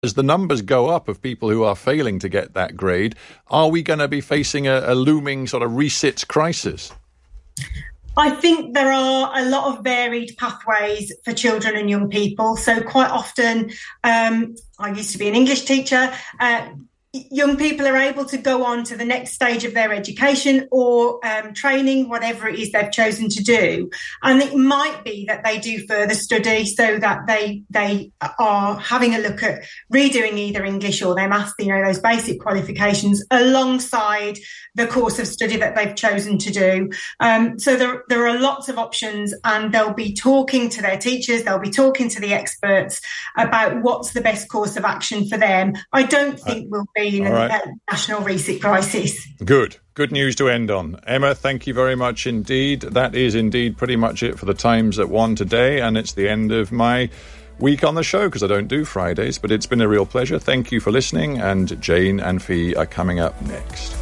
As the numbers go up of people who are failing to get that grade, are we going to be facing a looming sort of resit crisis? I think there are a lot of varied pathways for children and young people. So quite often, I used to be an English teacher, young people are able to go on to the next stage of their education or training, whatever it is they've chosen to do. And it might be that they do further study so that they are having a look at redoing either English or their maths, those basic qualifications alongside the course of study that they've chosen to do. So there are lots of options, and they'll be talking to their teachers, they'll be talking to the experts about what's the best course of action for them. I don't think we'll be in a national resit crisis. Good news to end on. Emma, thank you very much indeed. That is indeed pretty much it for the Times at 1 today, and it's the end of my week on the show because I don't do Fridays, but it's been a real pleasure. Thank you for listening, and Jane and Fee are coming up next.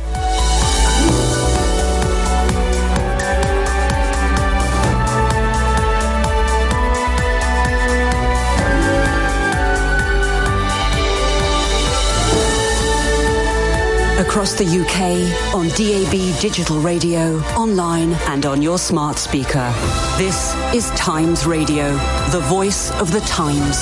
Across the UK, on DAB digital radio, online and on your smart speaker. This is Times Radio, the voice of the Times.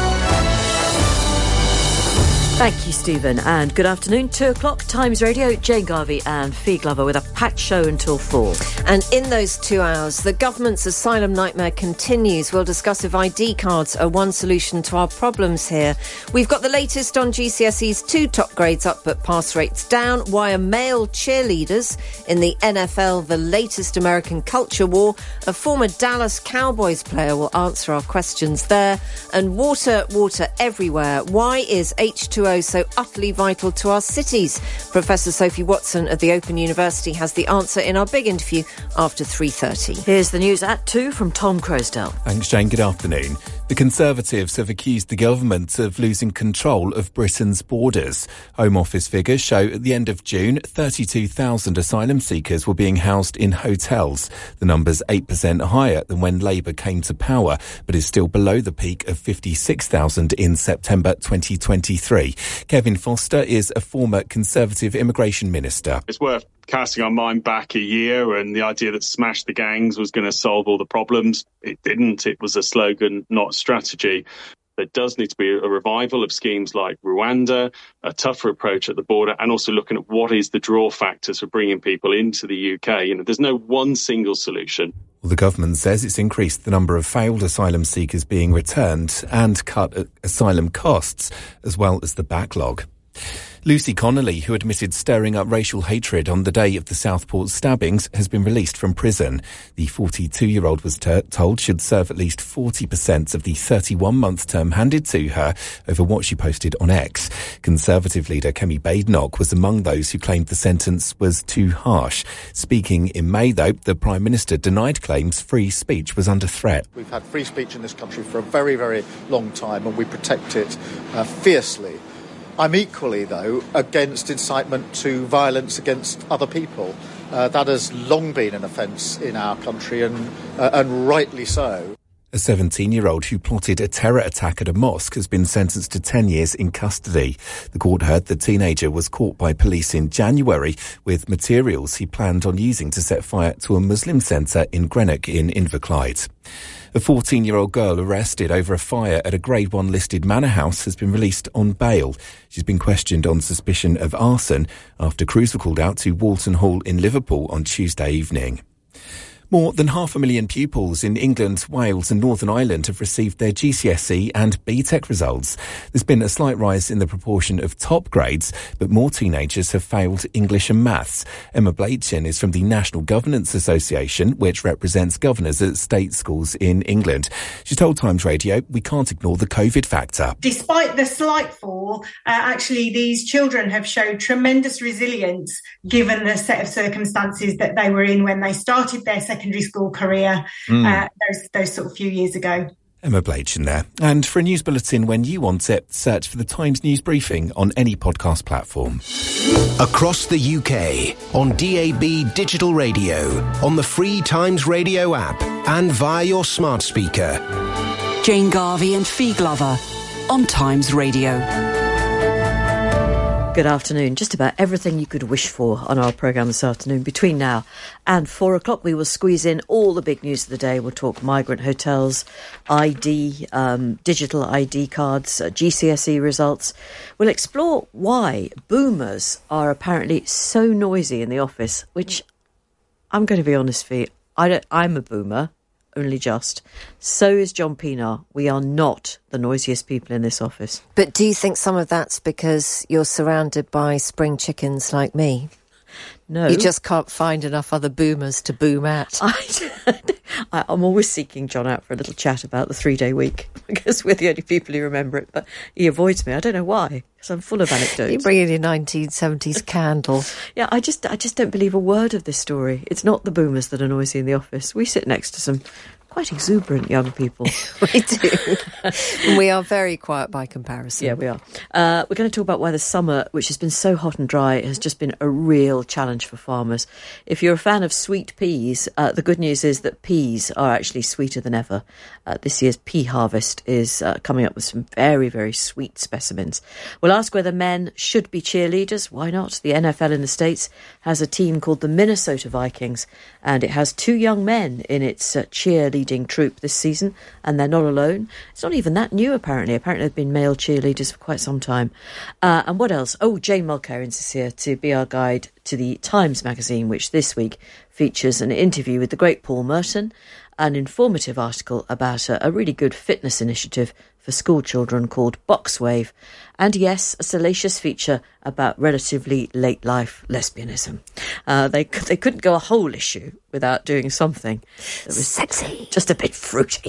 Thank you, Stephen, and good afternoon. 2 o'clock, Times Radio, Jane Garvey and Fee Glover with a packed show until 4. And in those 2 hours, the government's asylum nightmare continues. We'll discuss if ID cards are one solution to our problems here. We've got the latest on GCSE's 2 top grades up but pass rates down. Why are male cheerleaders in the NFL the latest American culture war? A former Dallas Cowboys player will answer our questions there. And water everywhere. Why is H2O so utterly vital to our cities? Professor Sophie Watson of the Open University has the answer in our big interview after 3:30. Here's the news at 2 from Tom Crosdell. Thanks, Jane. Good afternoon. The Conservatives have accused the government of losing control of Britain's borders. Home Office figures show at the end of June, 32,000 asylum seekers were being housed in hotels. The number's 8% higher than when Labour came to power, but is still below the peak of 56,000 in September 2023. Kevin Foster is a former Conservative immigration minister. It's worth casting our mind back a year, and the idea that Smash the Gangs was going to solve all the problems. It didn't. It was a slogan, not a strategy. There does need to be a revival of schemes like Rwanda, a tougher approach at the border, and also looking at what is the draw factors for bringing people into the UK. There's no one single solution. Well, the government says it's increased the number of failed asylum seekers being returned and cut asylum costs, as well as the backlog. Lucy Connolly, who admitted stirring up racial hatred on the day of the Southport stabbings, has been released from prison. The 42-year-old was told should serve at least 40% of the 31-month term handed to her over what she posted on X. Conservative leader Kemi Badenoch was among those who claimed the sentence was too harsh. Speaking in May, though, the Prime Minister denied claims free speech was under threat. We've had free speech in this country for a very, very long time, and we protect it fiercely. I'm equally, though, against incitement to violence against other people. That has long been an offence in our country, and rightly so. A 17-year-old who plotted a terror attack at a mosque has been sentenced to 10 years in custody. The court heard the teenager was caught by police in January with materials he planned on using to set fire to a Muslim centre in Greenock in Inverclyde. A 14-year-old girl arrested over a fire at a Grade 1 listed manor house has been released on bail. She's been questioned on suspicion of arson after crews were called out to Walton Hall in Liverpool on Tuesday evening. More than 500,000 pupils in England, Wales and Northern Ireland have received their GCSE and BTEC results. There's been a slight rise in the proportion of top grades, but more teenagers have failed English and maths. Emma Blaitchin is from the National Governance Association, which represents governors at state schools in England. She told Times Radio, we can't ignore the COVID factor. Despite the slight fall, actually these children have showed tremendous resilience given the set of circumstances that they were in when they started their secondary school career those sort of few years ago. Emma Blaitchin there. And for a news bulletin when you want it, search for the Times News Briefing on any podcast platform. Across the UK, on DAB digital radio, on the free Times Radio app and via your smart speaker. Jane Garvey and Fee Glover. on Times Radio. Good afternoon. Just about everything you could wish for on our programme this afternoon. Between now and 4 o'clock, we will squeeze in all the big news of the day. We'll talk migrant hotels, ID, digital ID cards, GCSE results. We'll explore why boomers are apparently so noisy in the office, which I'm going to be honest with you, I'm a boomer. Only just. So is John Pienaar. We are not the noisiest people in this office. But do you think some of that's because you're surrounded by spring chickens like me? No. You just can't find enough other boomers to boom at. I'm always seeking John out for a little chat about the 3-day week because we're the only people who remember it, but he avoids me. I don't know why, because I'm full of anecdotes. You bring in your 1970s candle. Yeah, I just don't believe a word of this story. It's not the boomers that are noisy in the office. We sit next to some quite exuberant young people. We do. And we are very quiet by comparison. Yeah, we are. We're going to talk about why the summer, which has been so hot and dry, has just been a real challenge for farmers. If you're a fan of sweet peas, the good news is that peas are actually sweeter than ever. This year's pea harvest is coming up with some very, very sweet specimens. We'll ask whether men should be cheerleaders. Why not? The NFL in the States has a team called the Minnesota Vikings, and it has 2 young men in its cheerleading troupe this season, and they're not alone. It's not even that new, apparently. Apparently, they've been male cheerleaders for quite some time. And what else? Oh, Jane Mulcairns is here to be our guide to the Times magazine, which this week features an interview with the great Paul Merton, an informative article about a really good fitness initiative for school children called Boxwave, and yes, a salacious feature about relatively late life lesbianism. They couldn't go a whole issue without doing something that was sexy, just a bit fruity.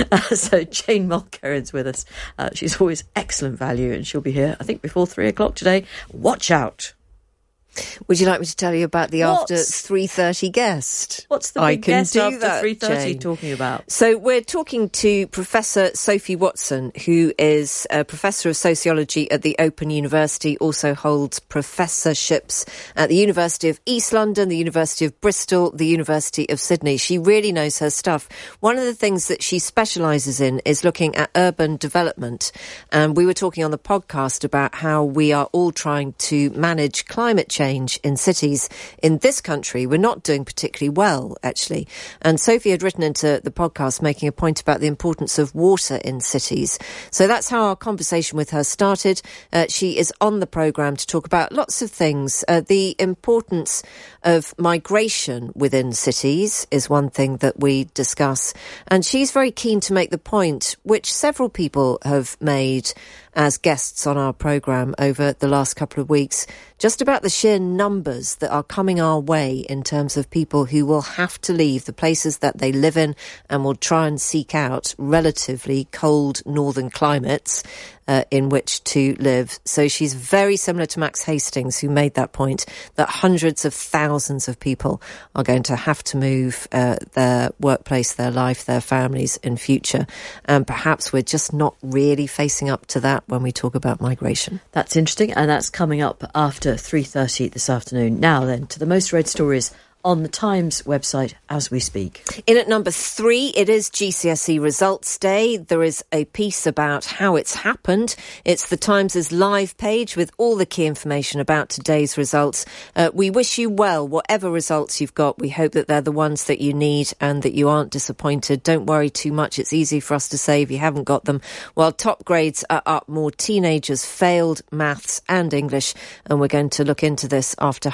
So Jane Mulcairns with us. She's always excellent value, and she'll be here, I think, before 3 o'clock today. Watch out. Would you like me to tell you about the after 3:30 guest? What's the big guest after 3:30 talking about? So we're talking to Professor Sophie Watson, who is a Professor of Sociology at the Open University, also holds professorships at the University of East London, the University of Bristol, the University of Sydney. She really knows her stuff. One of the things that she specialises in is looking at urban development. And we were talking on the podcast about how we are all trying to manage climate change in cities. In this country, we're not doing particularly well, actually. And Sophie had written into the podcast making a point about the importance of water in cities. So that's how our conversation with her started. She is on the programme to talk about lots of things. The importance of migration within cities is one thing that we discuss. And she's very keen to make the point, which several people have made as guests on our programme over the last couple of weeks, just about the sheer numbers that are coming our way in terms of people who will have to leave the places that they live in and will try and seek out relatively cold northern climates in which to live. So she's very similar to Max Hastings, who made that point, that hundreds of thousands of people are going to have to move their workplace, their life, their families in future. And perhaps we're just not really facing up to that when we talk about migration. That's interesting, and that's coming up after 3:30 this afternoon. Now then, to the most read stories on the Times website as we speak. In at number 3, it is GCSE Results Day. There is a piece about how it's happened. It's the Times' live page with all the key information about today's results. We wish you well, whatever results you've got. We hope that they're the ones that you need and that you aren't disappointed. Don't worry too much. It's easy for us to say if you haven't got them. While top grades are up, more teenagers failed maths and English, and we're going to look into this after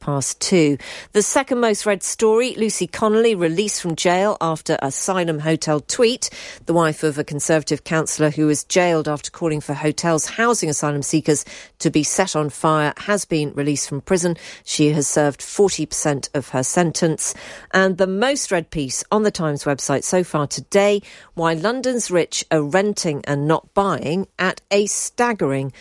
2:30. The second most read story, Lucy Connolly released from jail after Asylum Hotel tweet. The wife of a Conservative councillor who was jailed after calling for hotels housing asylum seekers to be set on fire has been released from prison. She has served 40% of her sentence. And the most read piece on the Times website so far today, why London's rich are renting and not buying at a staggering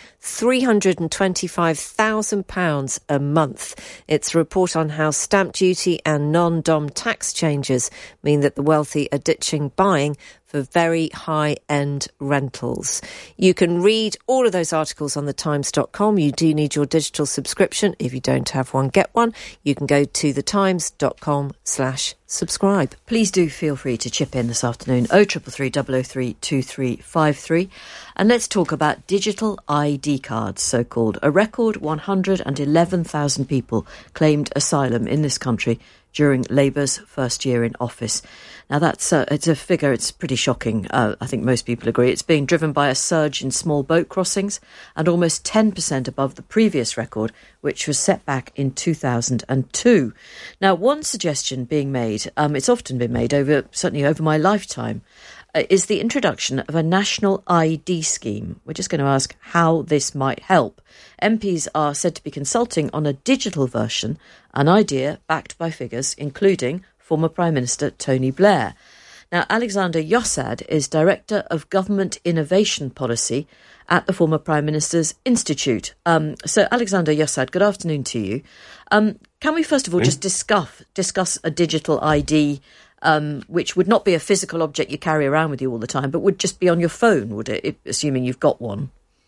£325,000 a month. It's a report on how stamp duty and non-dom tax changes mean that the wealthy are ditching buying for very high-end rentals. You can read all of those articles on thetimes.com. You do need your digital subscription. If you don't have one, get one. You can go to thetimes.com/subscription. subscribe. Please do feel free to chip in this afternoon, 0333 003 2353. And let's talk about digital ID cards, so-called. A record 111,000 people claimed asylum in this country during Labour's first year in office. Now, it's a figure, it's pretty shocking. I think most people agree. It's being driven by a surge in small boat crossings and almost 10% above the previous record, which was set back in 2002. Now, one suggestion being made, it's often been made certainly over my lifetime, is the introduction of a national ID scheme. We're just going to ask how this might help. MPs are said to be consulting on a digital version, an idea backed by figures, including former Prime Minister Tony Blair. Now, Alexander Yossad is Director of Government Innovation Policy at the former Prime Minister's Institute. So, Alexander Yossad, good afternoon to you. Can we first of all just discuss a digital ID, which would not be a physical object you carry around with you all the time, but would just be on your phone, would it, assuming you've got one?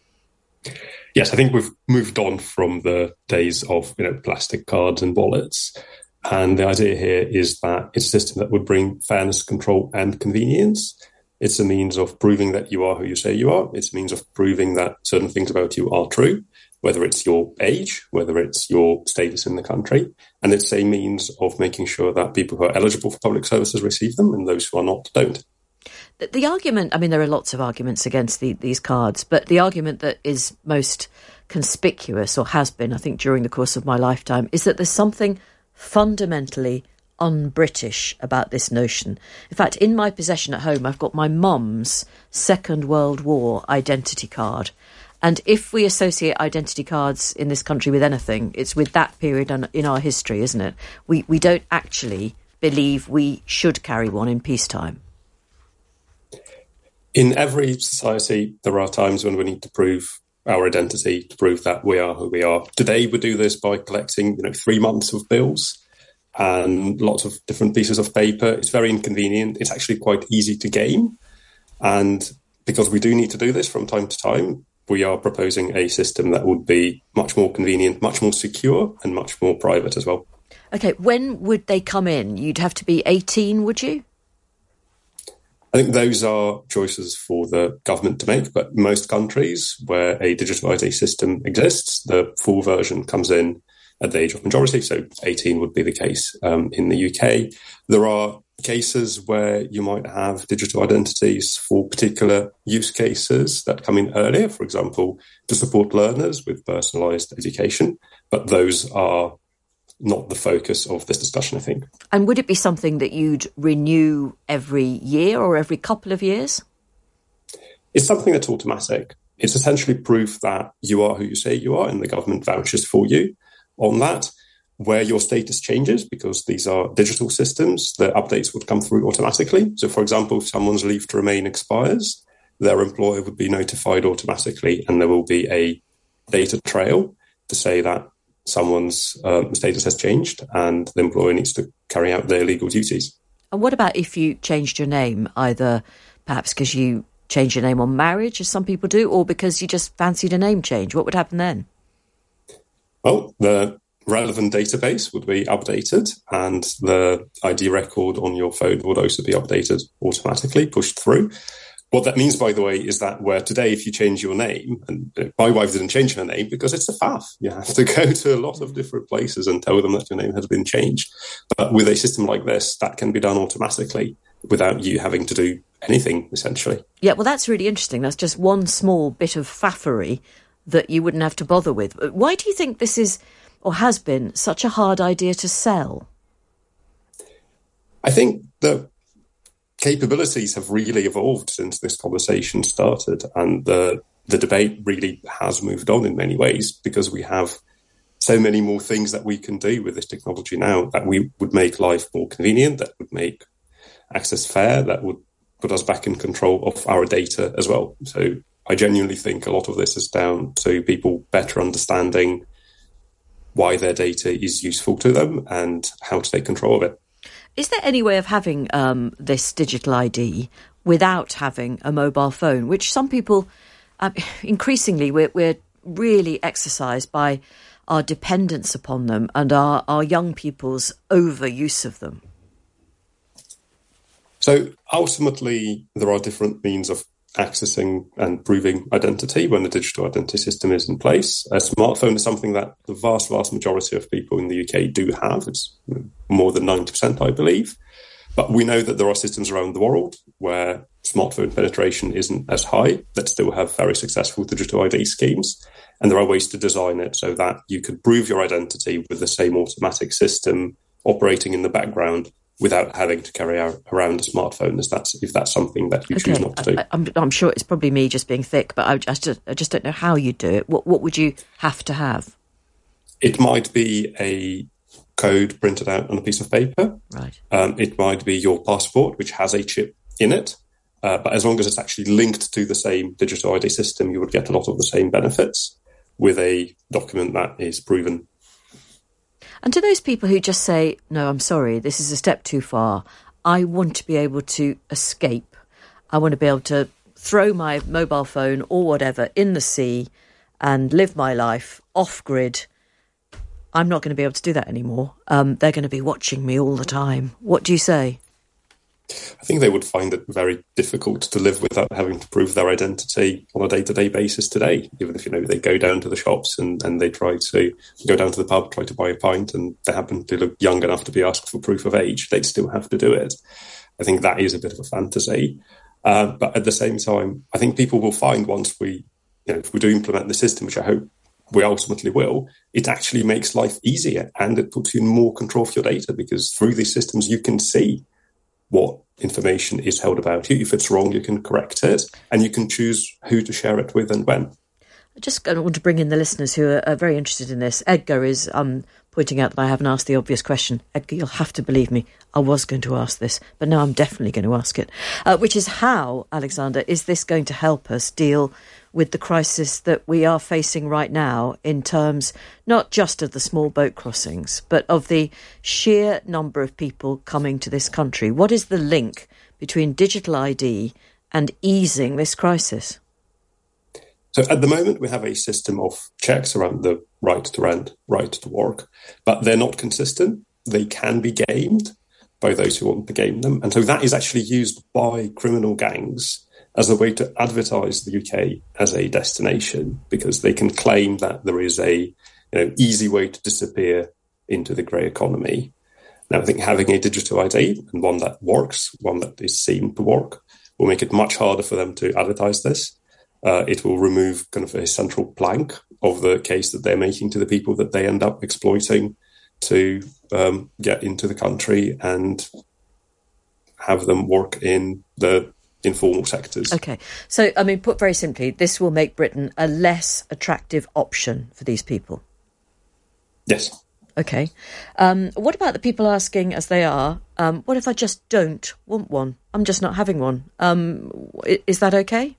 Yes, I think we've moved on from the days of plastic cards and wallets. And the idea here is that it's a system that would bring fairness, control and convenience. It's a means of proving that you are who you say you are. It's a means of proving that certain things about you are true, whether it's your age, whether it's your status in the country. And it's a means of making sure that people who are eligible for public services receive them and those who are not don't. The argument, I mean, there are lots of arguments against these cards, but the argument that is most conspicuous, or has been, I think, during the course of my lifetime, is that there's something fundamentally un-British about this notion. In fact, in my possession at home, I've got my mum's Second World War identity card. And if we associate identity cards in this country with anything, it's with that period in our history, isn't it? We don't actually believe we should carry one in peacetime. In every society, there are times when we need to prove our identity, to prove that we are who we are. Today, we do this by collecting 3 months of bills and lots of different pieces of paper. It's very inconvenient. It's actually quite easy to game. And because we do need to do this from time to time, we are proposing a system that would be much more convenient, much more secure and much more private as well. OK, when would they come in? You'd have to be 18, would you? I think those are choices for the government to make, but most countries where a digital ID system exists, the full version comes in at the age of majority, so 18 would be the case in the UK. There are cases where you might have digital identities for particular use cases that come in earlier, for example, to support learners with personalised education, but those are not the focus of this discussion, I think. And would it be something that you'd renew every year or every couple of years? It's something that's automatic. It's essentially proof that you are who you say you are and the government vouches for you on that. Where your status changes, because these are digital systems, the updates would come through automatically. So, for example, if someone's leave to remain expires, their employer would be notified automatically and there will be a data trail to say that someone's status has changed and the employer needs to carry out their legal duties. And what about if you changed your name, either perhaps because you changed your name on marriage, as some people do, or because you just fancied a name change? What would happen then? Well, the relevant database would be updated and the ID record on your phone would also be updated automatically, pushed through. What that means, by the way, is that where today, if you change your name, and my wife didn't change her name because it's a faff. You have to go to a lot of different places and tell them that your name has been changed. But with a system like this, that can be done automatically without you having to do anything, essentially. Yeah, well, that's really interesting. That's just one small bit of faffery that you wouldn't have to bother with. Why do you think this is, or has been, such a hard idea to sell? I think the capabilities have really evolved since this conversation started, and the debate really has moved on in many ways because we have so many more things that we can do with this technology now that we would make life more convenient, that would make access fair, that would put us back in control of our data as well. So I genuinely think a lot of this is down to people better understanding why their data is useful to them and how to take control of it. Is there any way of having this digital ID without having a mobile phone, which some people, increasingly, we're really exercised by our dependence upon them and our young people's overuse of them? So ultimately, there are different means of accessing and proving identity when the digital identity system is in place. A smartphone is something that the vast majority of people in the UK do have. It's more than 90%, I believe. But we know that there are systems around the world where smartphone penetration isn't as high that still have very successful digital ID schemes. And there are ways to design it so that you could prove your identity with the same automatic system operating in the background without having to carry around a smartphone, if that's something that you choose not to do. I'm sure it's probably me just being thick, but I just don't know how you do it. What would you have to have? It might be a code printed out on a piece of paper. Right. It might be your passport, which has a chip in it. But as long as it's actually linked to the same digital ID system, you would get a lot of the same benefits with a document that is proven. And to those people who just say, no, I'm sorry, this is a step too far, I want to be able to escape. I want to be able to throw my mobile phone or whatever in the sea and live my life off-grid. I'm not going to be able to do that anymore. They're going to be watching me all the time. What do you say? I think they would find it very difficult to live without having to prove their identity on a day-to-day basis today. Even if, they go down to the shops and they try to go down to the pub, try to buy a pint, and they happen to look young enough to be asked for proof of age, they'd still have to do it. I think that is a bit of a fantasy. But at the same time, I think people will find once if we do implement the system, which I hope we ultimately will, it actually makes life easier and it puts you in more control of your data, because through these systems you can see what information is held about you. If it's wrong, you can correct it, and you can choose who to share it with and when. I just want to bring in the listeners who are very interested in this. Edgar is pointing out that I haven't asked the obvious question. Edgar, you'll have to believe me. I was going to ask this, but now I'm definitely going to ask it, which is how, Alexander, is this going to help us deal with the crisis that we are facing right now in terms not just of the small boat crossings, but of the sheer number of people coming to this country? What is the link between digital ID and easing this crisis? So at the moment, we have a system of checks around the right to rent, right to work, but they're not consistent. They can be gamed by those who want to game them. And so that is actually used by criminal gangs as a way to advertise the UK as a destination, because they can claim that there is a easy way to disappear into the grey economy. Now, I think having a digital ID, and one that works, one that is seen to work, will make it much harder for them to advertise this. It will remove kind of a central plank of the case that they're making to the people that they end up exploiting to get into the country and have them work in the informal sectors. Okay. So, put very simply, this will make Britain a less attractive option for these people. Yes. Okay. What about the people asking, as they are, what if I just don't want one? I'm just not having one. Is that okay?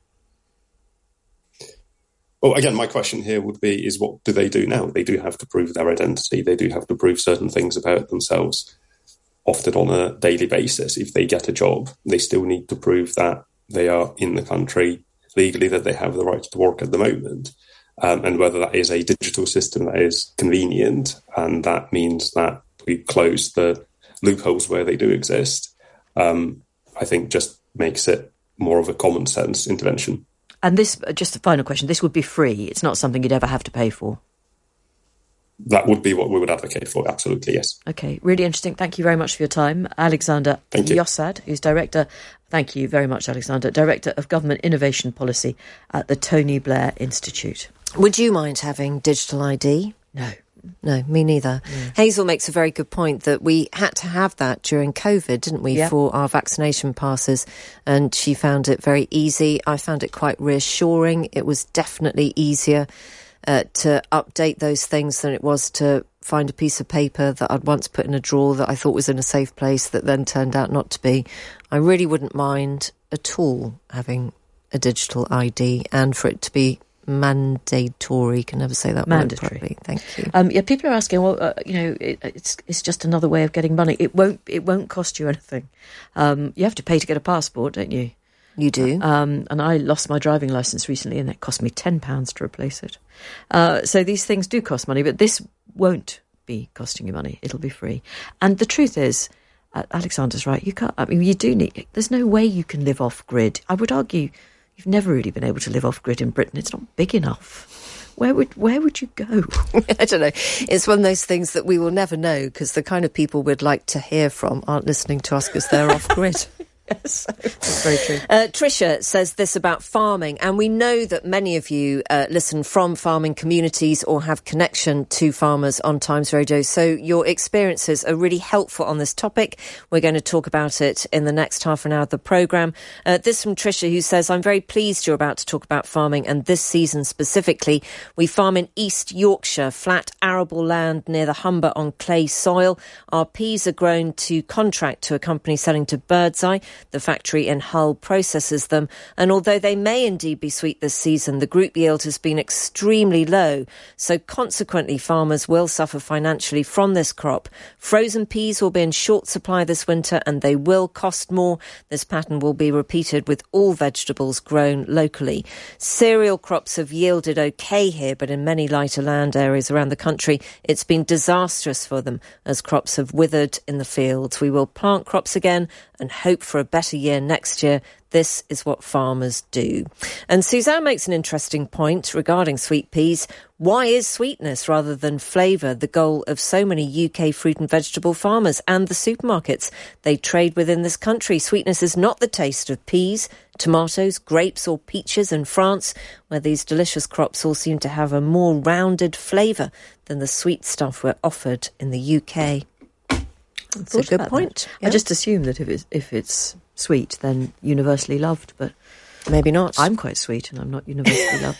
Well, again, my question here would be, is what do they do now? They do have to prove their identity. They do have to prove certain things about themselves, often on a daily basis. If they get a job, they still need to prove that they are in the country legally, that they have the right to work at the moment. And whether that is a digital system that is convenient, and that means that we close the loopholes where they do exist, I think just makes it more of a common sense intervention. And this, just a final question, this would be free. It's not something you'd ever have to pay for. That would be what we would advocate for, absolutely, yes. OK, really interesting. Thank you very much for your time. Alexander Yossad, who's Director, thank you very much, Alexander, Director of Government Innovation Policy at the Tony Blair Institute. Would you mind having digital ID? No, me neither. Yeah. Hazel makes a very good point that we had to have that during COVID, didn't we, for our vaccination passes, and she found it very easy. I found it quite reassuring. It was definitely easier to update those things than it was to find a piece of paper that I'd once put in a drawer that I thought was in a safe place that then turned out not to be. I really wouldn't mind at all having a digital ID, and for it to be mandatory. Can never say that word properly. Thank you. People are asking, well, it's just another way of getting money. It won't cost you anything. You have to pay to get a passport, don't you? You do. And I lost my driving licence recently, and it cost me £10 to replace it. So these things do cost money, but this won't be costing you money. It'll be free. And the truth is, Alexander's right. You can't. I mean, you do need. There's no way you can live off grid. I would argue you've never really been able to live off grid in Britain. It's not big enough. Where would you go? I don't know. It's one of those things that we will never know, because the kind of people we'd like to hear from aren't listening to us because they're off grid. Yes, that's very true. Tricia says this about farming, and we know that many of you listen from farming communities or have connection to farmers on Times Radio, so your experiences are really helpful on this topic. We're going to talk about it in the next half an hour of the programme. This from Tricia, who says, I'm very pleased you're about to talk about farming, and this season specifically. We farm in East Yorkshire, flat arable land near the Humber on clay soil. Our peas are grown to contract to a company selling to Birdseye. The factory in Hull processes them, and although they may indeed be sweet this season, the group yield has been extremely low, so consequently farmers will suffer financially from this crop. Frozen peas will be in short supply this winter, and they will cost more. This pattern will be repeated with all vegetables grown locally. Cereal crops have yielded okay here, but in many lighter land areas around the country, it's been disastrous for them as crops have withered in the fields. We will plant crops again and hope for a better year next year. This is what farmers do. And Suzanne makes an interesting point regarding sweet peas. Why is sweetness rather than flavour the goal of so many UK fruit and vegetable farmers and the supermarkets they trade within this country? Sweetness is not the taste of peas, tomatoes, grapes or peaches in France, where these delicious crops all seem to have a more rounded flavour than the sweet stuff we're offered in the UK. That's a good point. Yeah. I just assume that if it's sweet, then universally loved, but maybe not. I'm quite sweet and I'm not universally loved.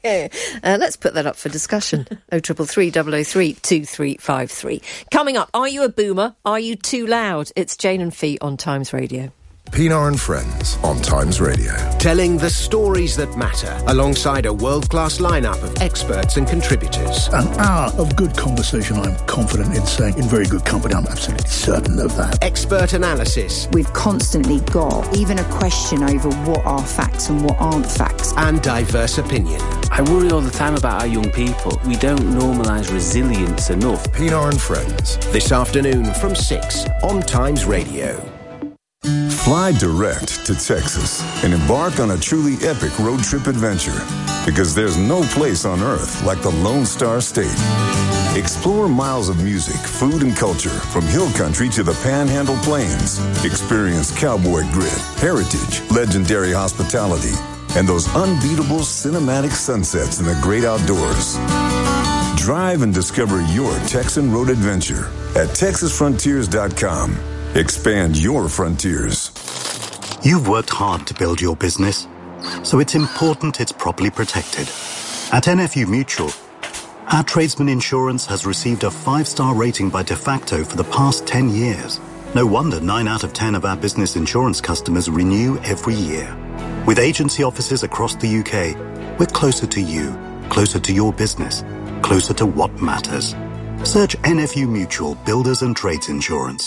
Let's put that up for discussion. 0333 003 2353. Coming up, are you a boomer? Are you too loud? It's Jane and Fee on Times Radio. Pinar and Friends on Times Radio. Telling the stories that matter alongside a world-class lineup of experts and contributors. An hour of good conversation, I'm confident in saying. In very good company, I'm absolutely certain of that. Expert analysis. We've constantly got even a question over what are facts and what aren't facts. And diverse opinion. I worry all the time about our young people. We don't normalise resilience enough. Pinar and Friends. This afternoon from 6 on Times Radio. Fly direct to Texas and embark on a truly epic road trip adventure, because there's no place on earth like the Lone Star State. Explore miles of music, food, and culture from hill country to the Panhandle Plains. Experience cowboy grit, heritage, legendary hospitality, and those unbeatable cinematic sunsets in the great outdoors. Drive and discover your Texan road adventure at TexasFrontiers.com. Expand your frontiers. You've worked hard to build your business, so it's important it's properly protected. At NFU Mutual, our tradesman insurance has received a 5-star rating by De Facto for the past 10 years. No wonder 9 out of 10 of our business insurance customers renew every year. With agency offices across the UK, we're closer to you, closer to your business, closer to what matters. Search NFU Mutual Builders and Trades Insurance.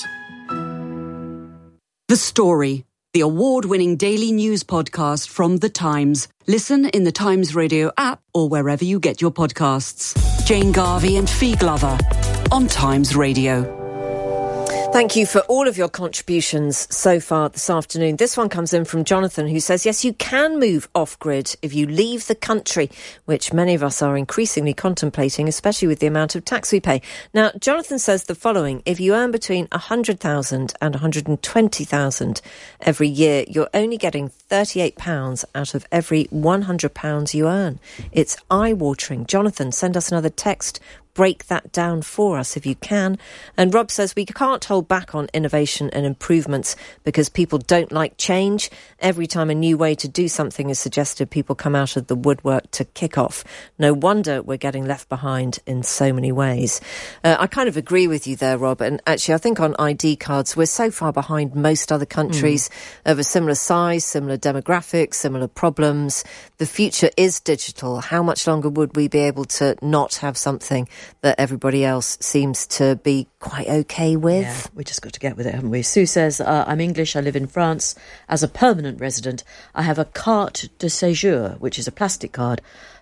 The Story, the award-winning daily news podcast from The Times. Listen in the Times Radio app or wherever you get your podcasts. Jane Garvey and Fee Glover on Times Radio. Thank you for all of your contributions so far this afternoon. This one comes in from Jonathan, who says, yes, you can move off-grid if you leave the country, which many of us are increasingly contemplating, especially with the amount of tax we pay. Now, Jonathan says the following: if you earn between 100,000 and 120,000 every year, you're only getting £38 out of every £100 you earn. It's eye-watering. Jonathan, send us another text. Break that down for us if you can. And Rob says we can't hold back on innovation and improvements because people don't like change. Every time a new way to do something is suggested, people come out of the woodwork to kick off. No wonder we're getting left behind in so many ways. I kind of agree with you there, Rob. And actually, I think on ID cards, we're so far behind most other countries of a similar size, similar demographics, similar problems. The future is digital. How much longer would we be able to not have something that everybody else seems to be quite okay with? Yeah, we just got to get with it, haven't we? Sue says, I'm English, I live in France. As a permanent resident, I have a carte de séjour, which is a plastic card.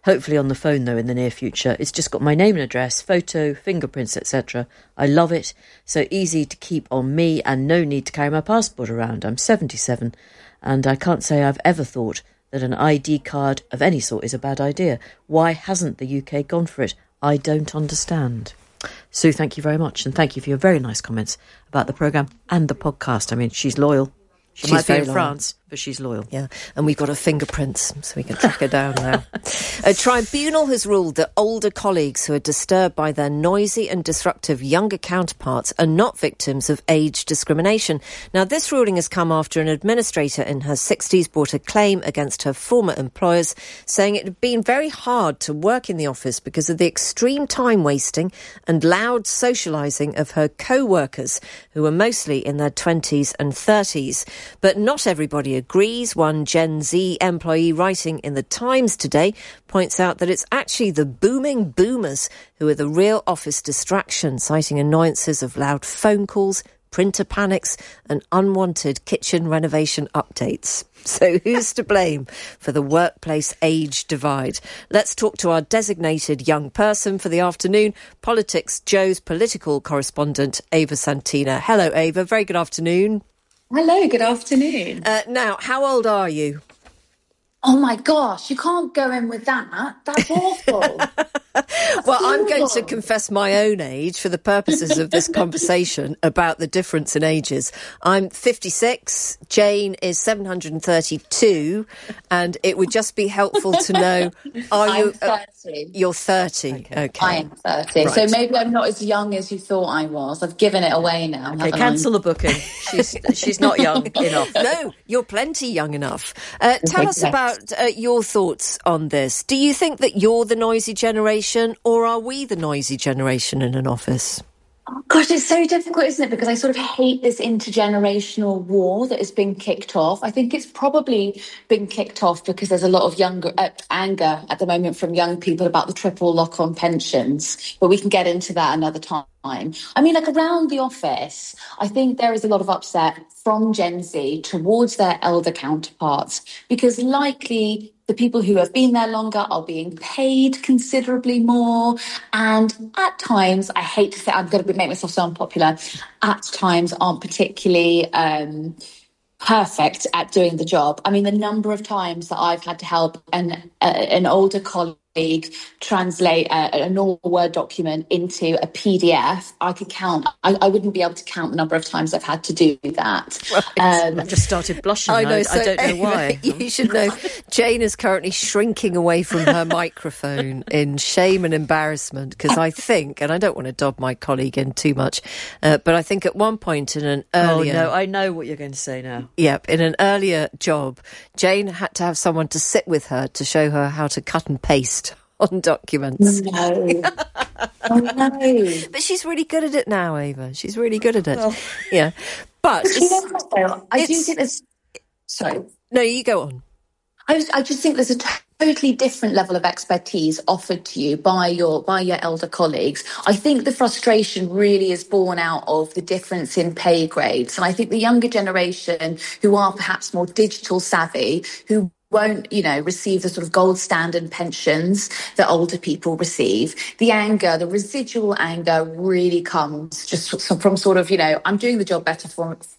Hopefully on the phone, though, in the near future. It's just got my name and address, photo, fingerprints, etc. I love it. So easy to keep on me and no need to carry my passport around. I'm 77 and I can't say I've ever thought that an ID card of any sort is a bad idea. Why hasn't the UK gone for it? I don't understand. Sue, thank you very much. And thank you for your very nice comments about the programme and the podcast. I mean, she's loyal. She might be in France, but she's loyal. Yeah, and we've got her fingerprints, so we can track her down now. A tribunal has ruled that older colleagues who are disturbed by their noisy and disruptive younger counterparts are not victims of age discrimination. Now, this ruling has come after an administrator in her 60s brought a claim against her former employers, saying it had been very hard to work in the office because of the extreme time wasting and loud socialising of her co-workers, who were mostly in their 20s and 30s. But not everybody agrees. One Gen Z employee writing in The Times today points out that it's actually the booming boomers who are the real office distraction, citing annoyances of loud phone calls, printer panics and unwanted kitchen renovation updates. So who's to blame for the workplace age divide? Let's talk to our designated young person for the afternoon, Politics Joe's political correspondent, Ava Santina. Hello, Ava. Very good afternoon. Hello, good afternoon. Now, how old are you? Oh my gosh, you can't go in with that. That's awful. Well, I'm going to confess my own age for the purposes of this conversation about the difference in ages. I'm 56, Jane is 732, and it would just be helpful to know, I'm 30. You're 30, okay. I am 30, right. So maybe I'm not as young as you thought I was. I've given it away now. Okay, cancel the booking. She's not young enough. No, you're plenty young enough. Tell us about your thoughts on this. Do you think that you're the noisy generation, or are we the noisy generation in an office? Oh, gosh, it's so difficult, isn't it? Because I sort of hate this intergenerational war that has been kicked off. I think it's probably been kicked off because there's a lot of anger at the moment from young people about the triple lock-on pensions. But we can get into that another time. I mean, like around the office, I think there is a lot of upset from Gen Z towards their elder counterparts because likely the people who have been there longer are being paid considerably more. And at times, I hate to say, I'm going to make myself so unpopular, at times aren't particularly perfect at doing the job. I mean, the number of times that I've had to help an older colleague translate a normal Word document into a PDF, I could count. I wouldn't be able to count the number of times I've had to do that. Right. I've just started blushing. I know. I don't know why. You should know. Jane is currently shrinking away from her microphone in shame and embarrassment because I think, and I don't want to dob my colleague in too much, but I think at one point in an earlier... Oh, no, I know what you're going to say now. Yep, in an earlier job, Jane had to have someone to sit with her to show her how to cut and paste on documents. No. Oh, no. But she's really good at it now, Ava. She's really good at it. Well, yeah. But you know what, though? I do think there's... Sorry. No, you go on. I just think there's a totally different level of expertise offered to you by your elder colleagues. I think the frustration really is born out of the difference in pay grades. And I think the younger generation who are perhaps more digital savvy, who won't, receive the sort of gold standard pensions that older people receive. The anger, the residual anger really comes just from sort of, I'm doing the job better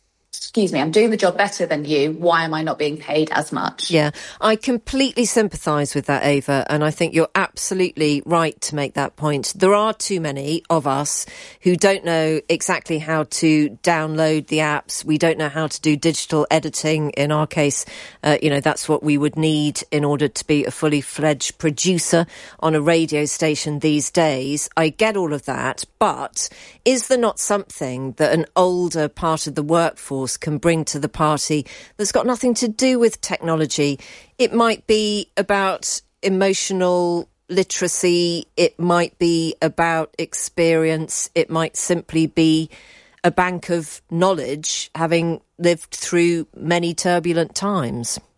I'm doing the job better than you. Why am I not being paid as much? Yeah, I completely sympathise with that, Ava, and I think you're absolutely right to make that point. There are too many of us who don't know exactly how to download the apps. We don't know how to do digital editing. In our case, that's what we would need in order to be a fully fledged producer on a radio station these days. I get all of that, but is there not something that an older part of the workforce can bring to the party that's got nothing to do with technology? It might be about emotional literacy, it might be about experience, it might simply be a bank of knowledge, having lived through many turbulent times.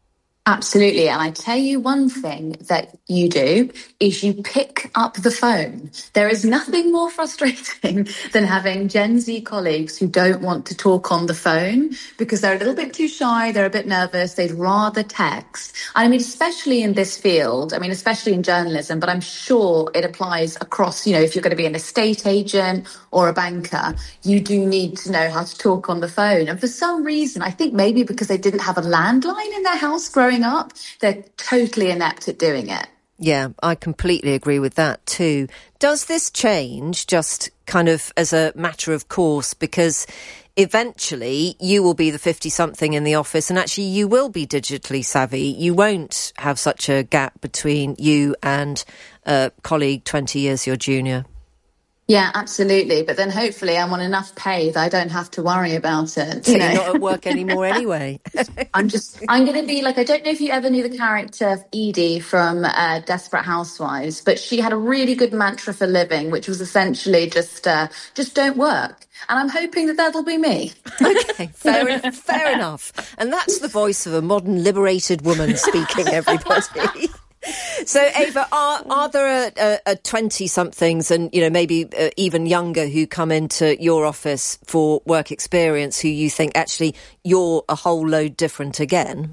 Absolutely. And I tell you one thing that you do is you pick up the phone. There is nothing more frustrating than having Gen Z colleagues who don't want to talk on the phone because they're a little bit too shy, they're a bit nervous, they'd rather text. I mean, especially in this field, I mean, especially in journalism, but I'm sure it applies across, you know, if you're going to be an estate agent or a banker, you do need to know how to talk on the phone. And for some reason, I think maybe because they didn't have a landline in their house growing up, they're totally inept at doing it. Yeah, I completely agree with that too. Does this change just kind of as a matter of course? Because eventually you will be the 50-something in the office and actually you will be digitally savvy. You won't have such a gap between you and a colleague 20 years your junior. Yeah, absolutely. But then hopefully I'm on enough pay that I don't have to worry about it. So you're not at work anymore anyway. I'm going to be like, I don't know if you ever knew the character Edie from Desperate Housewives, but she had a really good mantra for living, which was essentially just don't work. And I'm hoping that that'll be me. Okay, fair enough. And that's the voice of a modern liberated woman speaking, everybody. So, Ava, are there a 20-somethings and, you know, maybe even younger who come into your office for work experience who you think actually you're a whole load different again?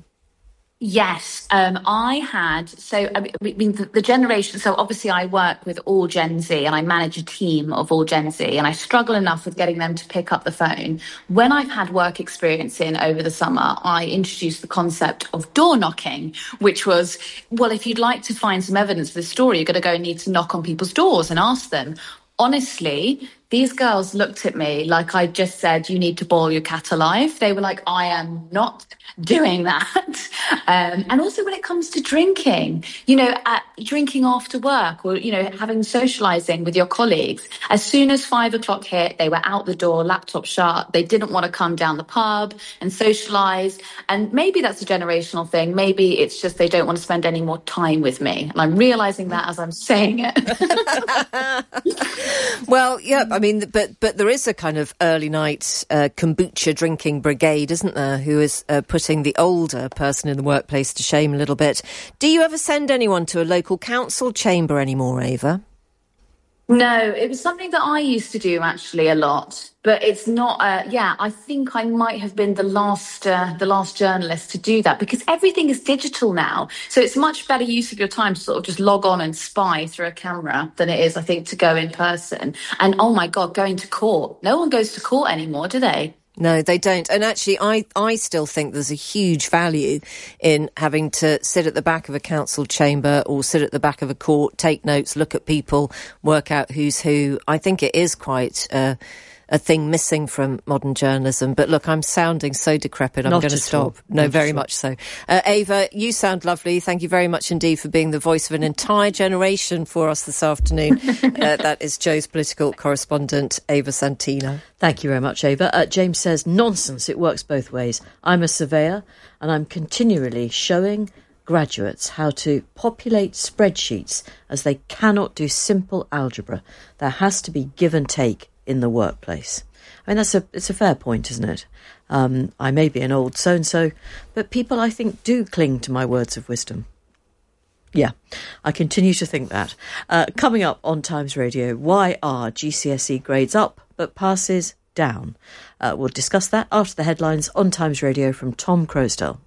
Yes, I had. So, I mean, the generation. So, obviously, I work with all Gen Z and I manage a team of all Gen Z, and I struggle enough with getting them to pick up the phone. When I've had work experience in over the summer, I introduced the concept of door knocking, which was, well, if you'd like to find some evidence for the story, you're going to go and need to knock on people's doors and ask them. Honestly, these girls looked at me like I just said, you need to boil your cat alive. They were like, I am not doing that. And also when it comes to drinking, you know, drinking after work or, you know, having socializing with your colleagues, as soon as 5 o'clock hit, they were out the door, laptop shut. They didn't want to come down the pub and socialize. And maybe that's a generational thing. Maybe it's just they don't want to spend any more time with me. And I'm realizing that as I'm saying it. Well, yeah, I mean, but there is a kind of early night kombucha drinking brigade, isn't there, who is putting the older person in the workplace to shame a little bit. Do you ever send anyone to a local council chamber anymore, Ava? No, it was something that I used to do actually a lot, but it's not. I think I might have been the last journalist to do that because everything is digital now. So it's much better use of your time to sort of just log on and spy through a camera than it is, I think, to go in person. And oh my God, going to court. No one goes to court anymore, do they? No, they don't. And actually, I still think there's a huge value in having to sit at the back of a council chamber or sit at the back of a court, take notes, look at people, work out who's who. I think it is quite a thing missing from modern journalism. But look, I'm sounding so decrepit. I'm going to stop. No, very much so. Ava, you sound lovely. Thank you very much indeed for being the voice of an entire generation for us this afternoon. That is Joe's political correspondent, Ava Santino. Thank you very much, Ava. James says, nonsense, it works both ways. I'm a surveyor and I'm continually showing graduates how to populate spreadsheets as they cannot do simple algebra. There has to be give and take in the workplace. I mean, it's a fair point, isn't it? I may be an old so-and-so, but people, I think, do cling to my words of wisdom. Yeah, I continue to think that. Coming up on Times Radio, why are GCSE grades up but passes down? We'll discuss that after the headlines on Times Radio from Tom Crosdale.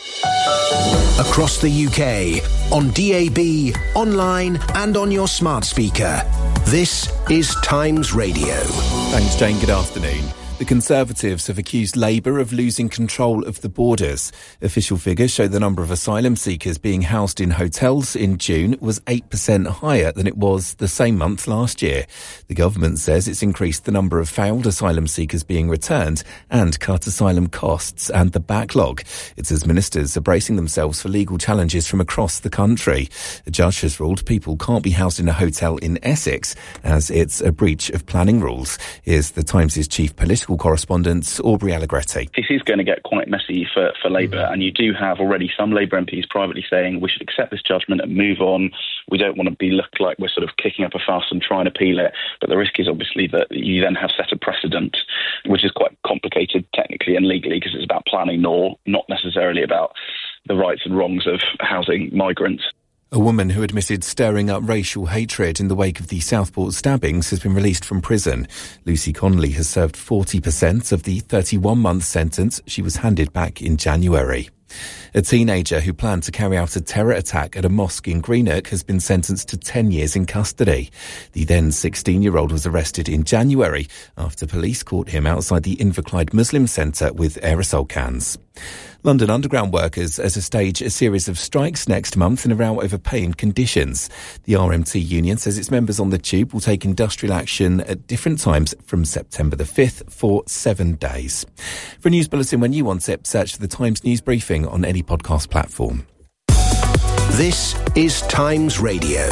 Across the UK, on DAB, online and on your smart speaker. This is Times Radio. Thanks, Jane. Good afternoon. The Conservatives have accused Labour of losing control of the borders. Official figures show the number of asylum seekers being housed in hotels in June was 8% higher than it was the same month last year. The government says it's increased the number of failed asylum seekers being returned and cut asylum costs and the backlog. It says ministers are bracing themselves for legal challenges from across the country. A judge has ruled people can't be housed in a hotel in Essex as it's a breach of planning rules. Here's the Times' chief political correspondent, Aubrey Allegretti. This is going to get quite messy for Labour, and you do have already some Labour MPs privately saying we should accept this judgment and move on. We don't want to look like we're sort of kicking up a fuss and trying to appeal it. But the risk is obviously that you then have set a precedent, which is quite complicated technically and legally because it's about planning law, not necessarily about the rights and wrongs of housing migrants. A woman who admitted stirring up racial hatred in the wake of the Southport stabbings has been released from prison. Lucy Connolly has served 40% of the 31-month sentence she was handed back in January. A teenager who planned to carry out a terror attack at a mosque in Greenock has been sentenced to 10 years in custody. The then 16-year-old was arrested in January after police caught him outside the Inverclyde Muslim Centre with aerosol cans. London Underground workers are to stage a series of strikes next month in a row over pay and conditions. The RMT union says its members on the tube will take industrial action at different times from September the 5th for 7 days. For a news bulletin when you want it, search for the Times News Briefing on any podcast platform. This is Times Radio.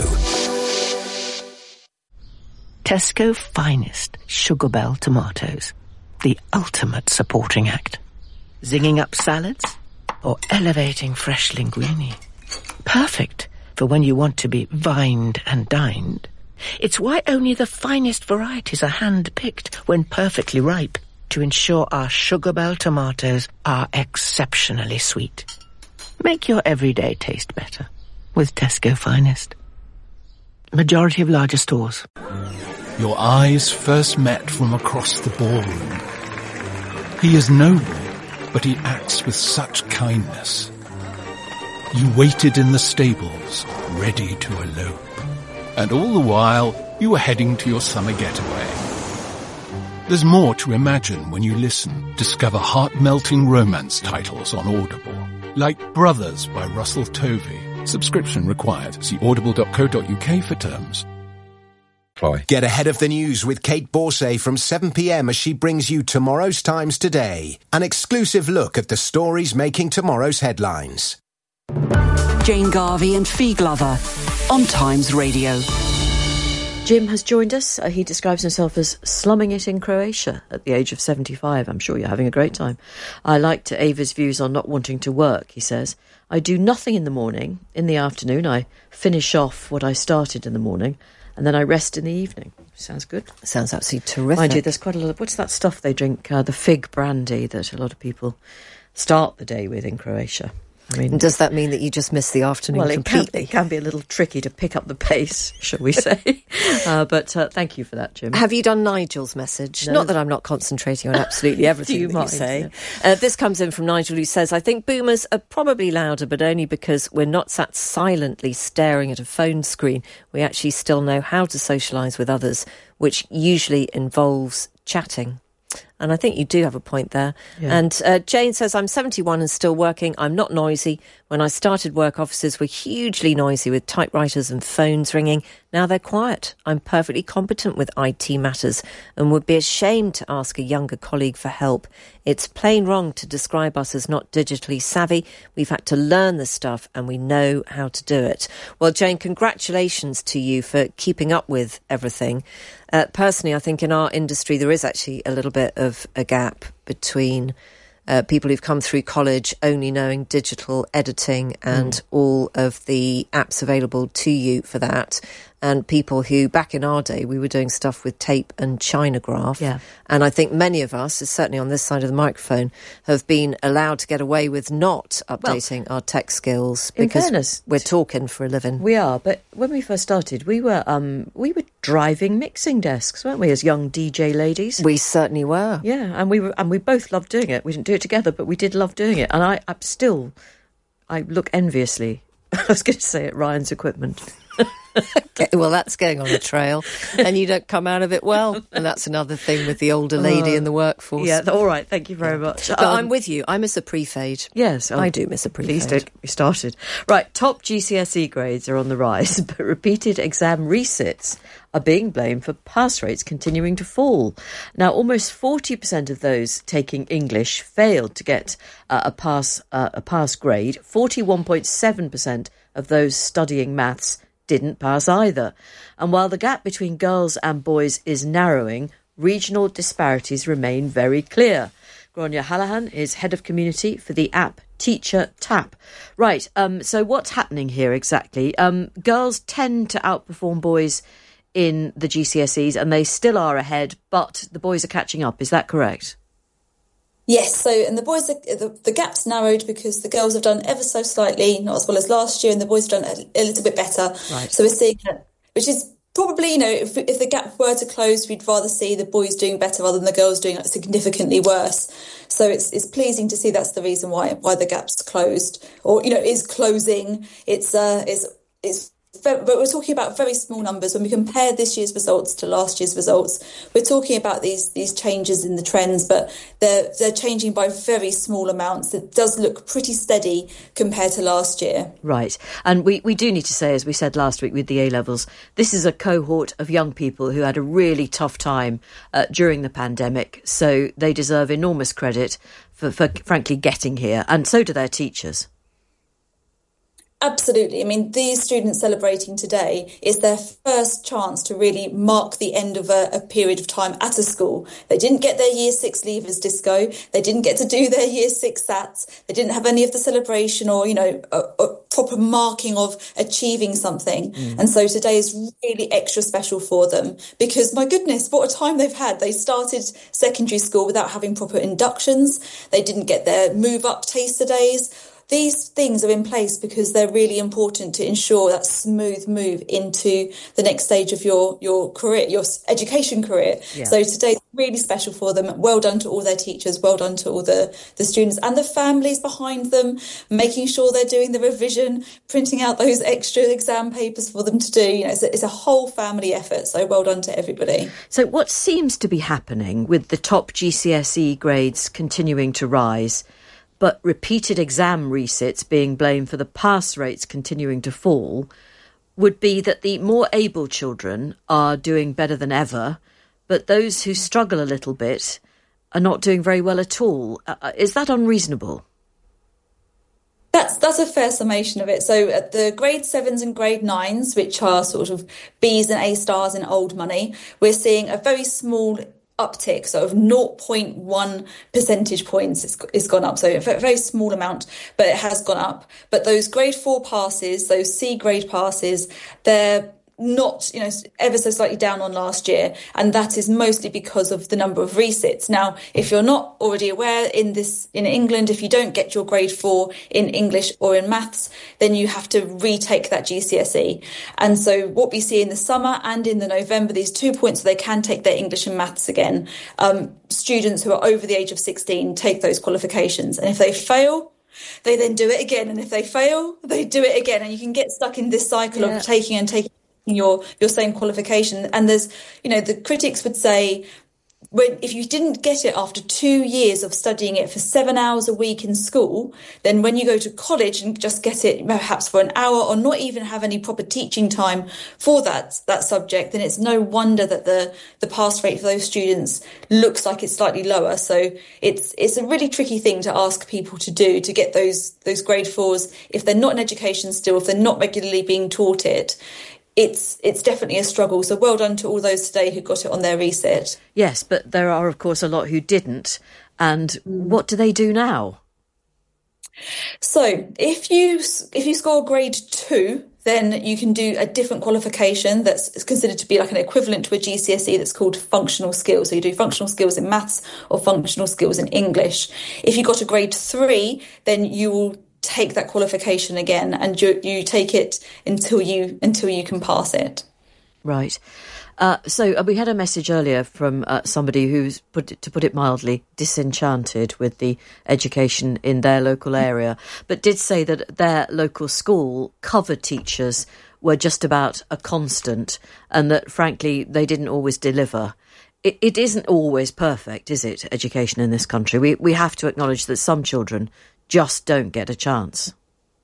Tesco Finest Sugar Bell tomatoes. The ultimate supporting act. Zinging up salads or elevating fresh linguine. Perfect for when you want to be vined and dined. It's why only the finest varieties are hand-picked when perfectly ripe to ensure our Sugar Bell tomatoes are exceptionally sweet. Make your everyday taste better with Tesco Finest. Majority of larger stores. Your eyes first met from across the ballroom. He is noble, but he acts with such kindness. You waited in the stables, ready to elope. And all the while, you were heading to your summer getaway. There's more to imagine when you listen. Discover heart-melting romance titles on Audible. Like Brothers by Russell Tovey. Subscription required. See audible.co.uk for terms. Get ahead of the news with Kate Borsay from 7 p.m. as she brings you tomorrow's Times Today. An exclusive look at the stories making tomorrow's headlines. Jane Garvey and Fee Glover on Times Radio. Jim has joined us. He describes himself as slumming it in Croatia at the age of 75. I'm sure you're having a great time. I liked Ava's views on not wanting to work, he says. I do nothing in the morning. In the afternoon, I finish off what I started in the morning, and then I rest in the evening. Sounds good. Sounds absolutely terrific. Mind you, there's quite a lot of... What's that stuff they drink? The fig brandy that a lot of people start the day with in Croatia. I mean, and does that mean that you just miss the afternoon completely? It can be a little tricky to pick up the pace, shall we say. But thank you for that, Jim. Have you done Nigel's message? No. Not that I'm not concentrating on absolutely everything you say. Yeah. This comes in from Nigel, who says, I think boomers are probably louder, but only because we're not sat silently staring at a phone screen. We actually still know how to socialise with others, which usually involves chatting. And I think you do have a point there. Yeah. And Jane says, I'm 71 and still working. I'm not noisy. When I started work, offices were hugely noisy with typewriters and phones ringing. Now they're quiet. I'm perfectly competent with IT matters and would be ashamed to ask a younger colleague for help. It's plain wrong to describe us as not digitally savvy. We've had to learn this stuff and we know how to do it. Well, Jane, congratulations to you for keeping up with everything. Personally, I think in our industry there is actually a little bit of a gap between people who've come through college only knowing digital editing and all of the apps available to you for that, and people who, back in our day, we were doing stuff with tape and Chinograph. Yeah. And I think many of us, certainly on this side of the microphone, have been allowed to get away with not updating our tech skills because, in fairness, we're talking for a living. We are, but when we first started, we were driving mixing desks, weren't we, as young DJ ladies? We certainly were. Yeah, and we both loved doing it. We didn't do it together, but we did love doing it. And I look enviously, I was going to say, at Ryan's equipment. Okay, well, that's going on a trail, and you don't come out of it well. And that's another thing with the older lady in the workforce. Yeah, all right, thank you very much. But I'm with you. I miss a pre-fade. Yes. I do miss a pre-fade. Please don't get me started. Right, top GCSE grades are on the rise, but repeated exam resits are being blamed for pass rates continuing to fall. Now, almost 40% of those taking English failed to get a pass grade. 41.7% of those studying maths didn't pass either. And while the gap between girls and boys is narrowing, regional disparities remain very clear. Gráinne Hallahan is head of community for the app Teacher Tap. Right, so what's happening here exactly? Girls tend to outperform boys in the GCSEs, and they still are ahead, but the boys are catching up. Is that correct? Yes, so and the boys, the gap's narrowed because the girls have done ever so slightly, not as well as last year, and the boys have done a little bit better. Right. So we're seeing, which is probably, if the gap were to close, we'd rather see the boys doing better rather than the girls doing significantly worse. So it's pleasing to see that's the reason why the gap's closed, or is closing. But we're talking about very small numbers. When we compare this year's results to last year's results, we're talking about these changes in the trends, but they're changing by very small amounts. It does look pretty steady compared to last year. Right. And we do need to say, as we said last week with the A-levels, this is a cohort of young people who had a really tough time during the pandemic. So they deserve enormous credit for frankly getting here. And so do their teachers. Absolutely. I mean, these students celebrating today is their first chance to really mark the end of a period of time at a school. They didn't get their Year 6 leavers disco. They didn't get to do their Year 6 SATs. They didn't have any of the celebration or, a proper marking of achieving something. And so today is really extra special for them because, my goodness, what a time they've had. They started secondary school without having proper inductions. They didn't get their move-up taster days. These things are in place because they're really important to ensure that smooth move into the next stage of your career, your education career. Yeah. So today's really special for them. Well done to all their teachers. Well done to all the students and the families behind them, making sure they're doing the revision, printing out those extra exam papers for them to do. It's a whole family effort. So well done to everybody. So what seems to be happening with the top GCSE grades continuing to rise, but repeated exam resits being blamed for the pass rates continuing to fall, would be that the more able children are doing better than ever, but those who struggle a little bit are not doing very well at all. Is that unreasonable? That's a fair summation of it. So at the grade 7s and grade 9s, which are sort of Bs and A stars in old money, we're seeing a very small uptick, so of 0.1 percentage points it's gone up. So a very small amount, but it has gone up. But those grade 4 passes, those C grade passes, they're not, ever so slightly down on last year. And that is mostly because of the number of resits. Now, if you're not already aware, in England, if you don't get your grade 4 in English or in maths, then you have to retake that GCSE. And so what we see in the summer and in the November, these 2 points where they can take their English and maths again, students who are over the age of 16 take those qualifications. And if they fail, they then do it again. And if they fail, they do it again. And you can get stuck in this cycle of taking your same qualification. And there's, the critics would say, if you didn't get it after 2 years of studying it for 7 hours a week in school, then when you go to college and just get it perhaps for an hour or not even have any proper teaching time for that subject, then it's no wonder that the pass rate for those students looks like it's slightly lower. So it's a really tricky thing to ask people to do, to get those grade 4s if they're not in education still, if they're not regularly being taught it. It's definitely a struggle. So well done to all those today who got it on their resit. Yes, but there are, of course, a lot who didn't. And what do they do now? So if you score grade 2, then you can do a different qualification that's considered to be like an equivalent to a GCSE that's called functional skills. So you do functional skills in maths or functional skills in English. If you got a grade 3, then you will take that qualification again, and you take it until you can pass it. Right. So we had a message earlier from somebody who's, to put it mildly, disenchanted with the education in their local area, but did say that their local school cover teachers were just about a constant, and that frankly they didn't always deliver. It isn't always perfect, is it, education in this country? We have to acknowledge that some children just don't get a chance.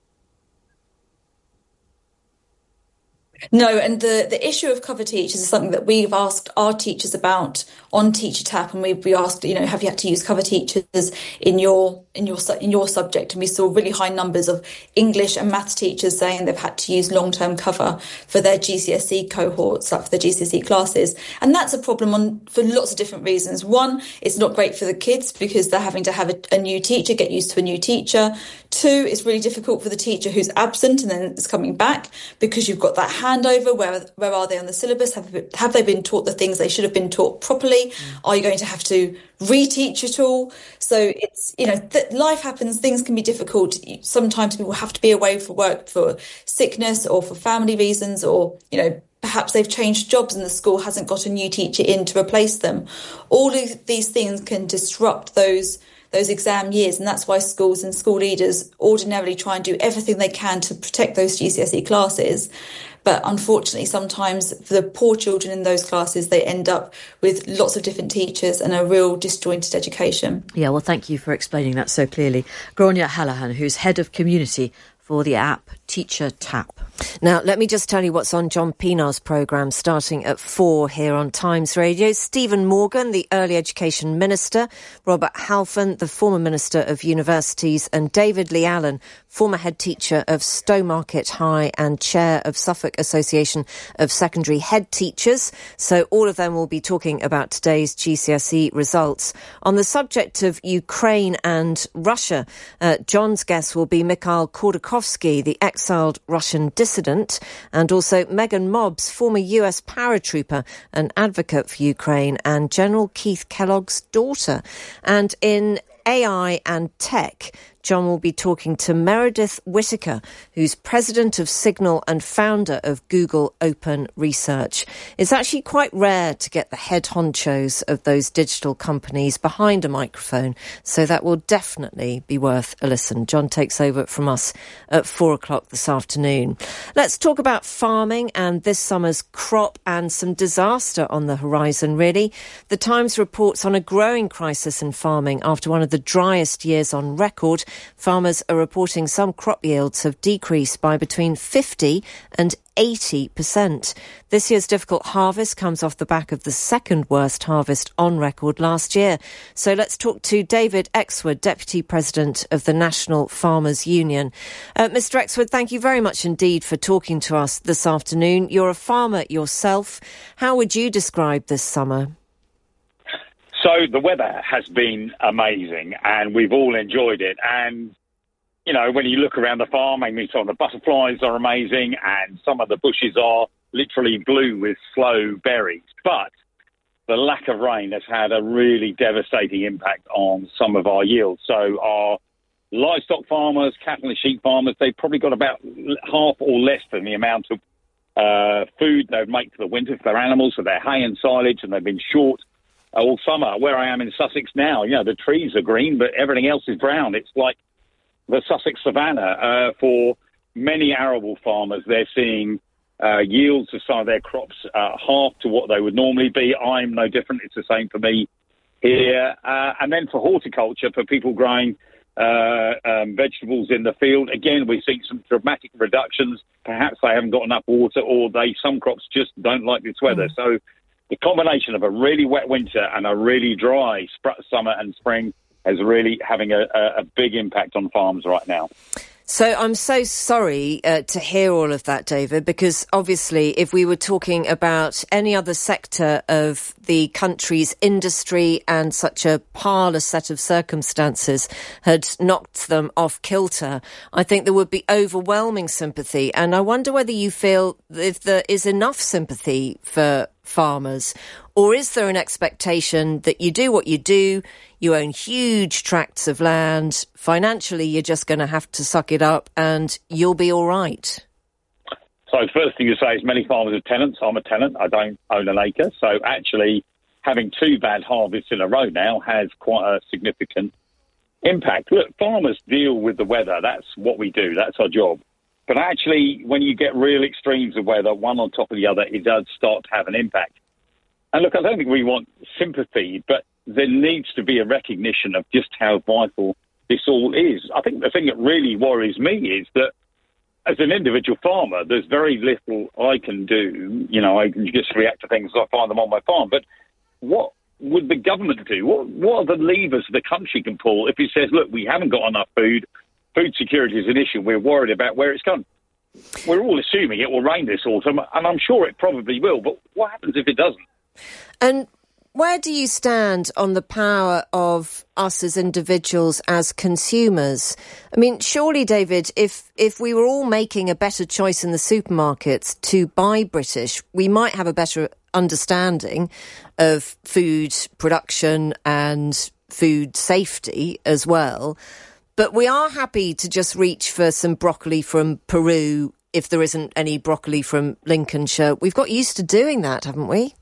No, and the issue of cover teachers is something that we've asked our teachers about on Teacher Tap, and we asked, have you had to use cover teachers in your subject? And we saw really high numbers of English and maths teachers saying they've had to use long-term cover for their GCSE cohorts, like for the GCSE classes. And that's a problem for lots of different reasons. One, it's not great for the kids because they're having to have a new teacher, get used to a new teacher. 2, it's really difficult for the teacher who's absent and then is coming back because you've got that handover. Where are they on the syllabus? Have they been taught the things they should have been taught properly? Are you going to have to reteach it all. So it's, life happens, things can be difficult. Sometimes people have to be away for work for sickness or for family reasons, or, perhaps they've changed jobs and the school hasn't got a new teacher in to replace them. All of these things can disrupt those exam years, and that's why schools and school leaders ordinarily try and do everything they can to protect those GCSE classes. But unfortunately, sometimes for the poor children in those classes, they end up with lots of different teachers and a real disjointed education. Yeah, well, thank you for explaining that so clearly. Gráinne Hallahan, who's Head of Community for the app Teacher Tap. Now, let me just tell you what's on John Pinar's programme starting at 4 here on Times Radio. Stephen Morgan, the Early Education Minister, Robert Halfon, the former Minister of Universities, and David Lee Allen, former head teacher of Stowmarket High and chair of Suffolk Association of Secondary Head Teachers. So all of them will be talking about today's GCSE results. On the subject of Ukraine and Russia, John's guest will be Mikhail Khodorkovsky, the exiled Russian dissident, and also Megan Mobbs, former US paratrooper and advocate for Ukraine, and General Keith Kellogg's daughter. And in AI and tech, John will be talking to Meredith Whittaker, who's president of Signal and founder of Google Open Research. It's actually quite rare to get the head honchos of those digital companies behind a microphone, so that will definitely be worth a listen. John takes over from us at 4 o'clock this afternoon. Let's talk about farming and this summer's crop and some disaster on the horizon, really. The Times reports on a growing crisis in farming after one of the driest years on record. Farmers are reporting some crop yields have decreased by between 50 and 80%. This year's difficult harvest comes off the back of the second worst harvest on record last year. So let's talk to David Exwood, Deputy President of the National Farmers Union. Mr. Exwood, thank you very much indeed for talking to us this afternoon. You're a farmer yourself. How would you describe this summer? So the weather has been amazing and we've all enjoyed it. And, when you look around the farm, I mean, some of the butterflies are amazing and some of the bushes are literally blue with slow berries. But the lack of rain has had a really devastating impact on some of our yields. So our livestock farmers, cattle and sheep farmers, they've probably got about half or less than the amount of food they would make for the winter for their animals, for their hay and silage, and they've been short all summer. Where I am in Sussex now, the trees are green, but everything else is brown. It's like the Sussex savannah. For many arable farmers, they're seeing yields of some of their crops half to what they would normally be. I'm no different. It's the same for me here. And then for horticulture, for people growing vegetables in the field, again, we've seen some dramatic reductions. Perhaps they haven't got enough water, or some crops just don't like this weather. So the combination of a really wet winter and a really dry summer and spring is really having a big impact on farms right now. So I'm so sorry to hear all of that, David, because obviously if we were talking about any other sector of the country's industry and such a parlous set of circumstances had knocked them off kilter, I think there would be overwhelming sympathy. And I wonder whether you feel if there is enough sympathy for farmers, or is there an expectation that you do what you do, you own huge tracts of land, financially you're just going to have to suck it up and you'll be all right? So the first thing to say is many farmers are tenants. I'm a tenant. I don't own an acre. So actually having two bad harvests in a row now has quite a significant impact. Look, farmers deal with the weather. That's what we do. That's our job. But actually, when you get real extremes of weather, one on top of the other, it does start to have an impact. And look, I don't think we want sympathy, but there needs to be a recognition of just how vital this all is. I think the thing that really worries me is that as an individual farmer, there's very little I can do. I can just react to things as I find them on my farm. But what would the government do? What are the levers the country can pull if it says, look, we haven't got enough food, food security is an issue, we're worried about where it's gone? We're all assuming it will rain this autumn, and I'm sure it probably will, but what happens if it doesn't? And where do you stand on the power of us as individuals, as consumers? I mean, surely, David, if we were all making a better choice in the supermarkets to buy British, we might have a better understanding of food production and food safety as well. But we are happy to just reach for some broccoli from Peru if there isn't any broccoli from Lincolnshire. We've got used to doing that, haven't we?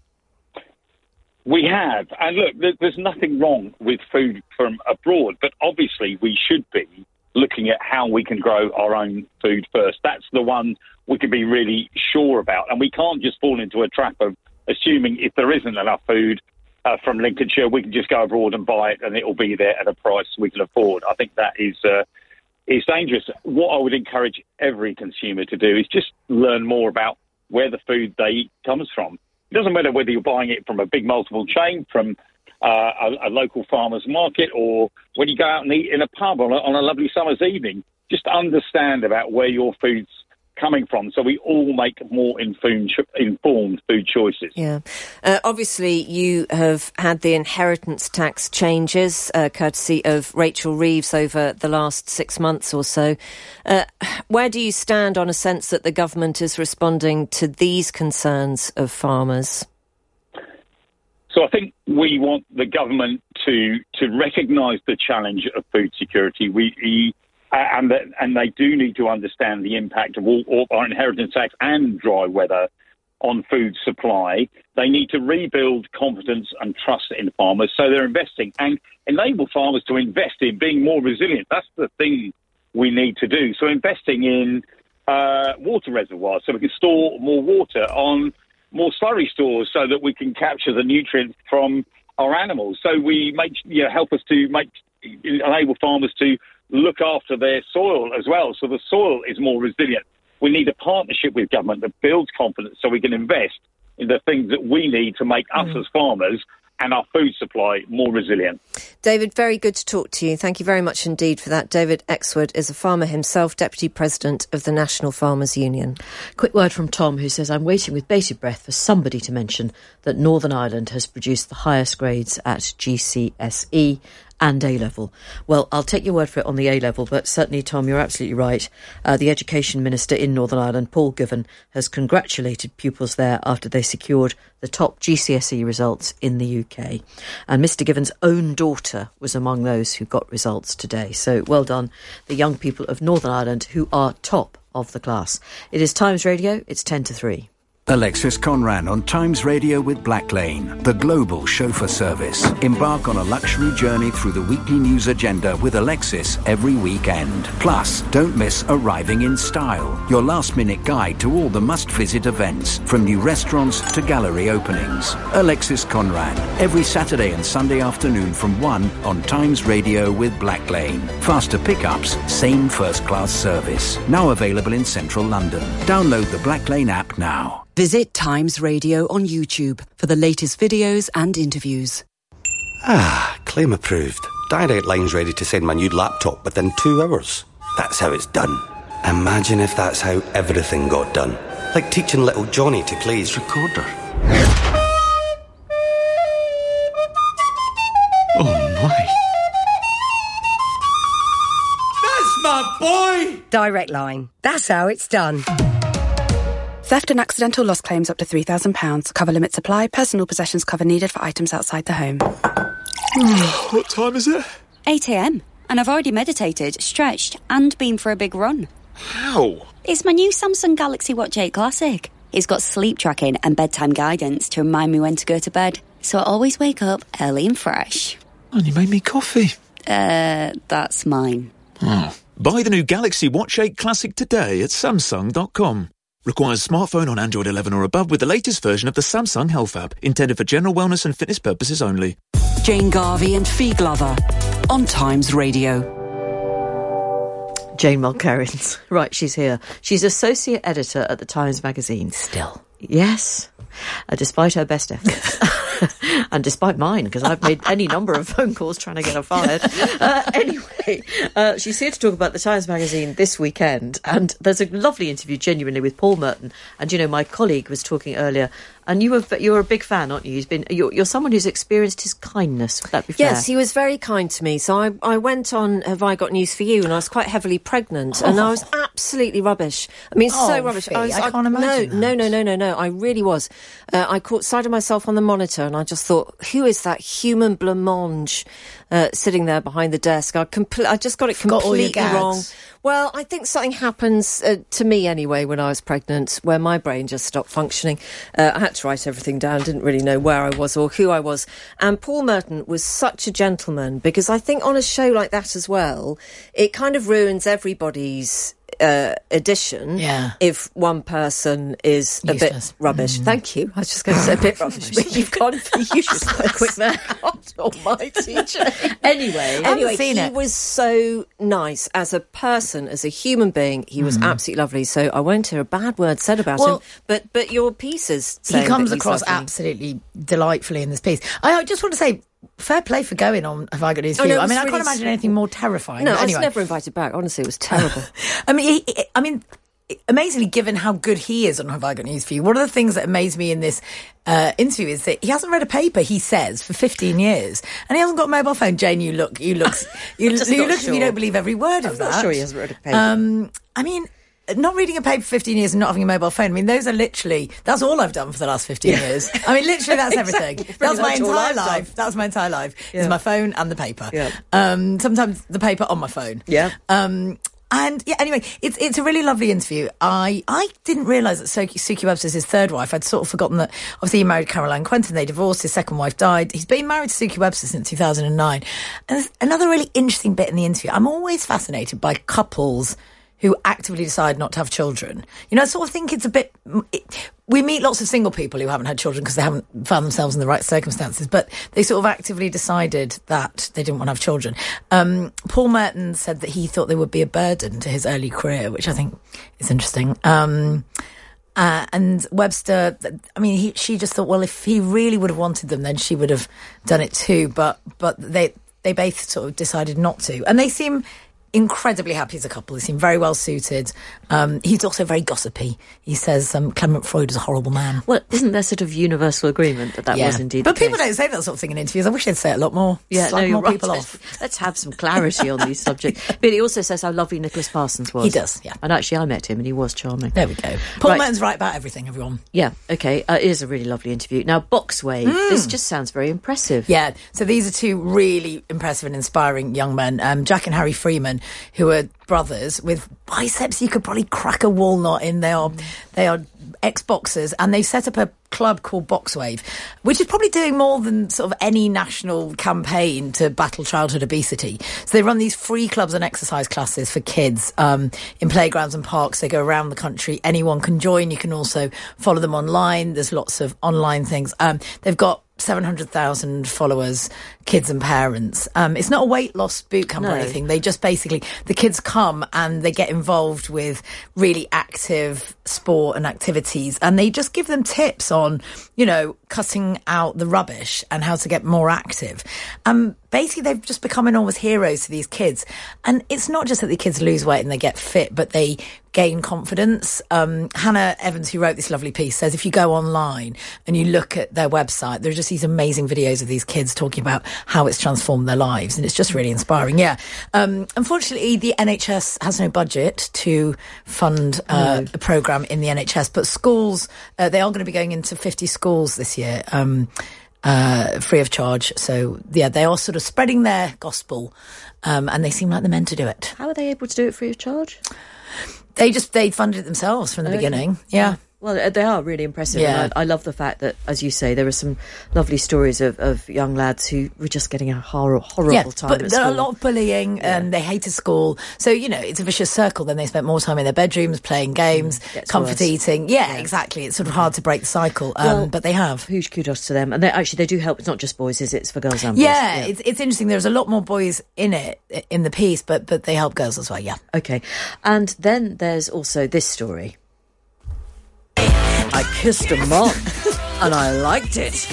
We have. And look, there's nothing wrong with food from abroad, but obviously we should be looking at how we can grow our own food first. That's the one we can be really sure about. And we can't just fall into a trap of assuming if there isn't enough food from Lincolnshire, we can just go abroad and buy it and it will be there at a price we can afford. I think that is dangerous. What I would encourage every consumer to do is just learn more about where the food they eat comes from. It doesn't matter whether you're buying it from a big multiple chain, from a local farmer's market, or when you go out and eat in a pub on a lovely summer's evening. Just understand about where your food's coming from, so we all make more informed food choices. Yeah. Obviously, you have had the inheritance tax changes, courtesy of Rachel Reeves, over the last 6 months or so. Where do you stand on a sense that the government is responding to these concerns of farmers? So I think we want the government to recognise the challenge of food security. And they do need to understand the impact of all our inheritance tax and dry weather on food supply. They need to rebuild confidence and trust in farmers, so they're investing and enable farmers to invest in being more resilient. That's the thing we need to do. So investing in water reservoirs so we can store more water, on more slurry stores so that we can capture the nutrients from our animals. So we help us to enable farmers to look after their soil as well, so the soil is more resilient. We need a partnership with government that builds confidence so we can invest in the things that we need to make us as farmers and our food supply more resilient. David, very good to talk to you. Thank you very much indeed for that. David Exwood is a farmer himself, Deputy President of the National Farmers Union. Quick word from Tom, who says, I'm waiting with bated breath for somebody to mention that Northern Ireland has produced the highest grades at GCSE and A-level. Well, I'll take your word for it on the A-level, but certainly, Tom, you're absolutely right. The Education Minister in Northern Ireland, Paul Givan, has congratulated pupils there after they secured the top GCSE results in the UK. And Mr Givan's own daughter was among those who got results today. So well done, the young people of Northern Ireland who are top of the class. It is Times Radio, it's 10 to 3. Alexis Conran on Times Radio with Black Lane, the global chauffeur service. Embark on a luxury journey through the weekly news agenda with Alexis every weekend. Plus, don't miss Arriving in Style, your last-minute guide to all the must-visit events, from new restaurants to gallery openings. Alexis Conran, every Saturday and Sunday afternoon from 1 on Times Radio with Black Lane. Faster pickups, same first-class service. Now available in central London. Download the Black Lane app now. Visit Times Radio on YouTube for the latest videos and interviews. Claim approved. Direct Line's ready to send my new laptop within 2 hours. That's how it's done. Imagine if that's how everything got done. Like teaching little Johnny to play his recorder. Oh my. That's my boy! Direct Line. That's how it's done. Theft and accidental loss claims up to £3,000. Cover limits apply. Personal possessions cover needed for items outside the home. What time is it? 8 a.m. And I've already meditated, stretched, and been for a big run. How? It's my new Samsung Galaxy Watch 8 Classic. It's got sleep tracking and bedtime guidance to remind me when to go to bed. So I always wake up early and fresh. And you made me coffee. That's mine. Buy the new Galaxy Watch 8 Classic today at Samsung.com. Requires smartphone on Android 11 or above with the latest version of the Samsung Health app, intended for general wellness and fitness purposes only. Jane Garvey and Fee Glover on Times Radio. Jane Mulkerrins. Right, she's here. She's associate editor at the Times Magazine. Still. Yes. Despite her best efforts. And despite mine, because I've made any number of phone calls trying to get her fired. Anyway, she's here to talk about the Times Magazine this weekend. And there's a lovely interview, genuinely, with Paul Merton. And, you know, my colleague was talking earlier And you're a big fan, aren't you? You're someone who's experienced his kindness. Would that be fair? Yes, he was very kind to me. So I went on Have I Got News for You, and I was quite heavily pregnant, and I was absolutely rubbish. I mean, so rubbish. Fee, I can't imagine. No. I really was. I caught sight of myself on the monitor, and I just thought, who is that human blancmange sitting there behind the desk? I just got it completely wrong. Well, I think something happens to me anyway when I was pregnant, where my brain just stopped functioning. I had to write everything down, didn't really know where I was or who I was. And Paul Merton was such a gentleman, because I think on a show like that as well, it kind of ruins everybody's edition if one person is a bit rubbish. Thank you. I was just going to say a bit rubbish, but you've gone for useless quick there. God almighty. Anyway, he was so nice as a person, as a human being. He was absolutely lovely. So I won't hear a bad word said about him. But your pieces, he comes across absolutely delightfully in this piece. I just want to say, fair play for going on Have I Got News for You. I mean, I can't imagine anything more terrifying. No, anyway. I was never invited back. Honestly, it was terrible. I mean, amazingly, given how good he is on Have I Got News for You, one of the things that amazed me in this interview is that he hasn't read a paper, he says, for 15 years. And he hasn't got a mobile phone. Jane, you look you don't believe every word of that. I'm not sure he hasn't read a paper. I mean, not reading a paper for 15 years and not having a mobile phone, I mean, those are literally, that's all I've done for the last 15 years. I mean, literally, that's everything. That's my entire life. That's my entire life. Yeah. Is my phone and the paper. Yeah. Sometimes the paper on my phone. Yeah. And anyway, it's a really lovely interview. I didn't realise that Suki Webster's his third wife. I'd sort of forgotten that obviously he married Caroline Quentin. They divorced. His second wife died. He's been married to Suki Webster since 2009. And there's another really interesting bit in the interview. I'm always fascinated by couples who actively decide not to have children. You know, I sort of think it's a bit... we meet lots of single people who haven't had children because they haven't found themselves in the right circumstances, but they sort of actively decided that they didn't want to have children. Paul Merton said that he thought they would be a burden to his early career, which I think is interesting. And Webster, I mean, she just thought, well, if he really would have wanted them, then she would have done it too. But they both sort of decided not to. And they seem incredibly happy as a couple. They seem very well suited. He's also very gossipy. He says Clement Freud is a horrible man. Well, isn't there sort of universal agreement that was indeed but the people case? don't say that sort of thing in interviews. I wish they'd say it a lot more. Yeah, Slag more you're people right. off. Let's have some clarity on these subjects. But he also says how lovely Nicholas Parsons was. He does, yeah. And actually I met him and he was charming. There we go. Paul Merton's right about everything, everyone. Yeah, okay. It is a really lovely interview. Now, Boxwave, this just sounds very impressive. Yeah, so these are two really impressive and inspiring young men, Jack and Harry Freeman, who are brothers with biceps you could probably crack a walnut in. They are ex-boxers, and they set up a club called Boxwave, which is probably doing more than sort of any national campaign to battle childhood obesity. So they run these free clubs and exercise classes for kids in playgrounds and parks. They go around the country. Anyone can join. You can also follow them online. There's lots of online things. They've got 700,000 followers, kids and parents. It's not a weight loss boot camp or anything. They just basically, the kids come and they get involved with really active sport and activities, and they just give them tips on, you know, cutting out the rubbish and how to get more active. Basically, they've just become enormous heroes to these kids. And it's not just that the kids lose weight and they get fit, but they gain confidence. Hannah Evans, who wrote this lovely piece, says if you go online and you look at their website, there are just these amazing videos of these kids talking about how it's transformed their lives. And it's just really inspiring. Yeah. Unfortunately, the NHS has no budget to fund a programme in the NHS, but schools, they are going to be going into 50 schools this year. Free of charge. So, yeah, they are sort of spreading their gospel, and they seem like the men to do it. How are they able to do it free of charge? They funded it themselves from the beginning. Yeah. Well, they are really impressive. Yeah. And I love the fact that, as you say, there are some lovely stories of young lads who were just getting a horrible time at school. But there are a lot of bullying and they hated school. So, you know, it's a vicious circle. Then they spent more time in their bedrooms, playing games, comfort eating. Yeah, exactly. It's sort of hard to break the cycle, but they have. Huge kudos to them. And they do help. It's not just boys, is it? It's for girls and boys. Yeah, it's interesting. There's a lot more boys in it, in the piece, but they help girls as well, yeah. Okay. And then there's also this story. I kissed a mum and I liked it.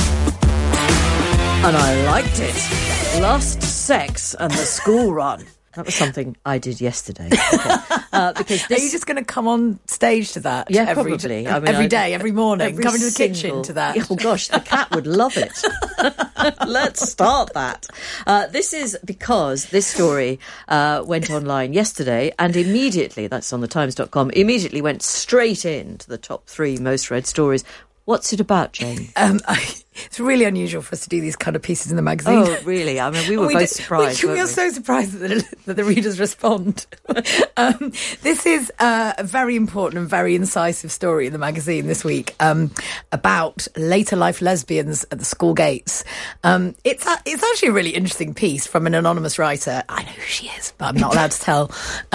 And I liked it. Lust, sex and the school run. That was something I did yesterday. Okay. Because Are you just going to come on stage to that? Yeah, every probably. Every day, every morning, come into the kitchen to that. Oh gosh, the cat would love it. Let's start that. This is because this story went online yesterday and immediately, that's on thetimes.com, immediately went straight into the top 3 most read stories. What's it about, Jane? It's really unusual for us to do these kind of pieces in the magazine. Oh, really? I mean, we were both surprised. We are so surprised that the readers respond. This is a very important and very incisive story in the magazine this week about later life lesbians at the school gates. It's actually a really interesting piece from an anonymous writer. I know who she is, but I'm not allowed to tell.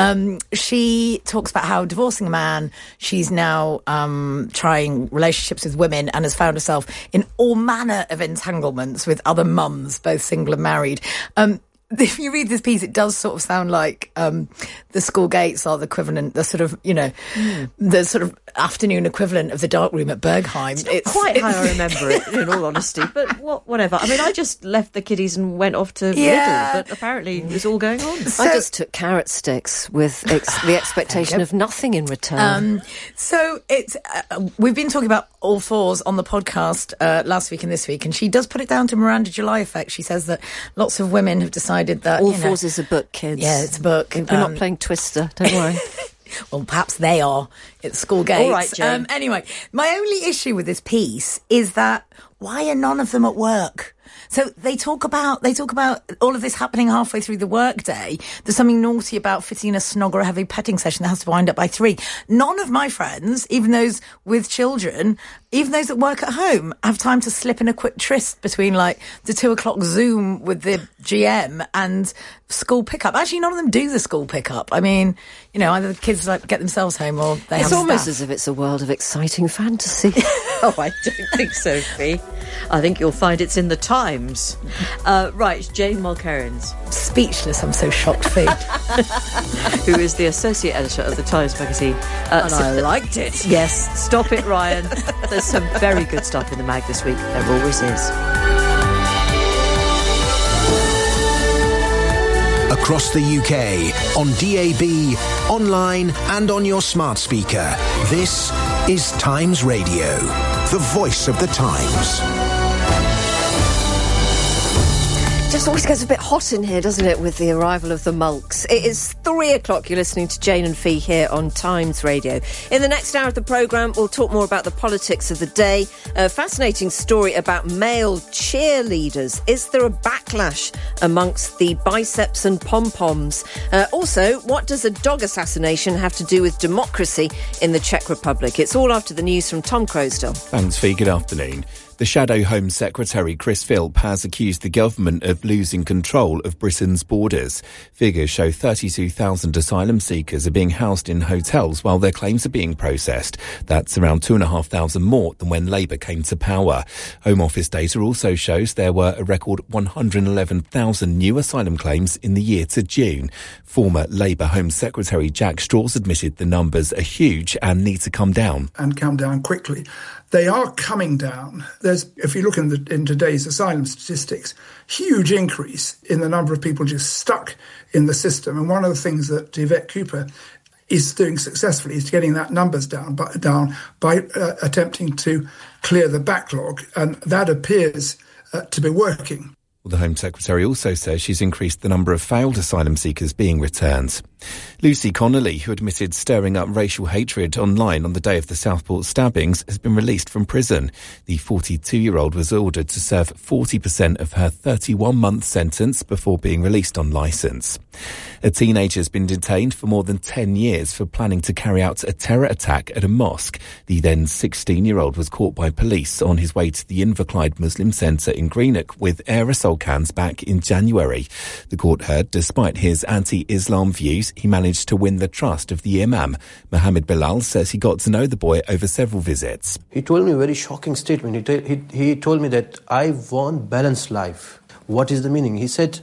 She talks about how divorcing a man, she's now trying relationships with women and has found herself in all manner of entanglements with other mums, both single and married. If you read this piece, it does sort of sound like the school gates are the equivalent, the sort of, the sort of afternoon equivalent of the dark room at Bergheim. It's quite how I remember it, in all honesty, but whatever. I mean, I just left the kiddies and went off to Lidl, but apparently it was all going on. So, I just took carrot sticks with the expectation of nothing in return. So it's we've been talking about All Fours on the podcast last week and this week, and she does put it down to Miranda July effect. She says that lots of women have decided that All Fours is a book, kids. Yeah, it's a book. We're not playing Twister, don't worry. Well, perhaps they are at school gates. All right, Jane. Anyway, my only issue with this piece is that why are none of them at work? So they talk about all of this happening halfway through the workday. There's something naughty about fitting in a snog or a heavy petting session that has to wind up by 3. None of my friends, even those with children, even those that work at home, have time to slip in a quick tryst between like the 2:00 Zoom with the GM and school pickup. Actually, none of them do the school pickup. I mean, either the kids like get themselves home or they have It's almost staff. as if it's a world of exciting fantasy. Oh, I don't think so, Fee. I think you'll find it's in the Times. Right, Jane Mulkerrins. Speechless, I'm so shocked, Fee. Who is the associate editor of the Times magazine. And I liked it. Yes, stop it, Ryan. There's some very good stuff in the mag this week. There always is. Across the UK, on DAB, online and on your smart speaker. This is Times Radio, the voice of the Times. Just always gets a bit hot in here, doesn't it, with the arrival of the mulks. It is 3:00. You're listening to Jane and Fee here on Times Radio. In the next hour of the programme, we'll talk more about the politics of the day. A fascinating story about male cheerleaders. Is there a backlash amongst the biceps and pom-poms? Also, what does a dog assassination have to do with democracy in the Czech Republic? It's all after the news from Tom Crosdell. Thanks, Fee. Good afternoon. The Shadow Home Secretary Chris Philp has accused the government of losing control of Britain's borders. Figures show 32,000 asylum seekers are being housed in hotels while their claims are being processed. That's around 2,500 more than when Labour came to power. Home Office data also shows there were a record 111,000 new asylum claims in the year to June. Former Labour Home Secretary Jack Straws admitted the numbers are huge and need to come down. And come down quickly. They are coming down. If you look in today's asylum statistics, huge increase in the number of people just stuck in the system. And one of the things that Yvette Cooper is doing successfully is getting that numbers down by attempting to clear the backlog. And that appears to be working. The Home Secretary also says she's increased the number of failed asylum seekers being returned. Lucy Connolly, who admitted stirring up racial hatred online on the day of the Southport stabbings, has been released from prison. The 42-year-old was ordered to serve 40% of her 31-month sentence before being released on licence. A teenager has been detained for more than 10 years for planning to carry out a terror attack at a mosque. The then 16-year-old was caught by police on his way to the Inverclyde Muslim Centre in Greenock with aerosol cans back in January. The court heard, despite his anti-Islam views, he managed to win the trust of the imam. Mohammed Bilal says he got to know the boy over several visits. He told me a very shocking statement. He told me that I want balanced life. What is the meaning? He said,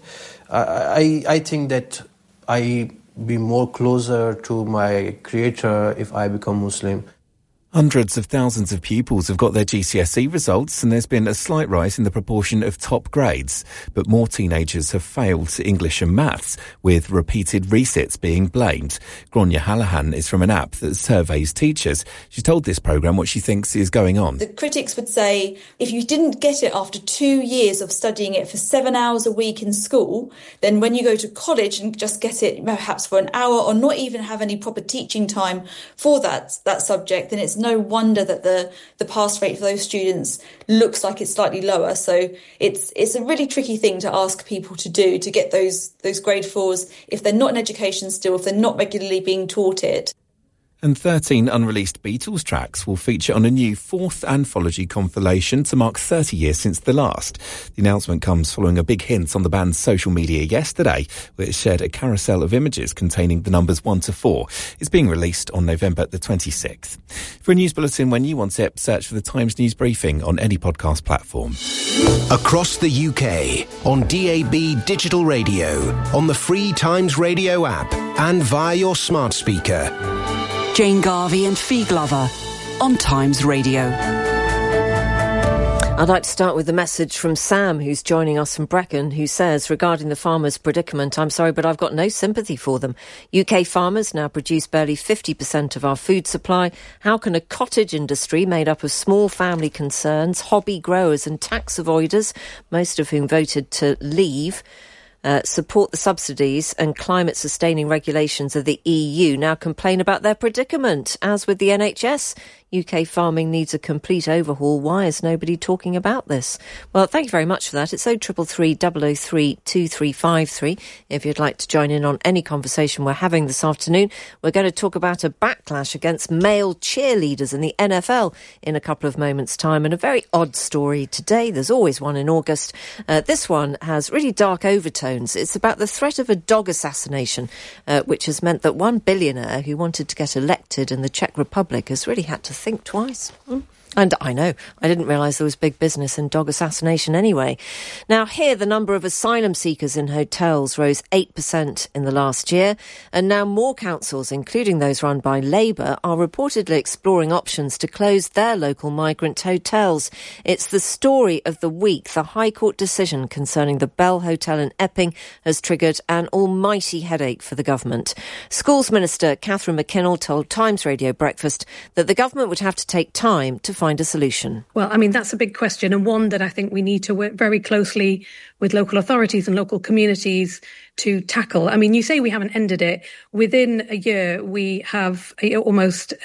I think that I be more closer to my creator if I become Muslim. Hundreds of thousands of pupils have got their GCSE results, and there's been a slight rise in the proportion of top grades. But more teenagers have failed English and maths, with repeated resits being blamed. Grania Hallahan is from an app that surveys teachers. She told this programme what she thinks is going on. The critics would say if you didn't get it after 2 years of studying it for 7 hours a week in school, then when you go to college and just get it perhaps for an hour or not even have any proper teaching time for that subject, then it's no wonder that the pass rate for those students looks like it's slightly lower. So it's a really tricky thing to ask people to do, to get those grade 4s if they're not in education still, if they're not regularly being taught it. And 13 unreleased Beatles tracks will feature on a new 4th anthology compilation to mark 30 years since the last. The announcement comes following a big hint on the band's social media yesterday, where it shared a carousel of images containing the numbers 1 to 4. It's being released on November the 26th. For a news bulletin when you want it, search for the Times News Briefing on any podcast platform. Across the UK, on DAB digital radio, on the free Times Radio app, and via your smart speaker. Jane Garvey and Fee Glover on Times Radio. I'd like to start with a message from Sam, who's joining us from Brecon, who says, regarding the farmers' predicament, I'm sorry, but I've got no sympathy for them. UK farmers now produce barely 50% of our food supply. How can a cottage industry made up of small family concerns, hobby growers and tax avoiders, most of whom voted to leave, support the subsidies and climate-sustaining regulations of the EU, now complain about their predicament? As with the NHS, UK farming needs a complete overhaul. Why is nobody talking about this? Well, thank you very much for that. It's 0333 003 2353. If you'd like to join in on any conversation we're having this afternoon, we're going to talk about a backlash against male cheerleaders in the NFL in a couple of moments' time, and a very odd story today. There's always one in August. This one has really dark overtones. It's about the threat of a dog assassination, which has meant that one billionaire who wanted to get elected in the Czech Republic has really had to think twice. And I know, I didn't realise there was big business in dog assassination anyway. Now, here, the number of asylum seekers in hotels rose 8% in the last year, and now more councils, including those run by Labour, are reportedly exploring options to close their local migrant hotels. It's the story of the week. The High Court decision concerning the Bell Hotel in Epping has triggered an almighty headache for the government. Schools Minister Catherine McKinnell told Times Radio Breakfast that the government would have to take time to find a solution. Well, I mean, that's a big question, and one that I think we need to work very closely with local authorities and local communities to tackle. I mean, you say we haven't ended it. Within a year, we have almost,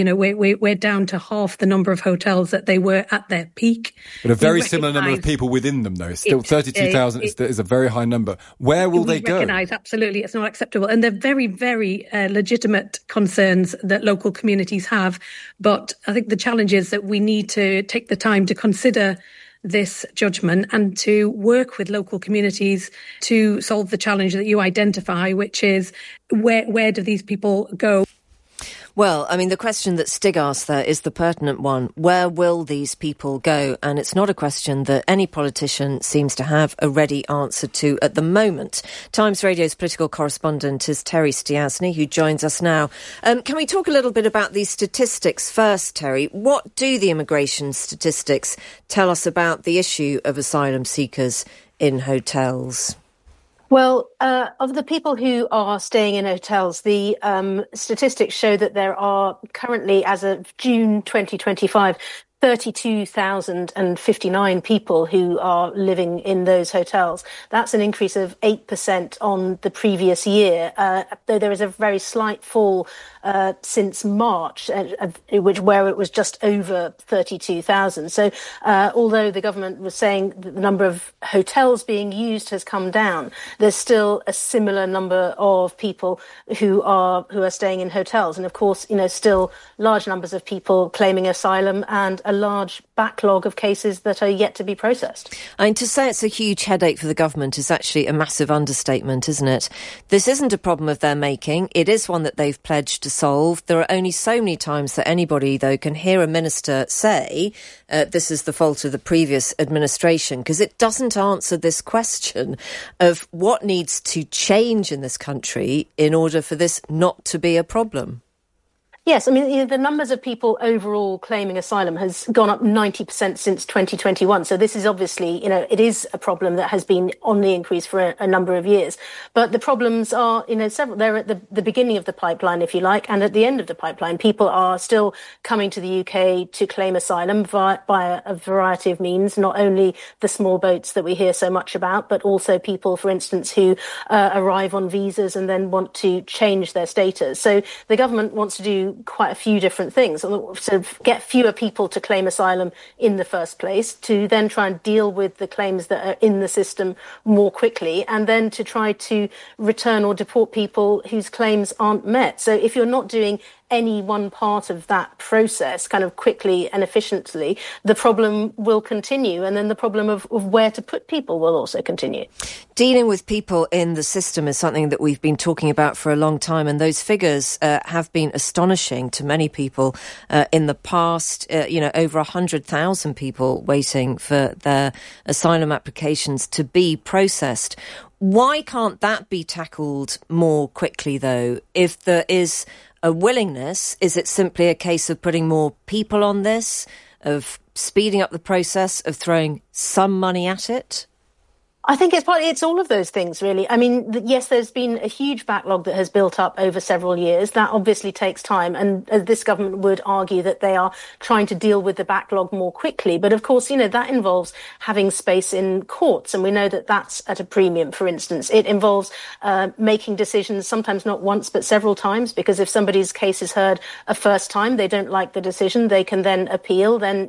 we're down to half the number of hotels that they were at their peak. But a very similar number of people within them, though. It's still 32,000 is a very high number. Where will they go? Absolutely, it's not acceptable. And they're very, very legitimate concerns that local communities have. But I think the challenge is that we need to take the time to consider this judgment and to work with local communities to solve the challenge that you identify, which is where do these people go? Well, I mean, the question that Stig asked there is the pertinent one. Where will these people go? And it's not a question that any politician seems to have a ready answer to at the moment. Times Radio's political correspondent is Terry Stiasny, who joins us now. Can we talk a little bit about these statistics first, Terry? What do the immigration statistics tell us about the issue of asylum seekers in hotels? Well, of the people who are staying in hotels, the statistics show that there are currently, as of June 2025, 32,059 people who are living in those hotels. That's an increase of 8% on the previous year, though there is a very slight fall since March, where it was just over 32,000. So although the government was saying that the number of hotels being used has come down, there's still a similar number of people who are staying in hotels. And of course, still large numbers of people claiming asylum and a large backlog of cases that are yet to be processed. I mean, to say it's a huge headache for the government is actually a massive understatement, isn't it? This isn't a problem of their making. It is one that they've pledged to solve. There are only so many times that anybody, though, can hear a minister say this is the fault of the previous administration, because it doesn't answer this question of what needs to change in this country in order for this not to be a problem. Yes, I mean, the numbers of people overall claiming asylum has gone up 90% since 2021. So this is obviously, it is a problem that has been on the increase for a number of years. But the problems are, several. They're at the beginning of the pipeline, if you like, and at the end of the pipeline. People are still coming to the UK to claim asylum by a variety of means, not only the small boats that we hear so much about, but also people, for instance, who arrive on visas and then want to change their status. So the government wants to do quite a few different things. So get fewer people to claim asylum in the first place, to then try and deal with the claims that are in the system more quickly, and then to try to return or deport people whose claims aren't met. So if you're not doing any one part of that process kind of quickly and efficiently, the problem will continue, and then the problem of where to put people will also continue. Dealing with people in the system is something that we've been talking about for a long time, and those figures have been astonishing to many people in the past. Over 100,000 people waiting for their asylum applications to be processed. Why can't that be tackled more quickly, though? If there is a willingness, is it simply a case of putting more people on this, of speeding up the process, of throwing some money at it? I think it's all of those things, really. I mean, yes, there's been a huge backlog that has built up over several years. That obviously takes time. And this government would argue that they are trying to deal with the backlog more quickly. But of course, that involves having space in courts. And we know that that's at a premium, for instance. It involves making decisions, sometimes not once, but several times, because if somebody's case is heard a first time, they don't like the decision, they can then appeal. Then,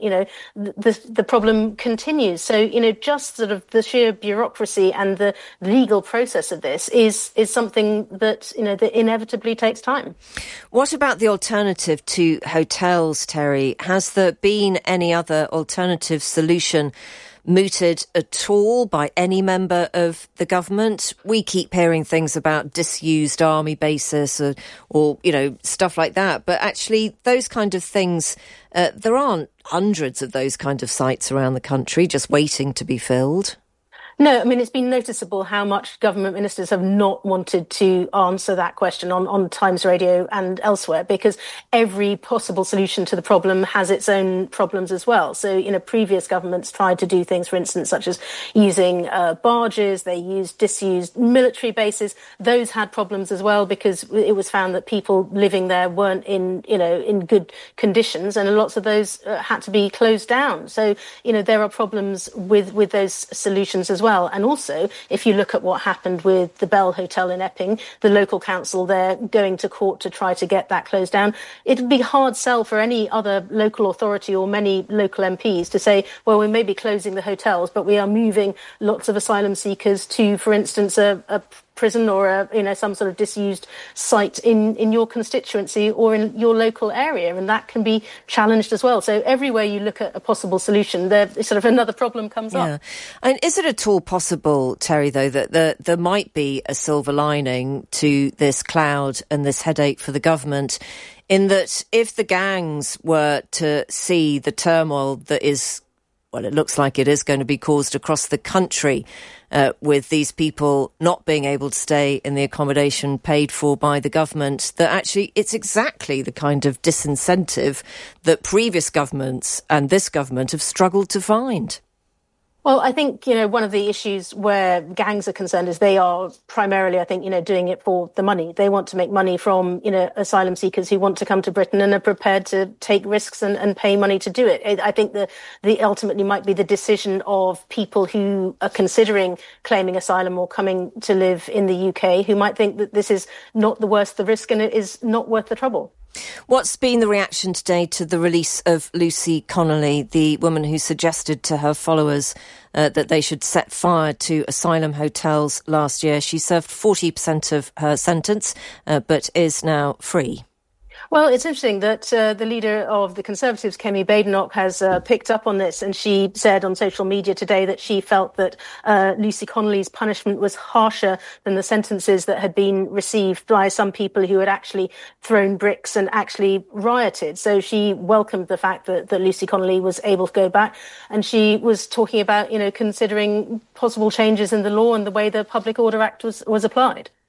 the problem continues. So, just sort of the sheer bureaucracy and the legal process of this is something that that inevitably takes time. What about the alternative to hotels, Terry? Has there been any other alternative solution mooted at all by any member of the government? We keep hearing things about disused army bases or stuff like that, but actually those kind of things, there aren't hundreds of those kind of sites around the country just waiting to be filled. No, I mean, it's been noticeable how much government ministers have not wanted to answer that question on Times Radio and elsewhere, because every possible solution to the problem has its own problems as well. So, previous governments tried to do things, for instance, such as using barges. They used disused military bases. Those had problems as well, because it was found that people living there weren't in good conditions, and lots of those had to be closed down. So, there are problems with those solutions as well. And also, if you look at what happened with the Bell Hotel in Epping, the local council there going to court to try to get that closed down, it would be a hard sell for any other local authority or many local MPs to say, well, we may be closing the hotels, but we are moving lots of asylum seekers to, for instance, a prison or some sort of disused site in your constituency or in your local area, and that can be challenged as well. So everywhere you look at a possible solution, there sort of another problem comes up. And is it at all possible, Terry, though, that there might be a silver lining to this cloud and this headache for the government, in that if the gangs were to see the turmoil that is, well, it looks like it is going to be caused across the country, with these people not being able to stay in the accommodation paid for by the government, that actually it's exactly the kind of disincentive that previous governments and this government have struggled to find? Well, I think, one of the issues where gangs are concerned is they are primarily, I think, doing it for the money. They want to make money from, asylum seekers who want to come to Britain and are prepared to take risks and pay money to do it. I think the ultimately might be the decision of people who are considering claiming asylum or coming to live in the UK, who might think that this is not worth the risk and it is not worth the trouble. What's been the reaction today to the release of Lucy Connolly, the woman who suggested to her followers that they should set fire to asylum hotels last year? She served 40% of her sentence, but is now free. Well, it's interesting that the leader of the Conservatives, Kemi Badenoch, has picked up on this, and she said on social media today that she felt that Lucy Connolly's punishment was harsher than the sentences that had been received by some people who had actually thrown bricks and actually rioted. So she welcomed the fact that Lucy Connolly was able to go back, and she was talking about, considering possible changes in the law and the way the Public Order Act was applied.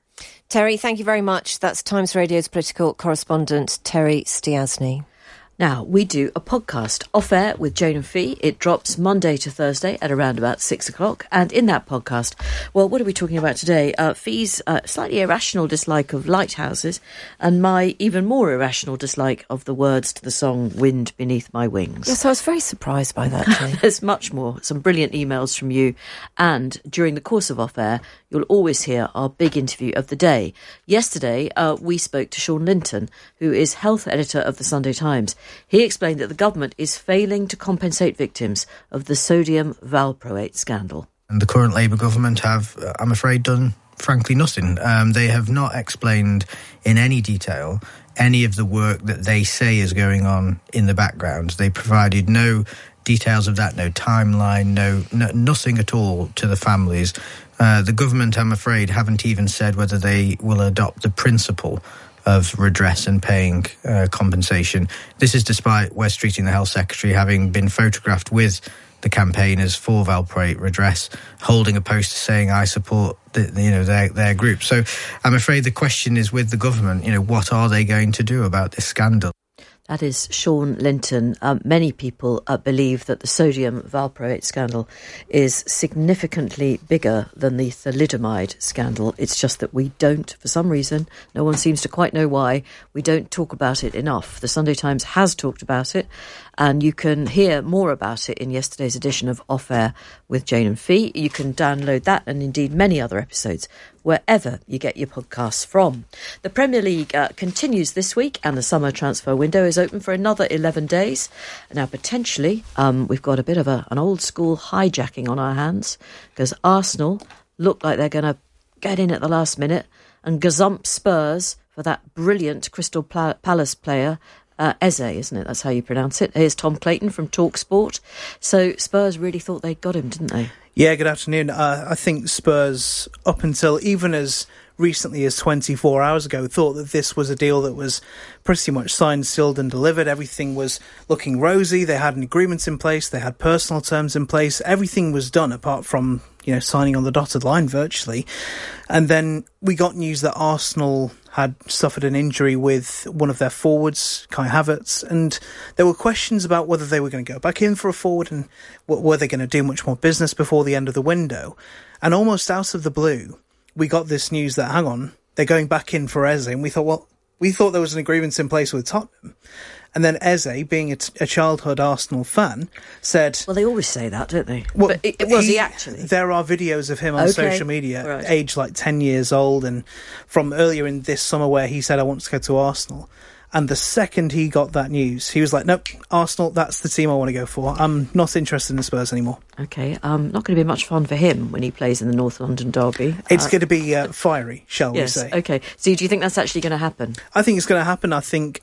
Terry, thank you very much. That's Times Radio's political correspondent, Terry Stiasny. Now, we do a podcast off-air with Jane and Fee. It drops Monday to Thursday at around about 6 o'clock. And in that podcast, well, what are we talking about today? Fee's slightly irrational dislike of lighthouses and my even more irrational dislike of the words to the song Wind Beneath My Wings. Yes, I was very surprised by that, Jane. There's much more. Some brilliant emails from you. And during the course of off-air, you'll always hear our big interview of the day. Yesterday, we spoke to Sean Linton, who is health editor of the Sunday Times. He explained that the government is failing to compensate victims of the sodium valproate scandal. And the current Labour government have, I'm afraid, done, frankly, nothing. They have not explained in any detail any of the work that they say is going on in the background. They provided no details of that, no timeline, nothing at all to the families. The government, I'm afraid, haven't even said whether they will adopt the principle of redress and paying compensation. This is despite Wes Streeting, the Health Secretary, having been photographed with the campaigners for valproate redress, holding a poster saying, I support their group. So I'm afraid the question is with the government, what are they going to do about this scandal? That is Sean Linton. Many people believe that the sodium valproate scandal is significantly bigger than the thalidomide scandal. It's just that we don't, for some reason, no one seems to quite know why, we don't talk about it enough. The Sunday Times has talked about it, and you can hear more about it in yesterday's edition of Off Air with Jane and Fee. You can download that and indeed many other episodes wherever you get your podcasts from. The Premier League continues this week, and the summer transfer window is open for another 11 days. Now, potentially, we've got a bit of an old-school hijacking on our hands, because Arsenal look like they're going to get in at the last minute and gazump Spurs for that brilliant Crystal Palace player, Eze, isn't it? That's how you pronounce it. Here's Tom Clayton from TalkSport. So Spurs really thought they'd got him, didn't they? Yeah, good afternoon. I think Spurs, up until even as recently as 24 hours ago, thought that this was a deal that was pretty much signed, sealed and delivered. Everything was looking rosy. They had an agreement in place. They had personal terms in place. Everything was done apart from, signing on the dotted line virtually. And then we got news that Arsenal had suffered an injury with one of their forwards, Kai Havertz, and there were questions about whether they were going to go back in for a forward and were they going to do much more business before the end of the window. And almost out of the blue, we got this news that, hang on, they're going back in for Eze, and we thought there was an agreement in place with Tottenham. And then Eze, being a childhood Arsenal fan, said... Well, they always say that, don't they? Well, but was he actually? There are videos of him on social media, aged like 10 years old, and from earlier in this summer where he said, I want to go to Arsenal. And the second he got that news, he was like, nope, Arsenal, that's the team I want to go for. I'm not interested in the Spurs anymore. OK, not going to be much fun for him when he plays in the North London derby. It's going to be fiery, shall we say. OK. So do you think that's actually going to happen? I think it's going to happen. I think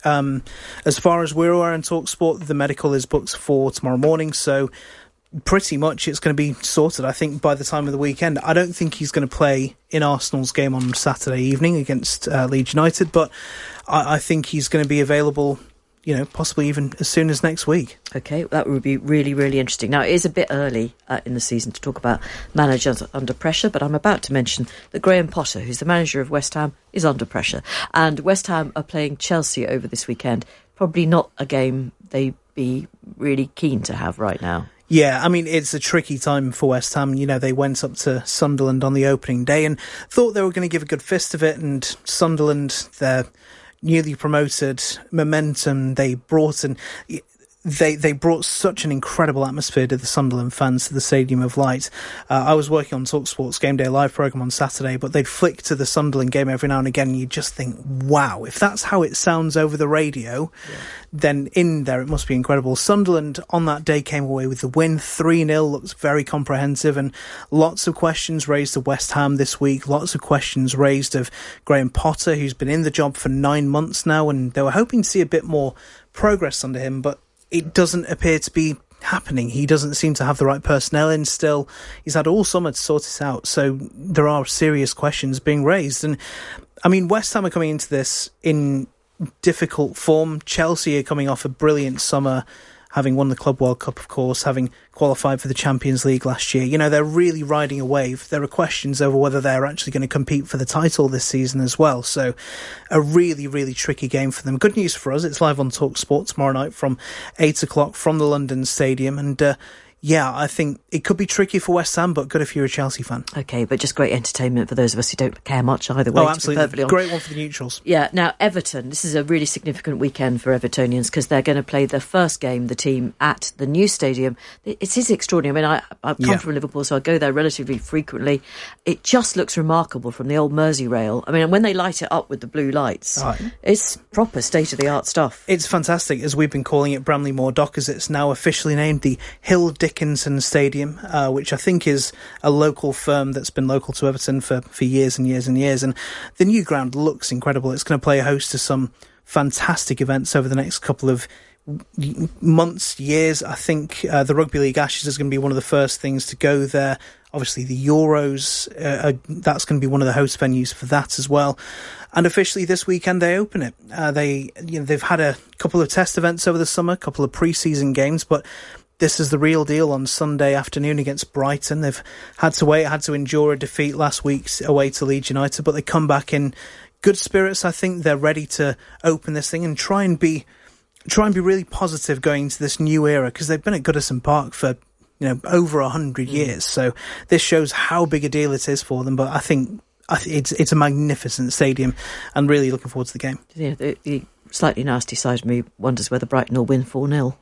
as far as we're aware in TalkSport, the medical is booked for tomorrow morning, so pretty much it's going to be sorted, I think, by the time of the weekend. I don't think he's going to play in Arsenal's game on Saturday evening against Leeds United, but I think he's going to be available, possibly even as soon as next week. OK, that would be really, really interesting. Now, it is a bit early in the season to talk about managers under pressure, but I'm about to mention that Graham Potter, who's the manager of West Ham, is under pressure. And West Ham are playing Chelsea over this weekend. Probably not a game they'd be really keen to have right now. Yeah, I mean, it's a tricky time for West Ham. They went up to Sunderland on the opening day and thought they were going to give a good fist of it, and Sunderland, their newly promoted momentum, they brought in... They brought such an incredible atmosphere to the Sunderland fans to the Stadium of Light. I was working on TalkSport's Game Day Live programme on Saturday, but they'd flick to the Sunderland game every now and again, and you just think, wow, if that's how it sounds over the radio, then in there it must be incredible. Sunderland on that day came away with the win. 3-0, looks very comprehensive, and lots of questions raised of West Ham this week, lots of questions raised of Graham Potter, who's been in the job for 9 months now, and they were hoping to see a bit more progress under him, but it doesn't appear to be happening. He doesn't seem to have the right personnel in still. He's had all summer to sort it out, so there are serious questions being raised. And I mean, West Ham are coming into this in difficult form. Chelsea are coming off a brilliant summer. having won the Club World Cup, of course, having qualified for the Champions League last year. You know, they're really riding a wave. There are questions over whether they're actually going to compete for the title this season as well. So a really, really tricky game for them. Good news for us, it's live on TalkSport tomorrow night from 8 o'clock from the London Stadium. And yeah, I think it could be tricky for West Ham, but good if you're a Chelsea fan. OK, but just great entertainment for those of us who don't care much either way. Oh, absolutely. Great one for the neutrals. Yeah, now Everton, this is a really significant weekend for Evertonians because they're going to play their first game, the team, at the new stadium. It is extraordinary. I mean, I come from Liverpool, so I go there relatively frequently. It just looks remarkable from the old Merseyrail. I mean, when they light it up with the blue lights, it's proper state-of-the-art stuff. It's fantastic. As we've been calling it, Bramley Moore Dockers, it's now officially named the Hill Dickinson Stadium, which I think is a local firm that's been local to Everton for years and years and years. And the new ground looks incredible. It's going to play host to some fantastic events over the next couple of months, years. I think the Rugby League Ashes is going to be one of the first things to go there. Obviously, the Euros, that's going to be one of the host venues for that as well. And officially this weekend they open it. They've had a couple of test events over the summer, a couple of pre-season games, but this is the real deal on Sunday afternoon against Brighton. They've had to endure a defeat last week away to Leeds United, but they come back in good spirits. I think they're ready to open this thing and try and be really positive going into this new era, because they've been at Goodison Park for over 100 years. So this shows how big a deal it is for them. But I think it's a magnificent stadium, and really looking forward to the game. Yeah, the slightly nasty side of me wonders whether Brighton will win 4-0.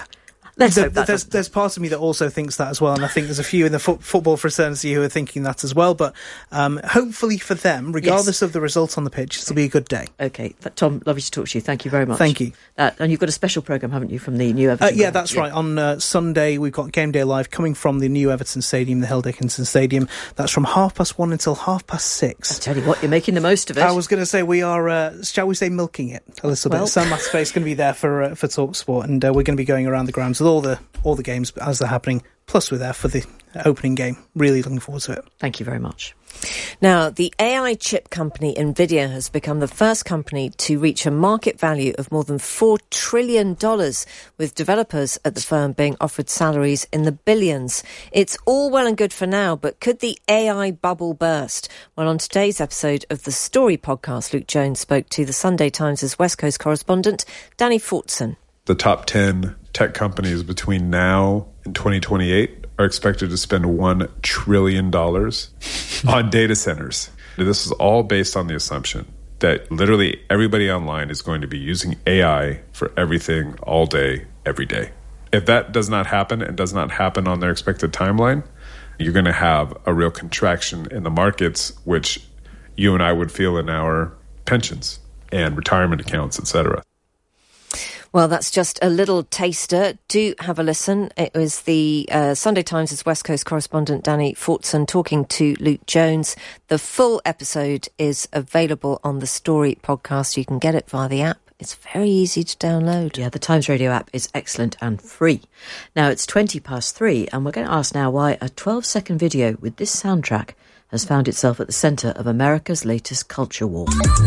There's part of me that also thinks that as well, and I think there's a few in the football fraternity who are thinking that as well, but hopefully for them, regardless of the result on the pitch, it'll be a good day. OK, Tom, lovely to talk to you. Thank you very much. Thank you. And you've got a special programme, haven't you, from the new Everton? Yeah, that's right. On Sunday, we've got Game Day Live coming from the new Everton Stadium, the Hill Dickinson Stadium. That's from 1:30 until 6:30. I tell you what, you're making the most of it. I was going to say we are, shall we say, milking it a little bit. Sam Matterface is going to be there for TalkSport, and we're going to be going around the grounds with all the games as they're happening. Plus, we're there for the opening game. Really looking forward to it. Thank you very much. Now, the AI chip company NVIDIA has become the first company to reach a market value of more than $4 trillion, with developers at the firm being offered salaries in the billions. It's all well and good for now, but could the AI bubble burst? Well, on today's episode of the Story podcast, Luke Jones spoke to the Sunday Times' West Coast correspondent, Danny Fortson. The top 10 tech companies between now and 2028 are expected to spend $1 trillion on data centers. This is all based on the assumption that literally everybody online is going to be using AI for everything, all day, every day. If that does not happen and does not happen on their expected timeline, you're going to have a real contraction in the markets, which you and I would feel in our pensions and retirement accounts, etc. Well, that's just a little taster. Do have a listen. It was the Sunday Times' West Coast correspondent Danny Fortson talking to Luke Jones. The full episode is available on the Story podcast. You can get it via the app. It's very easy to download. Yeah, the Times Radio app is excellent and free. Now, it's 3:20, and we're going to ask now why a 12-second video with this soundtrack has found itself at the centre of America's latest culture war.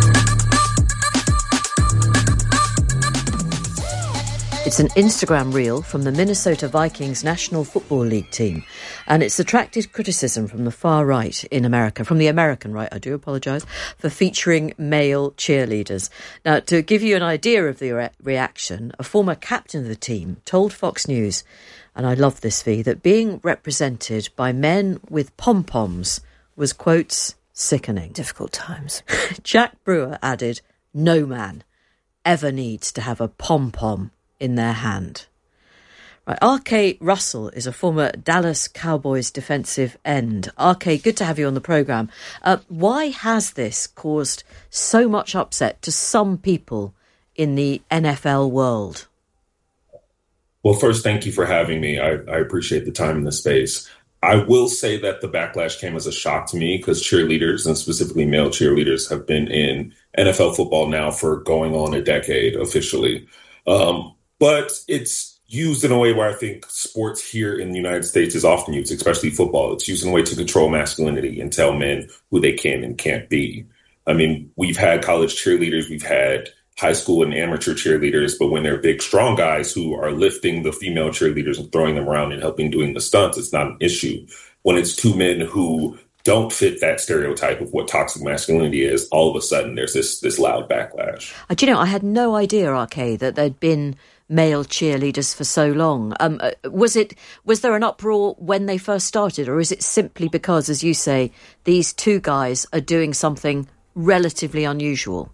It's an Instagram reel from the Minnesota Vikings National Football League team, and it's attracted criticism from the far right in America, from the American right, I do apologise, for featuring male cheerleaders. Now, to give you an idea of the reaction, a former captain of the team told Fox News, and I love this, Fee, that being represented by men with pom-poms was, quotes, sickening. Difficult times. Jack Brewer added, no man ever needs to have a pom-pom in their hand. Right, R.K. Russell is a former Dallas Cowboys defensive end. R.K., good to have you on the programme. Why has this caused so much upset to some people in the NFL world? Well, first, thank you for having me. I appreciate the time and the space. I will say that the backlash came as a shock to me because cheerleaders, and specifically male cheerleaders, have been in NFL football now for going on a decade officially. But it's used in a way where I think sports here in the United States is often used, especially football. It's used in a way to control masculinity and tell men who they can and can't be. I mean, we've had college cheerleaders, we've had high school and amateur cheerleaders, but when they're big, strong guys who are lifting the female cheerleaders and throwing them around and helping doing the stunts, it's not an issue. When it's two men who don't fit that stereotype of what toxic masculinity is, all of a sudden there's this loud backlash. Do you know, I had no idea, RK, that there'd been male cheerleaders for so long. Was there an uproar when they first started, or is it simply because, as you say, these two guys are doing something relatively unusual?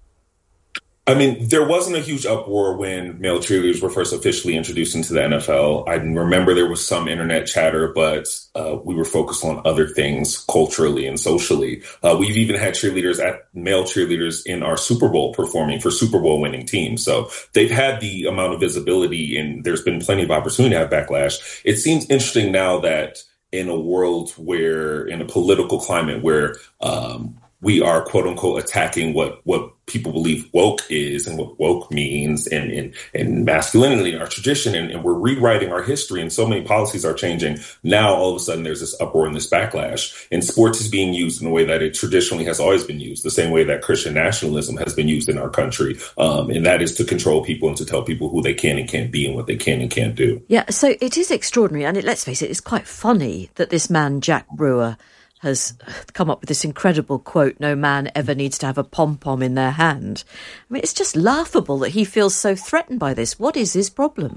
I mean, there wasn't a huge uproar when male cheerleaders were first officially introduced into the NFL. I remember there was some internet chatter, but we were focused on other things culturally and socially. We've even had male cheerleaders in our Super Bowl performing for Super Bowl winning teams. So they've had the amount of visibility, and there's been plenty of opportunity to have backlash. It seems interesting now that in a world in a political climate where we are, quote unquote, attacking what people believe woke is and what woke means and masculinity in our tradition. And we're rewriting our history, and so many policies are changing. Now, all of a sudden, there's this uproar and this backlash. And sports is being used in a way that it traditionally has always been used, the same way that Christian nationalism has been used in our country. And that is to control people and to tell people who they can and can't be and what they can and can't do. Yeah, so it is extraordinary. And let's face it, it's quite funny that this man, Jack Brewer, has come up with this incredible quote, "No man ever needs to have a pom-pom in their hand." I mean, it's just laughable that he feels so threatened by this. What is his problem?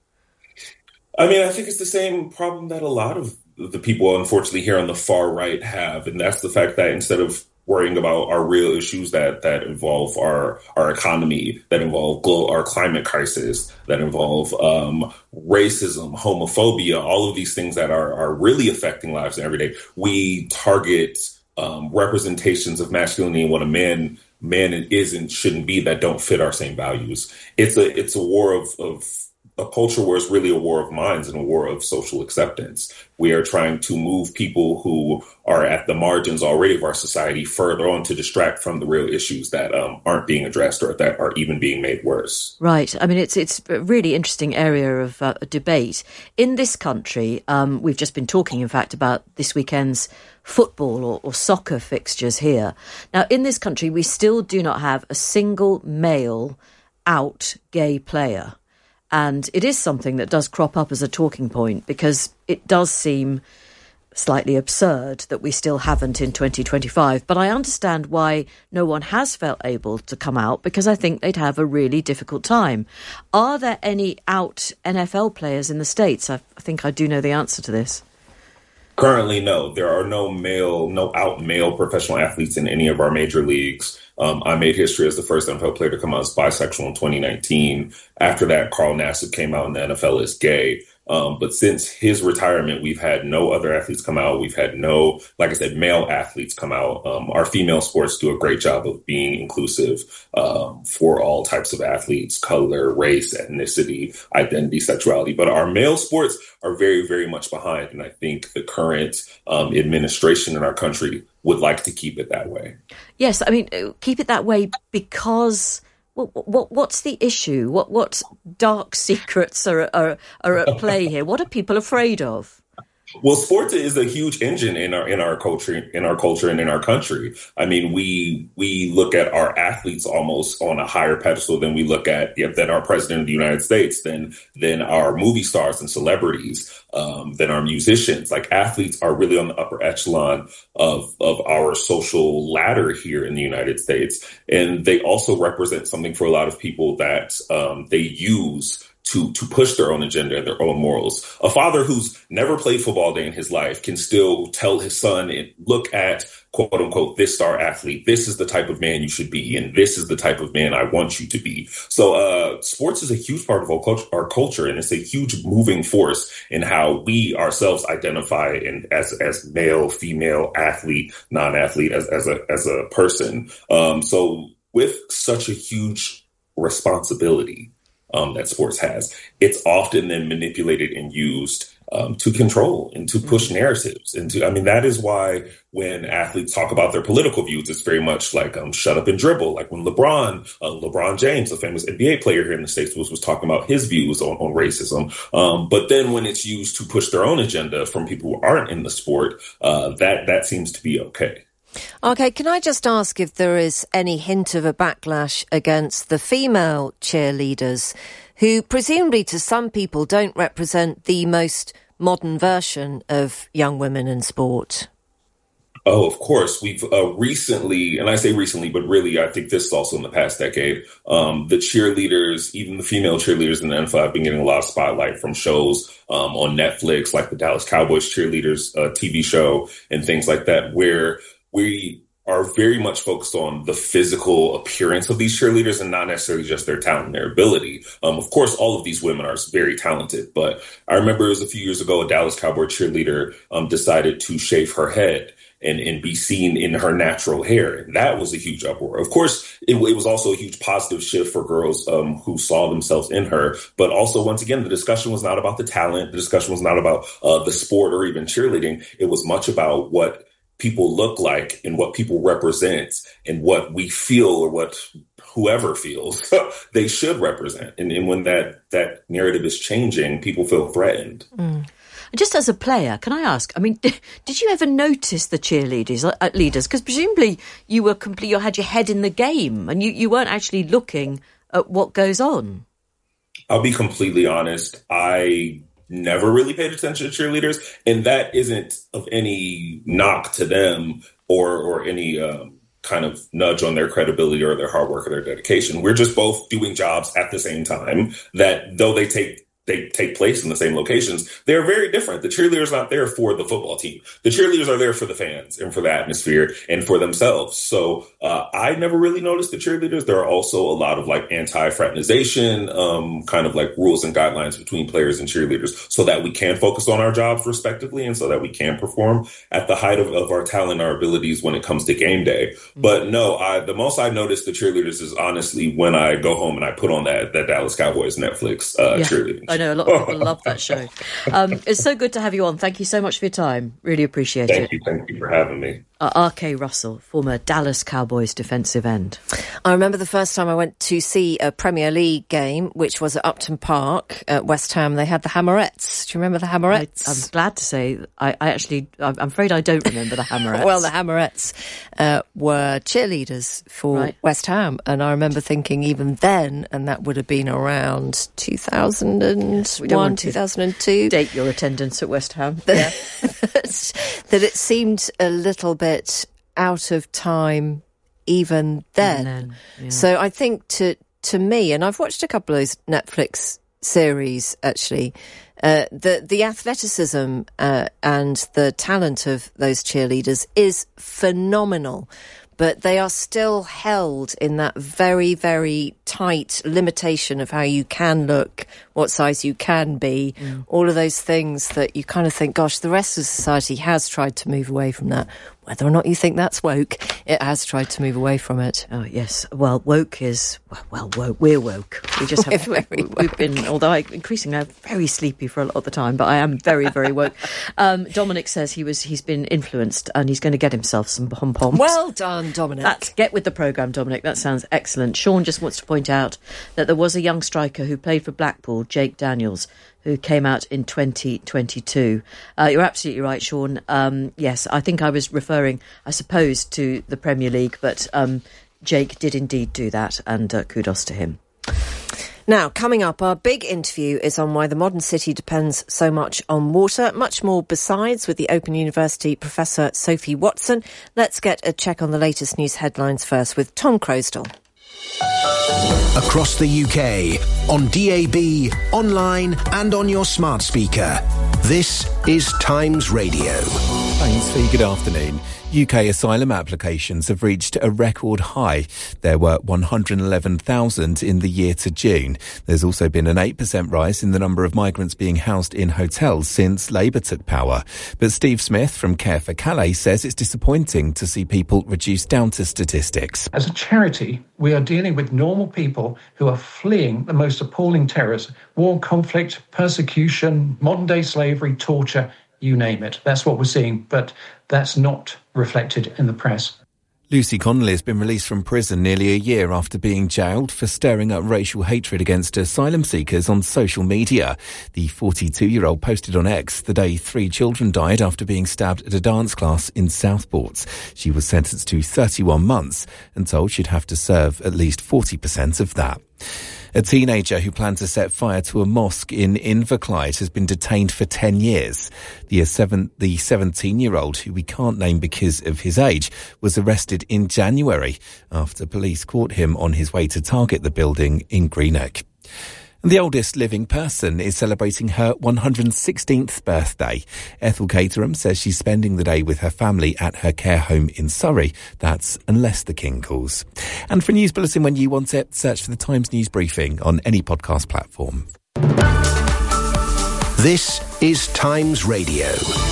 I mean, I think it's the same problem that a lot of the people, unfortunately, here on the far right have. And that's the fact that instead of worrying about our real issues that involve our economy, that involve our climate crisis, that involve racism, homophobia, all of these things that are really affecting lives every day, we target representations of masculinity and what a man is and shouldn't be that don't fit our same values. It's a war of a culture where it's really a war of minds and a war of social acceptance. We are trying to move people who are at the margins already of our society further on to distract from the real issues that aren't being addressed or that are even being made worse. Right. I mean, it's a really interesting area of debate. In this country, we've just been talking, in fact, about this weekend's football or soccer fixtures here. Now, in this country, we still do not have a single male out gay player. And it is something that does crop up as a talking point because it does seem slightly absurd that we still haven't in 2025. But I understand why no one has felt able to come out, because I think they'd have a really difficult time. Are there any out NFL players in the States? I think I do know the answer to this. Currently, no. There are no out male professional athletes in any of our major leagues. I made history as the first NFL player to come out as bisexual in 2019. After that, Carl Nassib came out in the NFL as gay. But since his retirement, we've had no other athletes come out. We've had no, like I said, male athletes come out. Our female sports do a great job of being inclusive for all types of athletes, color, race, ethnicity, identity, sexuality. But our male sports are very, very much behind. And I think the current administration in our country would like to keep it that way. Yes, I mean, keep it that way because what's the issue? What dark secrets are at play here? What are people afraid of? Well, sports is a huge engine in our culture and in our country. I mean, we look at our athletes almost on a higher pedestal than we look at than our president of the United States, than our movie stars and celebrities, than our musicians. Like, athletes are really on the upper echelon of our social ladder here in the United States, and they also represent something for a lot of people that they use to push their own agenda and their own morals. A father who's never played football day in his life can still tell his son, and look at, quote unquote, this star athlete. This is the type of man you should be, and this is the type of man I want you to be. So sports is a huge part of our culture, and it's a huge moving force in how we ourselves identify as male, female, athlete, non-athlete, as a person. So with such a huge responsibility that sports has, it's often then manipulated and used to control and to push narratives. That is why when athletes talk about their political views, it's very much like shut up and dribble. Like when LeBron James, a famous NBA player here in the States, was talking about his views on racism. But then when it's used to push their own agenda from people who aren't in the sport, that seems to be okay. Okay, can I just ask if there is any hint of a backlash against the female cheerleaders who presumably to some people don't represent the most modern version of young women in sport? Oh, of course. We've recently, and I say recently, but really I think this is also in the past decade, the cheerleaders, even the female cheerleaders in the NFL have been getting a lot of spotlight from shows on Netflix, like the Dallas Cowboys cheerleaders TV show and things like that, where we are very much focused on the physical appearance of these cheerleaders and not necessarily just their talent and their ability. Of course, all of these women are very talented, but I remember it was a few years ago, a Dallas Cowboy cheerleader decided to shave her head and be seen in her natural hair. And that was a huge uproar. Of course, it was also a huge positive shift for girls who saw themselves in her. But also, once again, the discussion was not about the talent. The discussion was not about the sport or even cheerleading. It was much about what people look like and what people represent and what we feel or what whoever feels they should represent. And when that narrative is changing, people feel threatened. Just as a player, can I ask, I mean, did you ever notice the cheerleaders, leaders? Because presumably you had your head in the game and you weren't actually looking at what goes on. I'll be completely honest. I never really paid attention to cheerleaders, and that isn't of any knock to them or any kind of nudge on their credibility or their hard work or their dedication. We're just both doing jobs at the same time that, though they take place in the same locations, they're very different. The cheerleaders are not there for the football team. The cheerleaders are there for the fans and for the atmosphere and for themselves. So I never really noticed the cheerleaders. There are also a lot of like anti-fraternization, kind of like rules and guidelines between players and cheerleaders so that we can focus on our jobs respectively and so that we can perform at the height of our talent, our abilities when it comes to game day. Mm-hmm. But no, the most I noticed the cheerleaders is honestly when I go home and I put on that Dallas Cowboys Netflix cheerleading. I know a lot of people love that show. It's so good to have you on. Thank you so much for your time. Really appreciate it. Thank you for having me. R.K. Russell, former Dallas Cowboys defensive end. I remember the first time I went to see a Premier League game, which was at Upton Park at West Ham. They had the Hammerettes. Do you remember the Hammerettes? I'm glad to say I'm afraid I don't remember the Hammerettes. Well, the Hammerettes were cheerleaders for West Ham. And I remember thinking even then, and that would have been around 2001, 2002. Date your attendance at West Ham. That it seemed a little bit out of time even then. So I think to me, and I've watched a couple of those Netflix series actually, the athleticism and the talent of those cheerleaders is phenomenal. But they are still held in that very, very tight limitation of how you can look, what size you can be, all of those things that you kind of think, gosh, the rest of society has tried to move away from that. Whether or not you think that's woke, it has tried to move away from it. Oh, yes. Well, woke is... Well, woke. We're woke. We just have... We've been... Although increasingly I'm very sleepy for a lot of the time, but I am very, very woke. Dominic says he's been influenced and he's going to get himself some pom-poms. Well done, Dominic. Get with the programme, Dominic. That sounds excellent. Sean just wants to point out that there was a young striker who played for Blackpool, Jake Daniels, who came out in 2022. You're absolutely right, Sean. Yes, I think I was referring, I suppose, to the Premier League, but Jake did indeed do that, and kudos to him. Now, coming up, our big interview is on why the modern city depends so much on water. Much more besides with the Open University Professor Sophie Watson. Let's get a check on the latest news headlines first with Tom Crosdell. Across the UK, on DAB, online and on your smart speaker. This is Times Radio. Thanks, Fee. Good afternoon. UK asylum applications have reached a record high. There were 111,000 in the year to June. There's also been an 8% rise in the number of migrants being housed in hotels since Labour took power. But Steve Smith from Care for Calais says it's disappointing to see people reduced down to statistics. As a charity, we are dealing with normal people who are fleeing the most appalling terrors: war, conflict, persecution, modern-day slavery, torture, you name it. That's what we're seeing, but that's not reflected in the press. Lucy Connolly has been released from prison nearly a year after being jailed for stirring up racial hatred against asylum seekers on social media. The 42-year-old posted on X the day 3 children died after being stabbed at a dance class in Southport. She was sentenced to 31 months and told she'd have to serve at least 40% of that. A teenager who planned to set fire to a mosque in Inverclyde has been detained for 10 years. The 17-year-old, who we can't name because of his age, was arrested in January after police caught him on his way to target the building in Greenock. And the oldest living person is celebrating her 116th birthday. Ethel Caterham says she's spending the day with her family at her care home in Surrey. That's unless the king calls. And for a news bulletin when you want it, search for the Times News Briefing on any podcast platform. This is Times Radio.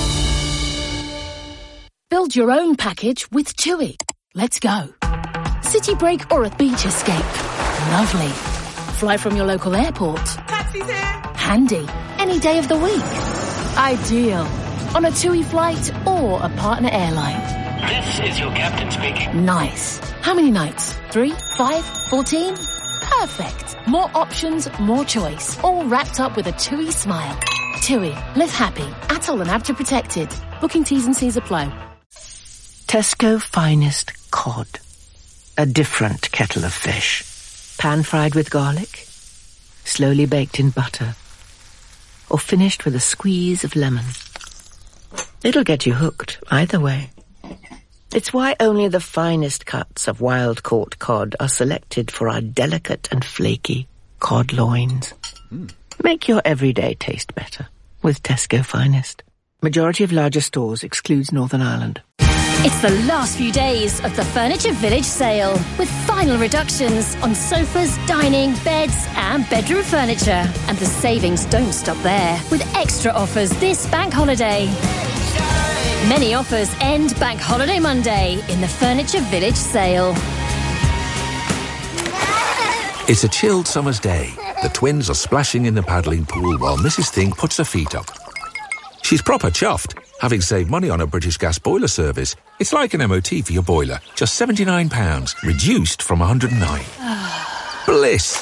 Build your own package with TUI. Let's go. City break or a beach escape. Lovely. Fly from your local airport. Taxi's here. Handy. Any day of the week. Ideal. On a TUI flight or a partner airline. This is your captain speaking. Nice. How many nights? 3, 5, 14? Perfect. More options, more choice. All wrapped up with a TUI smile. TUI. Live happy. ATOL and ABTA protected. Booking T's and C's apply. Tesco Finest Cod. A different kettle of fish. Pan-fried with garlic, slowly baked in butter, or finished with a squeeze of lemon. It'll get you hooked either way. It's why only the finest cuts of wild-caught cod are selected for our delicate and flaky cod loins. Make your everyday taste better with Tesco Finest. Majority of larger stores excludes Northern Ireland. It's the last few days of the Furniture Village sale, with final reductions on sofas, dining, beds and bedroom furniture. And the savings don't stop there, with extra offers this bank holiday. Many offers end Bank Holiday Monday in the Furniture Village sale. It's a chilled summer's day. The twins are splashing in the paddling pool while Mrs. Thing puts her feet up. She's proper chuffed, having saved money on a British Gas boiler service. It's like an MOT for your boiler, just £79, reduced from £109. Bliss!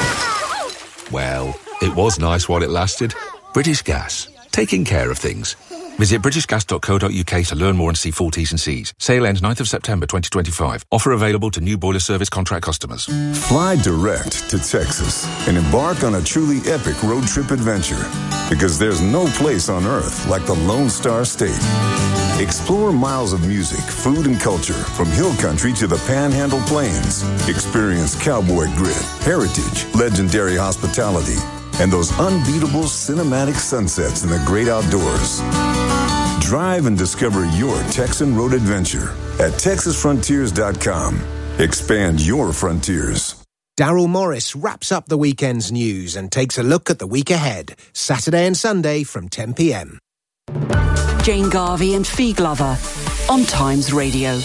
Well, it was nice while it lasted. British Gas, taking care of things. Visit britishgas.co.uk to learn more and see full T's and C's. Sale ends 9th of September 2025. Offer available to new boiler service contract customers. Fly direct to Texas and embark on a truly epic road trip adventure. Because there's no place on earth like the Lone Star State. Explore miles of music, food, and culture from hill country to the Panhandle Plains. Experience cowboy grit, heritage, legendary hospitality, and those unbeatable cinematic sunsets in the great outdoors. Drive and discover your Texan road adventure at TexasFrontiers.com. Expand your frontiers. Daryl Morris wraps up the weekend's news and takes a look at the week ahead, Saturday and Sunday from 10 p.m. Jane Garvey and Fee Glover on Times Radio.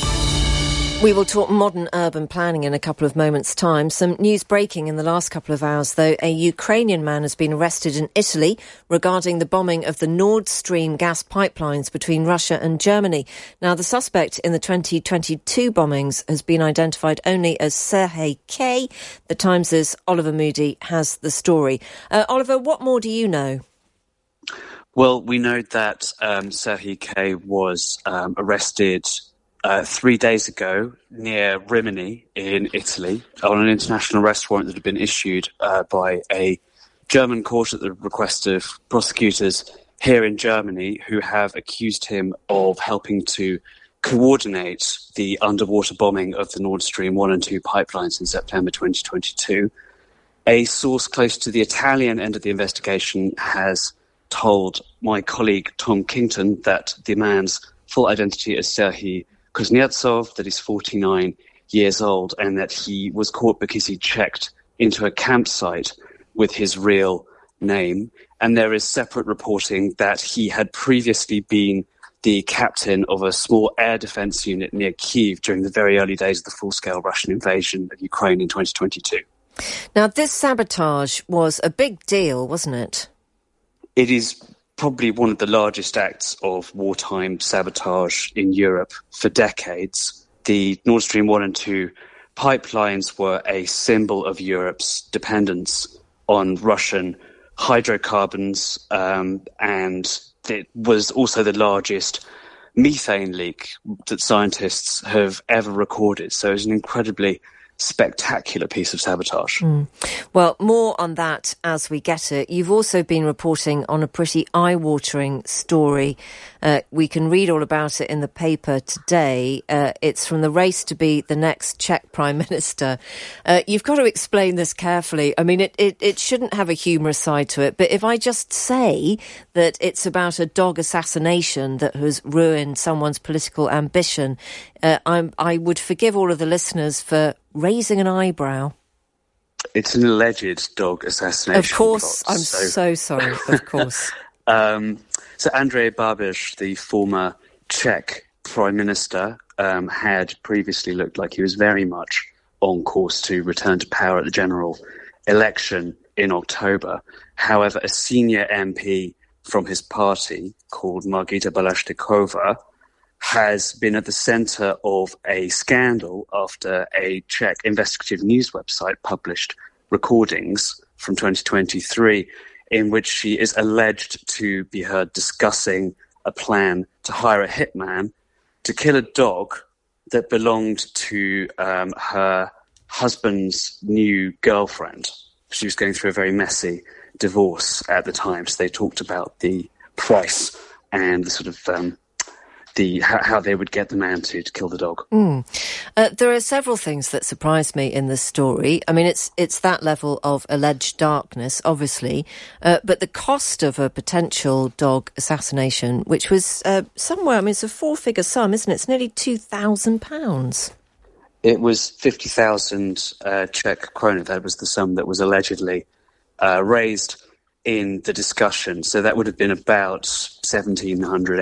We will talk modern urban planning in a couple of moments' time. Some news breaking in the last couple of hours, though. A Ukrainian man has been arrested in Italy regarding the bombing of the Nord Stream gas pipelines between Russia and Germany. Now, the suspect in the 2022 bombings has been identified only as Serhii K. The Times' Oliver Moody has the story. Oliver, what more do you know? Well, we know that Serhii K was arrested 3 days ago near Rimini in Italy on an international arrest warrant that had been issued by a German court at the request of prosecutors here in Germany, who have accused him of helping to coordinate the underwater bombing of the Nord Stream 1 and 2 pipelines in September 2022. A source close to the Italian end of the investigation has told my colleague Tom Kington that the man's full identity is Serhii Kuznetsov, that he's 49 years old, and that he was caught because he checked into a campsite with his real name. And there is separate reporting that he had previously been the captain of a small air defense unit near Kyiv during the very early days of the full-scale Russian invasion of Ukraine in 2022. Now, this sabotage was a big deal, wasn't it? It is probably one of the largest acts of wartime sabotage in Europe for decades. the Nord Stream 1 and 2 pipelines were a symbol of Europe's dependence on Russian hydrocarbons, and it was also the largest methane leak that scientists have ever recorded. So it's an incredibly spectacular piece of sabotage. Well, more on that as we get it. You've also been reporting on a pretty eye-watering story. We can read all about it in the paper today. It's from the race to be the next Czech Prime Minister. You've got to explain this carefully. I mean, it shouldn't have a humorous side to it, but if I just say that it's about a dog assassination that has ruined someone's political ambition, I would forgive all of the listeners for raising an eyebrow. It's an alleged dog assassination. Of course, plot, I'm so sorry, of course. So Andrej Babiš, the former Czech Prime Minister, had previously looked like he was very much on course to return to power at the general election in October. However, a senior MP from his party called Margita Balaštíková has been at the centre of a scandal after a Czech investigative news website published recordings from 2023 in which she is alleged to be heard discussing a plan to hire a hitman to kill a dog that belonged to her husband's new girlfriend. She was going through a very messy divorce at the time, so they talked about the price and the sort of how they would get the man to kill the dog. There are several things that surprise me in this story. I mean, it's that level of alleged darkness, obviously, but the cost of a potential dog assassination, which was somewhere, I mean, it's a four-figure sum, isn't it? It's nearly £2,000. It was 50,000 Czech krona. That was the sum that was allegedly raised in the discussion. So that would have been about £1,700,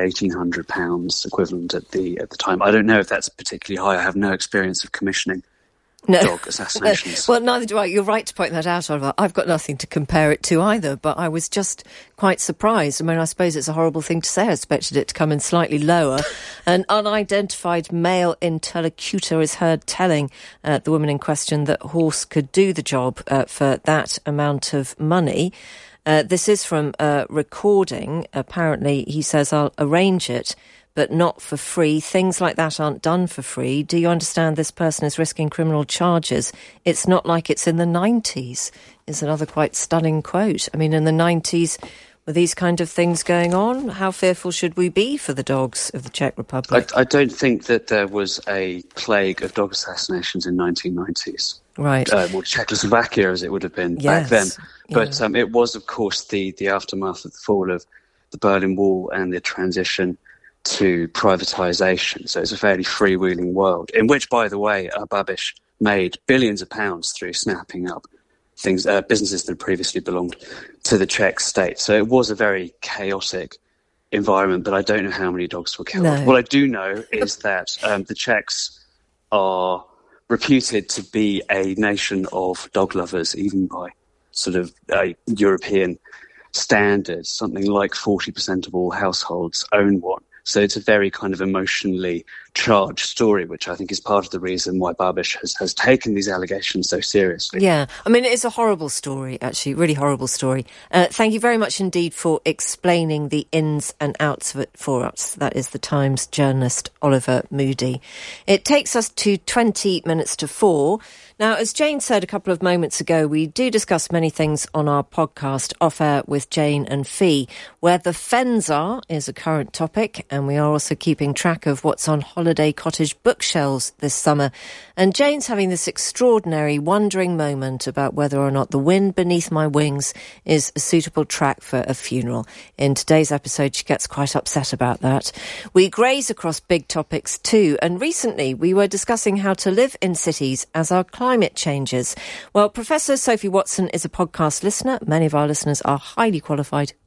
£1,800 equivalent at the time. I don't know if that's particularly high. I have no experience of commissioning dog assassinations. Well, neither do I. You're right to point that out, Oliver. I've got nothing to compare it to either, but I was just quite surprised. I mean, I suppose it's a horrible thing to say. I expected it to come in slightly lower. An unidentified male interlocutor is heard telling the woman in question that Horst could do the job for that amount of money. This is from a recording. Apparently, he says, I'll arrange it, but not for free. Things like that aren't done for free. Do you understand this person is risking criminal charges? It's not like it's in the 90s, is another quite stunning quote. I mean, in the 90s, were these kind of things going on? How fearful should we be for the dogs of the Czech Republic? I don't think that there was a plague of dog assassinations in 1990s. Right. Well, Czechoslovakia, as it would have been back then. But it was, of course, the aftermath of the fall of the Berlin Wall and the transition to privatisation. So it's a fairly freewheeling world, in which, by the way, Babiš made billions of pounds through snapping up things, businesses that previously belonged to the Czech state. So it was a very chaotic environment, but I don't know how many dogs were killed. No. What I do know is that the Czechs are reputed to be a nation of dog lovers, even by sort of European standards. Something like 40% of all households own one. So it's a very kind of emotionally charged story, which I think is part of the reason why Babiš has taken these allegations so seriously. Yeah, I mean, it's a horrible story, actually, really horrible story. Thank you very much indeed for explaining the ins and outs of it for us. That is the Times journalist Oliver Moody. It takes us to 20 minutes to 4. Now, as Jane said a couple of moments ago, we do discuss many things on our podcast, Off Air with Jane and Fee. Where the Fens are is a current topic, and we are also keeping track of what's on holiday cottage bookshelves this summer. And Jane's having this extraordinary wondering moment about whether or not The Wind Beneath My Wings is a suitable track for a funeral. In today's episode, she gets quite upset about that. We graze across big topics too, and recently we were discussing how to live in cities as our climate changes. Well, Professor Sophie Watson is a podcast listener. Many of our listeners are highly qualified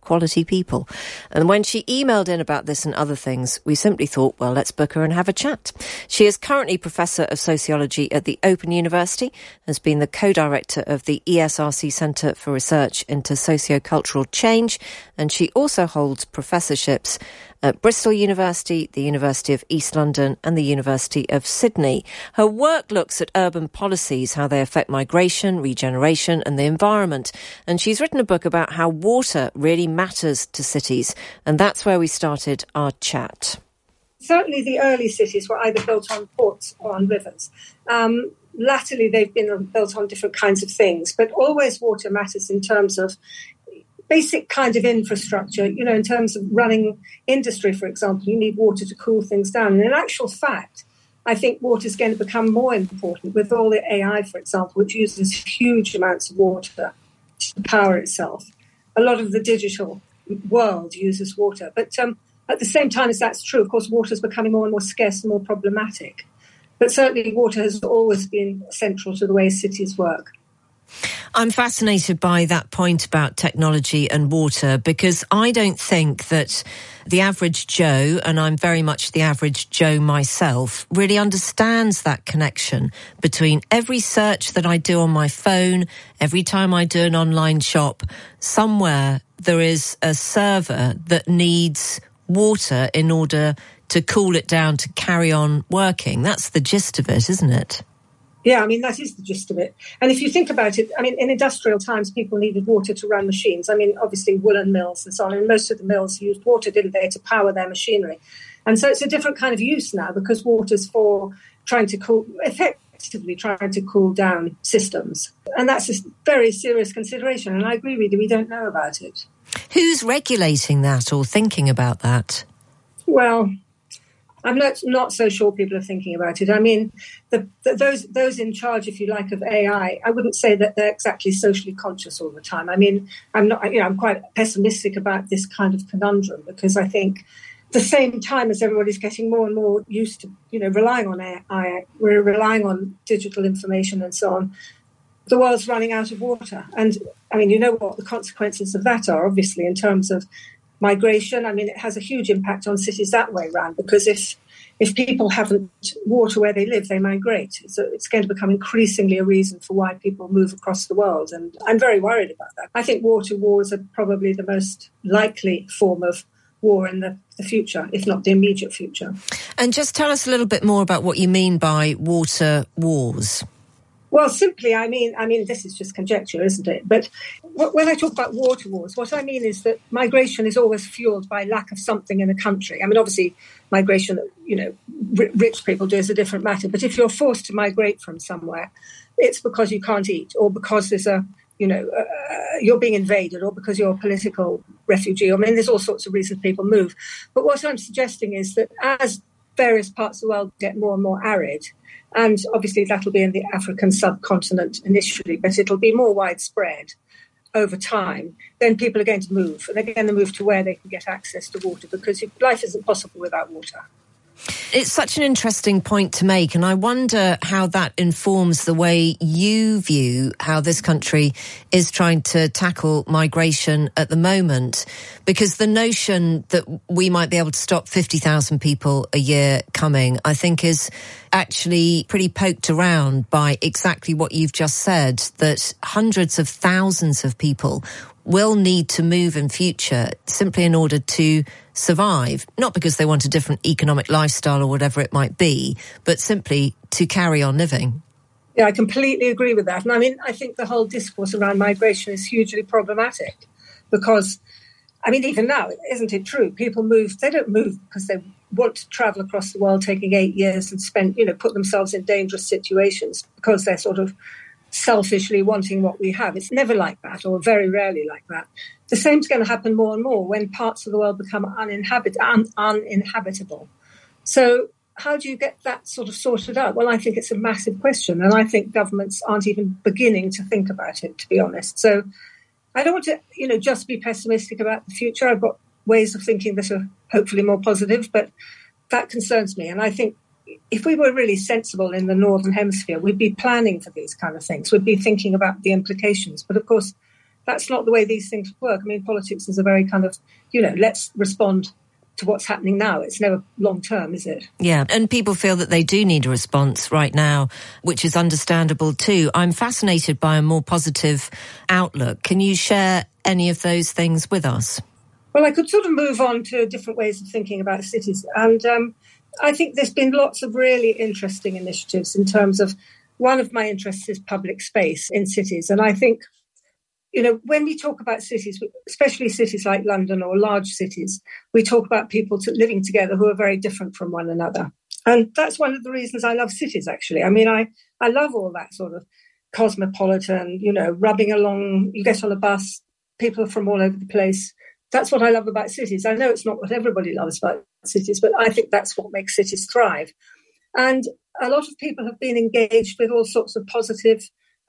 quality people. And when she emailed in about this and other things, we simply thought, well, let's book her and have a chat. She is currently Professor of Sociology at the Open University, has been the co-director of the ESRC Centre for Research into Sociocultural Change, and she also holds professorships at Bristol University, the University of East London and the University of Sydney. Her work looks at urban policies, how they affect migration, regeneration and the environment. And she's written a book about how water really matters to cities. And that's where we started our chat. Certainly the early cities were either built on ports or on rivers. Latterly, they've been built on different kinds of things, but always water matters in terms of basic kind of infrastructure, in terms of running industry, for example, you need water to cool things down. And in actual fact, I think water is going to become more important with all the AI, for example, which uses huge amounts of water to power itself. A lot of the digital world uses water. But at the same time as that's true, of course, water is becoming more and more scarce and more problematic. But certainly water has always been central to the way cities work. I'm fascinated by that point about technology and water, because I don't think that the average Joe, and I'm very much the average Joe myself, really understands that connection between every search that I do on my phone, every time I do an online shop, somewhere there is a server that needs water in order to cool it down to carry on working. That's the gist of it, isn't it? Yeah, that is the gist of it. And if you think about it, in industrial times, people needed water to run machines. Obviously, woolen mills and so on. And most of the mills used water, didn't they, to power their machinery. And so it's a different kind of use now, because water's for effectively trying to cool down systems. And that's a very serious consideration. And I agree with you, we don't know about it. Who's regulating that or thinking about that? Well, I'm not so sure people are thinking about it. Those in charge, if you like, of AI, I wouldn't say that they're exactly socially conscious all the time. I'm quite pessimistic about this kind of conundrum, because I think at the same time as everybody's getting more and more used to, relying on AI, we're relying on digital information and so on, the world's running out of water. And, what the consequences of that are, obviously, in terms of migration. It has a huge impact on cities that way around, because if people haven't water where they live, they migrate. So it's going to become increasingly a reason for why people move across the world. And I'm very worried about that. I think water wars are probably the most likely form of war in the future, if not the immediate future. And just tell us a little bit more about what you mean by water wars. Well, simply, this is just conjecture, isn't it? But when I talk about water wars, what I mean is that migration is always fueled by lack of something in a country. Obviously, migration that, rich people do is a different matter. But if you're forced to migrate from somewhere, it's because you can't eat, or because there's you're being invaded, or because you're a political refugee. There's all sorts of reasons people move. But what I'm suggesting is that as various parts of the world get more and more arid, and obviously that'll be in the African subcontinent initially, but it'll be more widespread over time, then people are going to move. And they're going to move to where they can get access to water, because life isn't possible without water. It's such an interesting point to make, and I wonder how that informs the way you view how this country is trying to tackle migration at the moment, because the notion that we might be able to stop 50,000 people a year coming, I think, is actually pretty poked around by exactly what you've just said, that hundreds of thousands of people will need to move in future simply in order to survive, not because they want a different economic lifestyle or whatever it might be, but simply to carry on living. Yeah, I completely agree with that. And I think the whole discourse around migration is hugely problematic, because, even now, isn't it true? People move, they don't move because they want to travel across the world, taking 8 years and put themselves in dangerous situations because they're sort of selfishly wanting what we have. It's never like that, or very rarely like that. The same's going to happen more and more when parts of the world become uninhabitable. So how do you get that sort of sorted out? Well, I think it's a massive question, and I think governments aren't even beginning to think about it, to be honest. So I don't want to, just be pessimistic about the future. I've got ways of thinking that are hopefully more positive, but that concerns me. And I think if we were really sensible in the Northern Hemisphere, we'd be planning for these kind of things. We'd be thinking about the implications. But of course, that's not the way these things work. I mean, politics is a very kind of, let's respond to what's happening now. It's never long term, is it? Yeah, and people feel that they do need a response right now, which is understandable too. I'm fascinated by a more positive outlook. Can you share any of those things with us? Well, I could sort of move on to different ways of thinking about cities. And I think there's been lots of really interesting initiatives in terms of, one of my interests is public space in cities. And I think, when we talk about cities, especially cities like London or large cities, we talk about people living together who are very different from one another. And that's one of the reasons I love cities, actually. I mean, I love all that sort of cosmopolitan, rubbing along, you get on a bus, people are from all over the place. That's what I love about cities. I know it's not what everybody loves about cities, but I think that's what makes cities thrive. And a lot of people have been engaged with all sorts of positive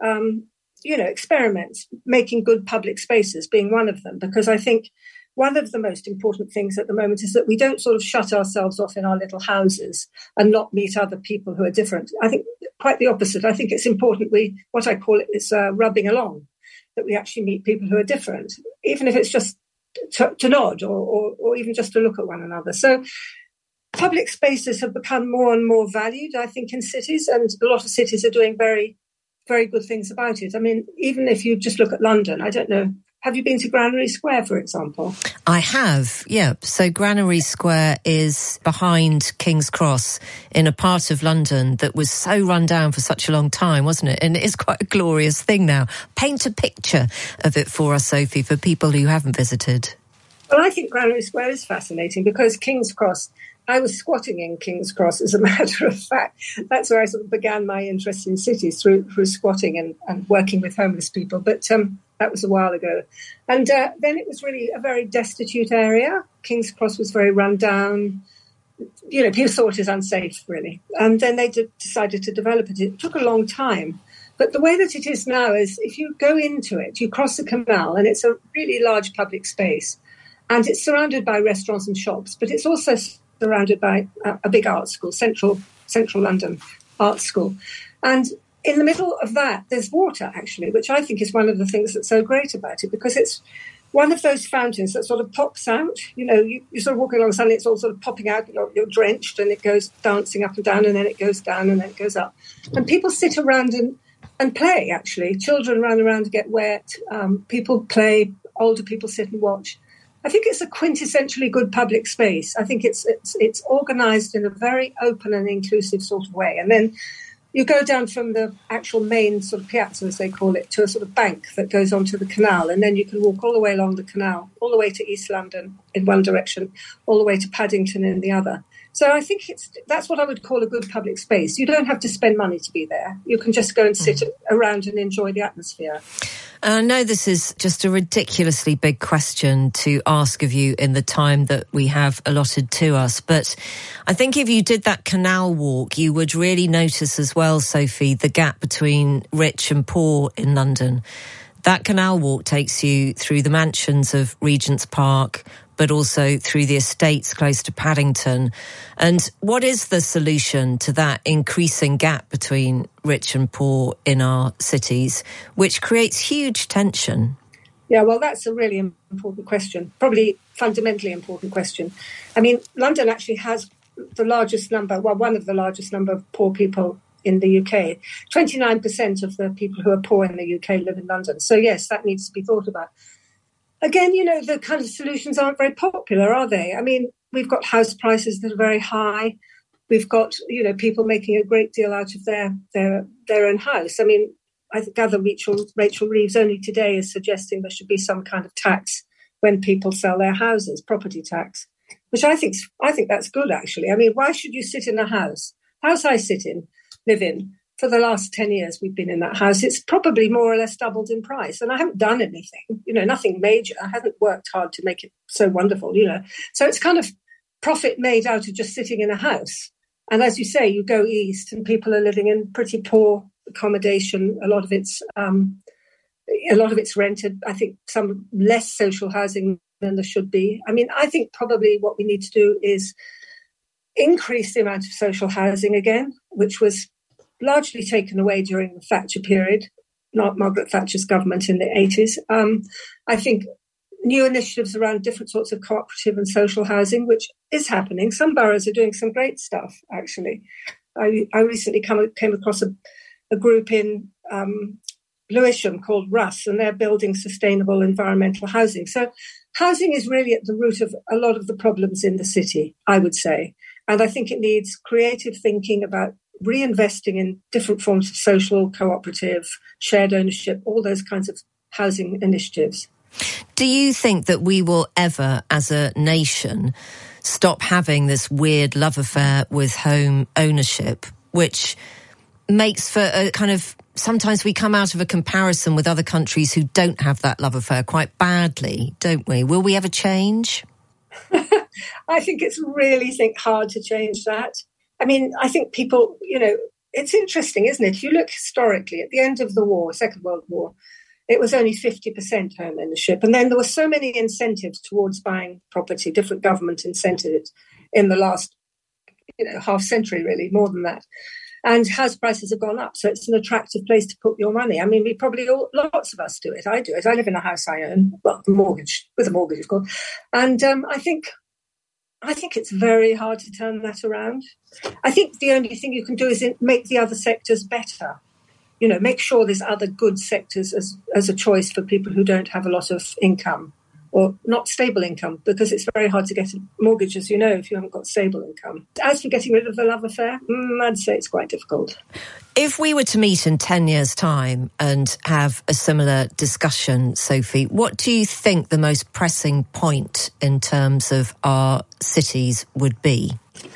experiments, making good public spaces being one of them, because I think one of the most important things at the moment is that we don't sort of shut ourselves off in our little houses and not meet other people who are different. I think quite the opposite. I think it's important what I call it is rubbing along, that we actually meet people who are different, even if it's just to nod or even just to look at one another. So public spaces have become more and more valued, I think, in cities, and a lot of cities are doing very, very good things about it. I mean, even if you just look at London, I don't know, have you been to Granary Square, for example? I have, yeah. So Granary Square is behind King's Cross in a part of London that was so run down for such a long time, wasn't it? And it is quite a glorious thing now. Paint a picture of it for us, Sophie, for people who haven't visited. Well, I think Granary Square is fascinating because King's Cross, I was squatting in King's Cross, as a matter of fact. That's where I sort of began my interest in cities, through squatting and working with homeless people. But that was a while ago. And then it was really a very destitute area. King's Cross was very run down. People saw it as unsafe, really. And then they decided to develop it. It took a long time. But the way that it is now is if you go into it, you cross the canal, and it's a really large public space. And it's surrounded by restaurants and shops, but it's also surrounded by a big art school, Central London Art School. And in the middle of that, there's water, actually, which I think is one of the things that's so great about it, because it's one of those fountains that sort of pops out. You're sort of walking along, suddenly it's all sort of popping out, you're drenched, and it goes dancing up and down, and then it goes down, and then it goes up. And people sit around and play, actually. Children run around to get wet. People play, older people sit and watch. I think it's a quintessentially good public space. I think it's organised in a very open and inclusive sort of way. And then you go down from the actual main sort of piazza, as they call it, to a sort of bank that goes onto the canal. And then you can walk all the way along the canal, all the way to East London in one direction, all the way to Paddington in the other. So I think that's what I would call a good public space. You don't have to spend money to be there. You can just go and sit around and enjoy the atmosphere. I know this is just a ridiculously big question to ask of you in the time that we have allotted to us, but I think if you did that canal walk, you would really notice as well, Sophie, the gap between rich and poor in London. That canal walk takes you through the mansions of Regent's Park, but also through the estates close to Paddington. And what is the solution to that increasing gap between rich and poor in our cities, which creates huge tension? Yeah, well, that's a really important question, probably fundamentally important question. I mean, London actually has the largest number, one of the largest number of poor people in the UK. 29% of the people who are poor in the UK live in London. So, yes, that needs to be thought about. Again, the kind of solutions aren't very popular, are they? I mean, we've got house prices that are very high. We've got, people making a great deal out of their own house. I mean, I gather Rachel Reeves only today is suggesting there should be some kind of tax when people sell their houses, property tax, which I think that's good, actually. I mean, why should you sit in a house? House I live in, for the last 10 years we've been in that house, it's probably more or less doubled in price. And I haven't done anything, nothing major. I haven't worked hard to make it so wonderful, So it's kind of profit made out of just sitting in a house. And as you say, you go east and people are living in pretty poor accommodation. A lot of it's rented. I think some less social housing than there should be. I mean, I think probably what we need to do is increase the amount of social housing again, which was largely taken away during the Thatcher period. Margaret Thatcher's government in the 80s. I think new initiatives around different sorts of cooperative and social housing, which is happening. Some boroughs are doing some great stuff, actually. I recently came across a group in Lewisham called Russ, and they're building sustainable environmental housing. So housing is really at the root of a lot of the problems in the city, I would say. And I think it needs creative thinking about reinvesting in different forms of social, cooperative, shared ownership, all those kinds of housing initiatives. Do you think that we will ever, as a nation, stop having this weird love affair with home ownership, which makes for a kind of... Sometimes we come out of a comparison with other countries who don't have that love affair quite badly, don't we? Will we ever change? I think it's really hard to change that. I mean, I think people, it's interesting, isn't it? If you look historically, at the end of the war, Second World War, it was only 50% home ownership. And then there were so many incentives towards buying property, different government incentives in the last half century, really, more than that. And house prices have gone up, so it's an attractive place to put your money. I mean, lots of us do it. I do it. I live in a house I own, with a mortgage, of course. And I think it's very hard to turn that around. I think the only thing you can do is make the other sectors better. Make sure there's other good sectors as a choice for people who don't have a lot of income or not stable income, because it's very hard to get a mortgage, as you know, if you haven't got stable income. As for getting rid of the love affair, I'd say it's quite difficult. If we were to meet in 10 years' time and have a similar discussion, Sophie, what do you think the most pressing point in terms of our cities would be?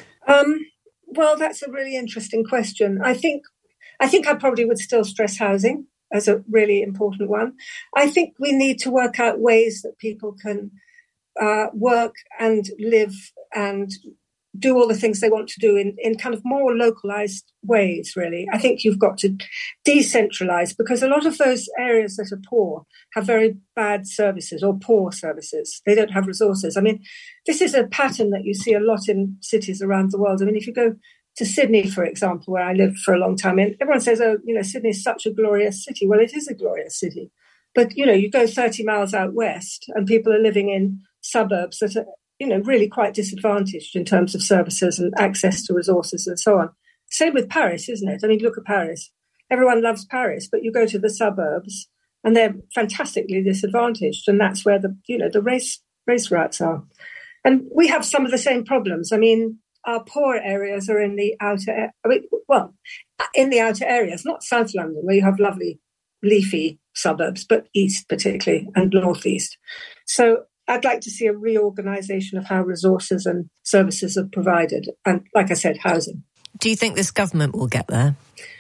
Well, that's a really interesting question. I think I probably would still stress housing as a really important one. I think we need to work out ways that people can work and live and do all the things they want to do in kind of more localized ways, really. I think you've got to decentralize, because a lot of those areas that are poor have very bad services or poor services. They don't have resources. I mean, this is a pattern that you see a lot in cities around the world. I mean, if you go to Sydney, for example, where I lived for a long time, and everyone says, Sydney is such a glorious city. Well, it is a glorious city. But, you go 30 miles out west and people are living in suburbs that are, really quite disadvantaged in terms of services and access to resources and so on. Same with Paris, isn't it? I mean, look at Paris. Everyone loves Paris, but you go to the suburbs and they're fantastically disadvantaged. And that's where the race riots are. And we have some of the same problems. I mean, our poor areas are in the outer, in the outer areas, not South London, where you have lovely leafy suburbs, but east particularly and northeast. So I'd like to see a reorganisation of how resources and services are provided. And like I said, housing. Do you think this government will get there?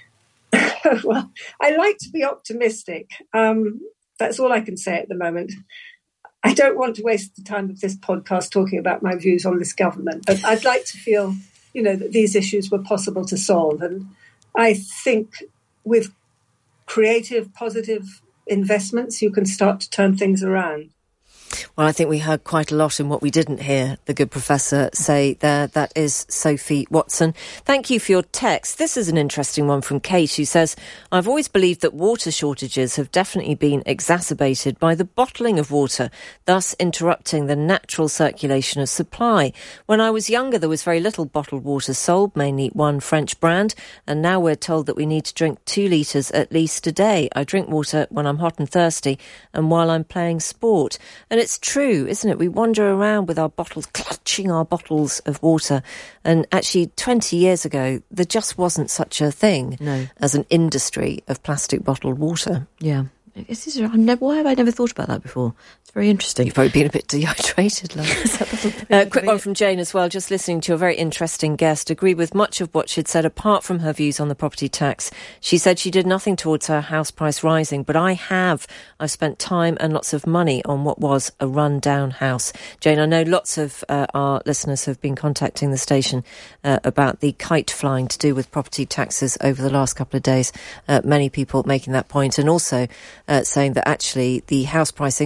Well, I like to be optimistic. That's all I can say at the moment. I don't want to waste the time of this podcast talking about my views on this government, but I'd like to feel, that these issues were possible to solve. And I think with creative, positive investments, you can start to turn things around. Well, I think we heard quite a lot in what we didn't hear the good professor say there. That is Sophie Watson. Thank you for your text. This is an interesting one from Kate, who says, I've always believed that water shortages have definitely been exacerbated by the bottling of water, thus interrupting the natural circulation of supply. When I was younger, there was very little bottled water sold, mainly one French brand, and now we're told that we need to drink 2 litres at least a day. I drink water when I'm hot and thirsty and while I'm playing sport. And it's true, isn't it? We wander around with our bottles, clutching our bottles of water. And actually, 20 years ago, there just wasn't such a thing as an industry of plastic bottled water. Yeah. Why have I never thought about that before? It's very interesting. You've probably been a bit dehydrated, love. Quick one from Jane as well, just listening to a very interesting guest. Agree with much of what she'd said, apart from her views on the property tax. She said she did nothing towards her house price rising, but I've spent time and lots of money on what was a run-down house. Jane, I know lots of our listeners have been contacting the station about the kite flying to do with property taxes over the last couple of days. Many people making that point, and also saying that actually the house price increase has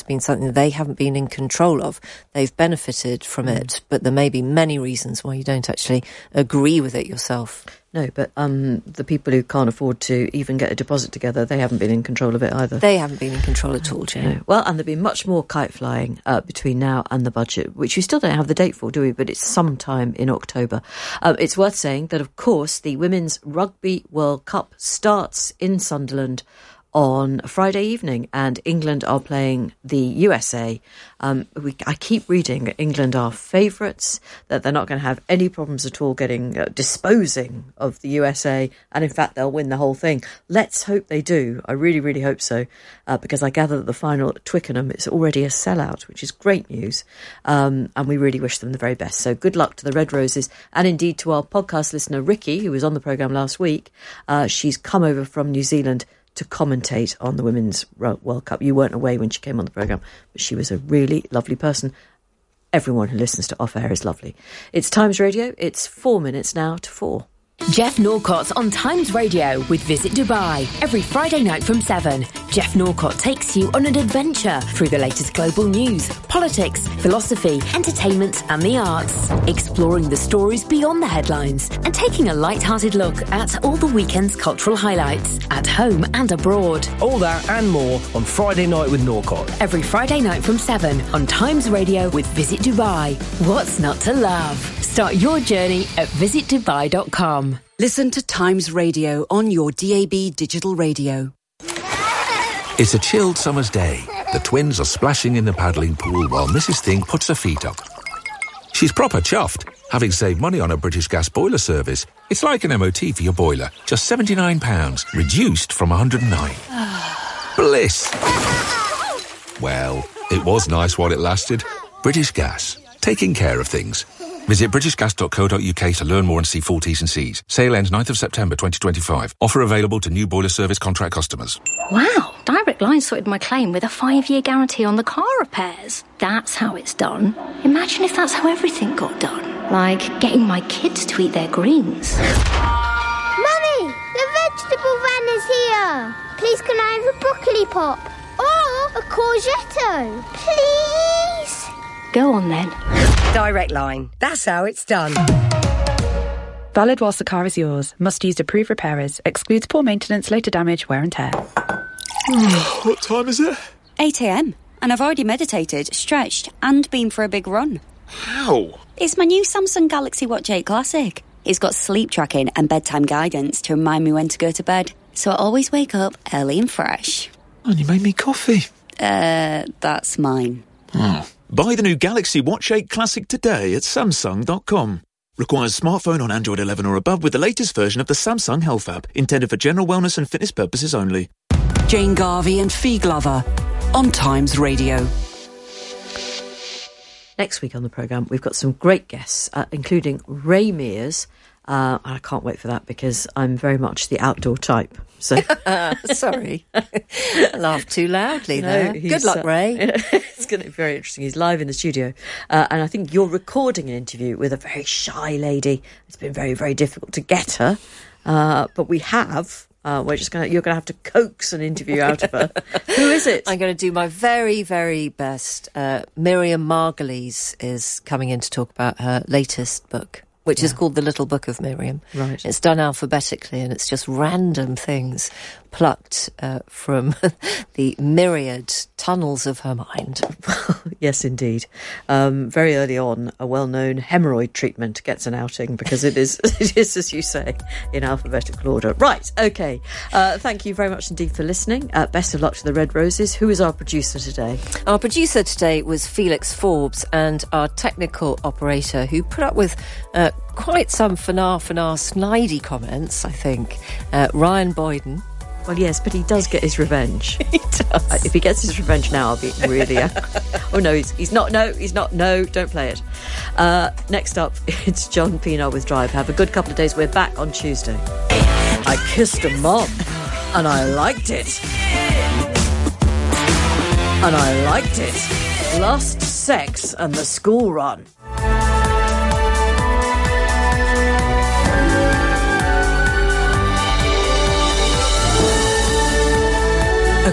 been something they haven't been in control of. They've benefited from it, but there may be many reasons why you don't actually agree with it yourself. No, but the people who can't afford to even get a deposit together, they haven't been in control of it either. They haven't been in control at all, Jane. No. Well, and there'll be much more kite flying between now and the budget, which we still don't have the date for, do we? But it's sometime in October. It's worth saying that, of course, the Women's Rugby World Cup starts in Sunderland on Friday evening, and England are playing the USA. I keep reading that England are favourites, that they're not going to have any problems at all disposing of the USA, and in fact they'll win the whole thing. Let's hope they do. I really, really hope so, because I gather that the final at Twickenham is already a sellout, which is great news, and we really wish them the very best. So good luck to the Red Roses, and indeed to our podcast listener Ricky, who was on the programme last week. She's come over from New Zealand to commentate on the Women's World Cup. You weren't away when she came on the programme, but she was a really lovely person. Everyone who listens to Off Air is lovely. It's Times Radio. It's 4 minutes now to 4. Jeff Norcott on Times Radio with Visit Dubai. Every Friday night from 7, Jeff Norcott takes you on an adventure through the latest global news, politics, philosophy, entertainment and the arts. Exploring the stories beyond the headlines and taking a light-hearted look at all the weekend's cultural highlights, at home and abroad. All that and more on Friday Night with Norcott. Every Friday night from 7 on Times Radio with Visit Dubai. What's not to love? Start your journey at visitdubai.com. Listen to Times Radio on your DAB digital radio. It's a chilled summer's day. The twins are splashing in the paddling pool while Mrs. Thing puts her feet up. She's proper chuffed, having saved money on a British Gas boiler service. It's like an MOT for your boiler. Just £79, reduced from £109. Bliss! Well, it was nice while it lasted. British Gas. Taking care of things. Visit britishgas.co.uk to learn more and see full T's and C's. Sale ends 9th of September 2025. Offer available to new boiler service contract customers. Wow, Direct Line sorted my claim with a 5-year guarantee on the car repairs. That's how it's done. Imagine if that's how everything got done. Like getting my kids to eat their greens. Mummy, the vegetable van is here. Please can I have a broccoli pop? Or a courgette? Please? Go on then. Direct Line. That's how it's done. Valid whilst the car is yours. Must use approved repairers. Excludes poor maintenance, later damage, wear and tear. What time is it? 8 a.m. And I've already meditated, stretched and been for a big run. How? It's my new Samsung Galaxy Watch 8 Classic. It's got sleep tracking and bedtime guidance to remind me when to go to bed. So I always wake up early and fresh. And you made me coffee. That's mine. Oh. Buy the new Galaxy Watch 8 Classic today at Samsung.com. Requires smartphone on Android 11 or above with the latest version of the Samsung Health app, intended for general wellness and fitness purposes only. Jane Garvey and Fee Glover on Times Radio. Next week on the programme, we've got some great guests, including Ray Mears. I can't wait for that because I'm very much the outdoor type. So sorry, laughed too loudly there. Good luck, Ray. It's going to be very interesting. He's live in the studio, and I think you're recording an interview with a very shy lady. It's been very, very difficult to get her, but we have. You're going to have to coax an interview out of her. Who is it? I'm going to do my very, very best. Miriam Margolyes is coming in to talk about her latest book, which is called The Little Book of Miriam. Right. It's done alphabetically, and it's just random things plucked from the myriad tunnels of her mind. Yes, indeed. Very early on, a well-known hemorrhoid treatment gets an outing because it is, as you say, in alphabetical order. Right, OK. Thank you very much indeed for listening. Best of luck to the Red Roses. Who is our producer today? Our producer today was Felix Forbes, and our technical operator, who put up with quite some snidey comments, I think, Ryan Boyden. Well, yes, but he does get his revenge. He does. If he gets his revenge now, I'll be really... Oh, no, he's not. No, he's not. No, don't play it. Next up, it's John Pienaar with Drive. Have a good couple of days. We're back on Tuesday. I kissed a mom, and I liked it. And I liked it. Lust, sex, and the school run.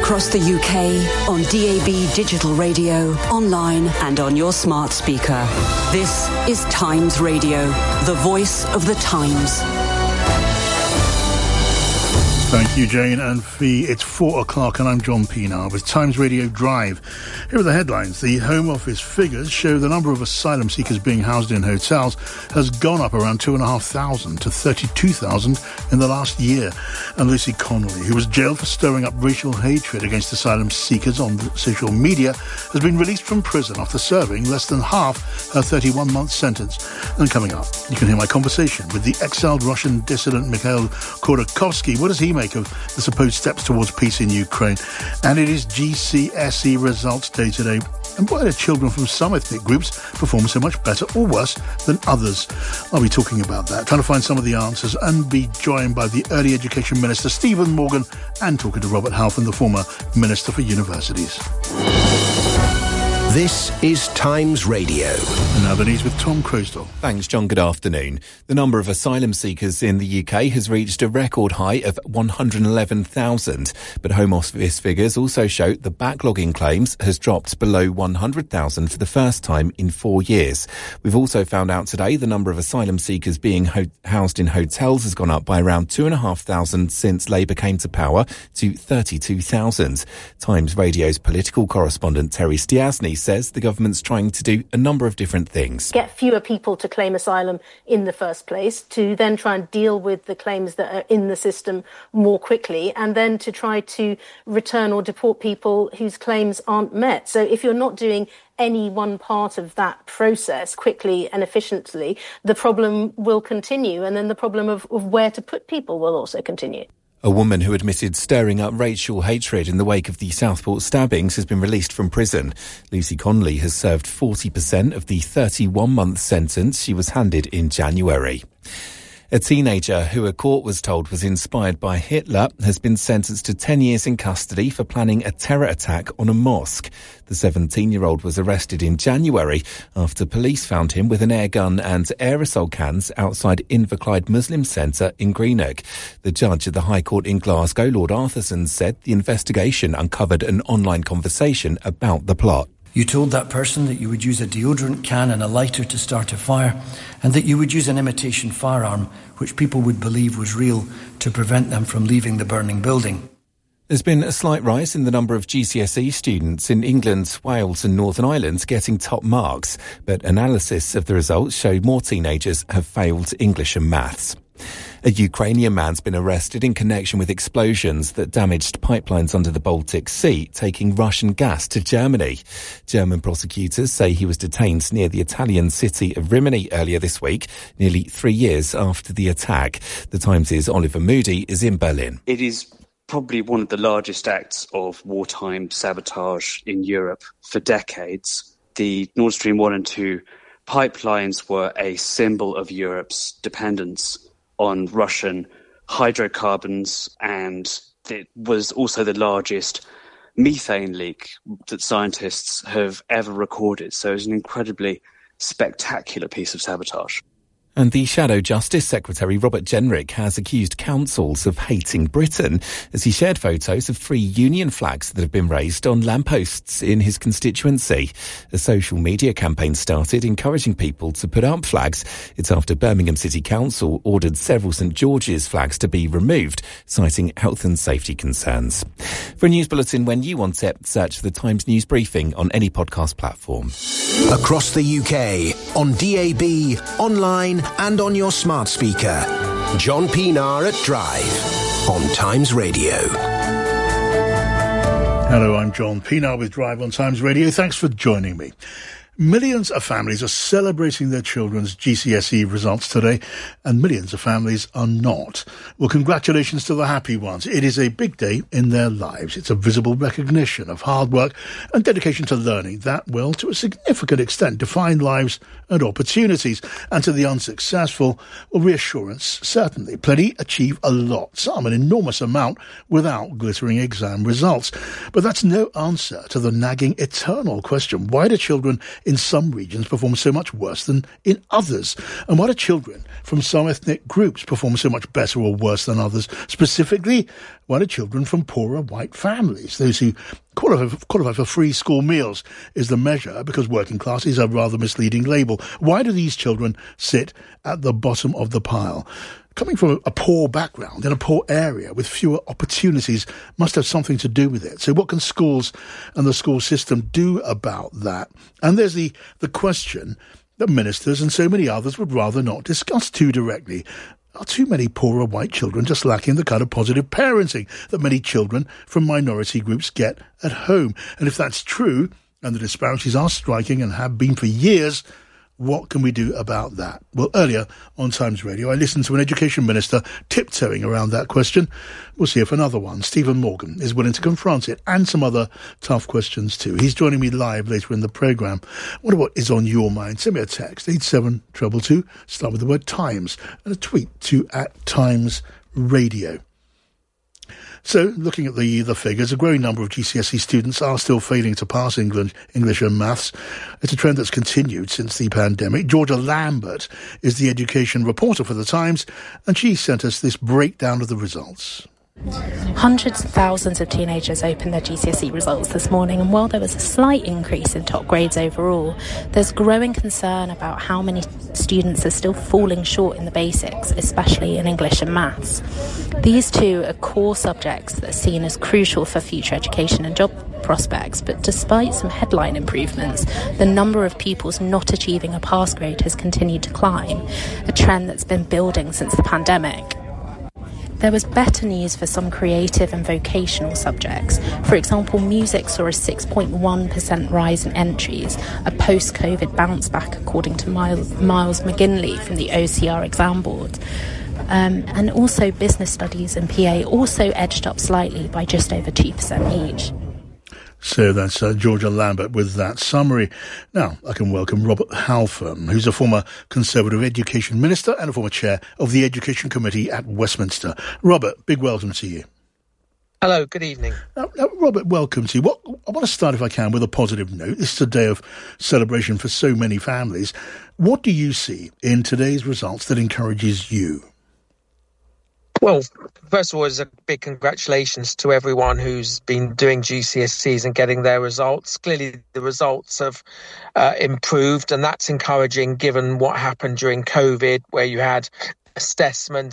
Across the UK, on DAB digital radio, online and on your smart speaker. This is Times Radio, the voice of the times. Thank you, Jane and Fee. It's 4 o'clock and I'm John Pienaar with Times Radio Drive. Here are the headlines. The Home Office figures show the number of asylum seekers being housed in hotels has gone up around 2,500 to 32,000 in the last year. And Lucy Connolly, who was jailed for stirring up racial hatred against asylum seekers on social media, has been released from prison after serving less than half her 31-month sentence. And coming up, you can hear my conversation with the exiled Russian dissident Mikhail Khodorkovsky. What does he make of the supposed steps towards peace in Ukraine? And it is GCSE results day today. And why do children from some ethnic groups perform so much better or worse than others? I'll be talking about that, trying to find some of the answers, and be joined by the Early Education Minister Stephen Morgan and talking to Robert Halfon, the former Minister for Universities. This is Times Radio. And now the news with Tom Crosdell. Thanks, John. Good afternoon. The number of asylum seekers in the UK has reached a record high of 111,000. But Home Office figures also show the backlog in claims has dropped below 100,000 for the first time in 4 years. We've also found out today the number of asylum seekers being housed in hotels has gone up by around 2,500 since Labour came to power to 32,000. Times Radio's political correspondent Terry Stiasny says the government's trying to do a number of different things. Get fewer people to claim asylum in the first place, to then try and deal with the claims that are in the system more quickly, and then to try to return or deport people whose claims aren't met. So if you're not doing any one part of that process quickly and efficiently, the problem will continue, and then the problem of where to put people will also continue. A woman who admitted stirring up racial hatred in the wake of the Southport stabbings has been released from prison. Lucy Connolly has served 40% of the 31-month sentence she was handed in January. A teenager who a court was told was inspired by Hitler has been sentenced to 10 years in custody for planning a terror attack on a mosque. The 17-year-old was arrested in January after police found him with an air gun and aerosol cans outside Inverclyde Muslim Centre in Greenock. The judge at the High Court in Glasgow, Lord Arthurson, said the investigation uncovered an online conversation about the plot. You told that person that you would use a deodorant can and a lighter to start a fire, and that you would use an imitation firearm, which people would believe was real, to prevent them from leaving the burning building. There's been a slight rise in the number of GCSE students in England, Wales and Northern Ireland getting top marks, but analysis of the results show more teenagers have failed English and maths. A Ukrainian man's been arrested in connection with explosions that damaged pipelines under the Baltic Sea, taking Russian gas to Germany. German prosecutors say he was detained near the Italian city of Rimini earlier this week, nearly 3 years after the attack. The Times' Oliver Moody is in Berlin. It is probably one of the largest acts of wartime sabotage in Europe for decades. The Nord Stream 1 and 2 pipelines were a symbol of Europe's dependence on Russian hydrocarbons, and it was also the largest methane leak that scientists have ever recorded. So it was an incredibly spectacular piece of sabotage. And the Shadow Justice Secretary Robert Jenrick has accused councils of hating Britain as he shared photos of 3 Union flags that have been raised on lampposts in his constituency. A social media campaign started encouraging people to put up flags. It's after Birmingham City Council ordered several St George's flags to be removed, citing health and safety concerns. For a news bulletin when you want it, search the Times News Briefing on any podcast platform. Across the UK, on DAB, online and on your smart speaker. John Pienaar at Drive on Times Radio. Hello, I'm John Pienaar with Drive on Times Radio. Thanks for joining me. Millions of families are celebrating their children's GCSE results today, and millions of families are not. Well, congratulations to the happy ones. It is a big day in their lives. It's a visible recognition of hard work and dedication to learning that will, to a significant extent, define lives and opportunities. And to the unsuccessful, well, reassurance, certainly. Plenty achieve a lot, some an enormous amount, without glittering exam results. But that's no answer to the nagging eternal question: why do children in some regions perform so much worse than in others? And why do children from some ethnic groups perform so much better or worse than others? Specifically, why do children from poorer white families, those who qualify for free school meals, is the measure, because working class is a rather misleading label. Why do these children sit at the bottom of the pile? Coming from a poor background in a poor area with fewer opportunities must have something to do with it. So what can schools and the school system do about that? And there's the question that ministers and so many others would rather not discuss too directly. Are too many poorer white children just lacking the kind of positive parenting that many children from minority groups get at home? And if that's true, and the disparities are striking and have been for years, what can we do about that? Well, earlier on Times Radio, I listened to an education minister tiptoeing around that question. We'll see if another one, Stephen Morgan, is willing to confront it, and some other tough questions too. He's joining me live later in the programme. Wonder what is on your mind. Send me a text, 87222, start with the word Times, and a tweet to @TimesRadio. So, looking at the figures, a growing number of GCSE students are still failing to pass English and maths. It's a trend that's continued since the pandemic. Georgia Lambert is the education reporter for The Times, and she sent us this breakdown of the results. Hundreds of thousands of teenagers opened their GCSE results this morning, and while there was a slight increase in top grades overall, there's growing concern about how many students are still falling short in the basics, especially in English and maths. These two are core subjects that are seen as crucial for future education and job prospects, but despite some headline improvements, the number of pupils not achieving a pass grade has continued to climb, a trend that's been building since the pandemic. There was better news for some creative and vocational subjects. For example, music saw a 6.1% rise in entries, a post-COVID bounce back, according to Miles McGinley from the OCR exam board. And also business studies and PA also edged up slightly by just over 2% each. So that's Georgia Lambert with that summary. Now, I can welcome Robert Halfon, who's a former Conservative Education Minister and a former chair of the Education Committee at Westminster. Robert, big welcome to you. Hello, good evening. Now, Robert, welcome to you. I want to start, if I can, with a positive note. This is a day of celebration for so many families. What do you see in today's results that encourages you? Well, first of all, it's a big congratulations to everyone who's been doing GCSEs and getting their results. Clearly, the results have improved, and that's encouraging given what happened during COVID, where you had assessment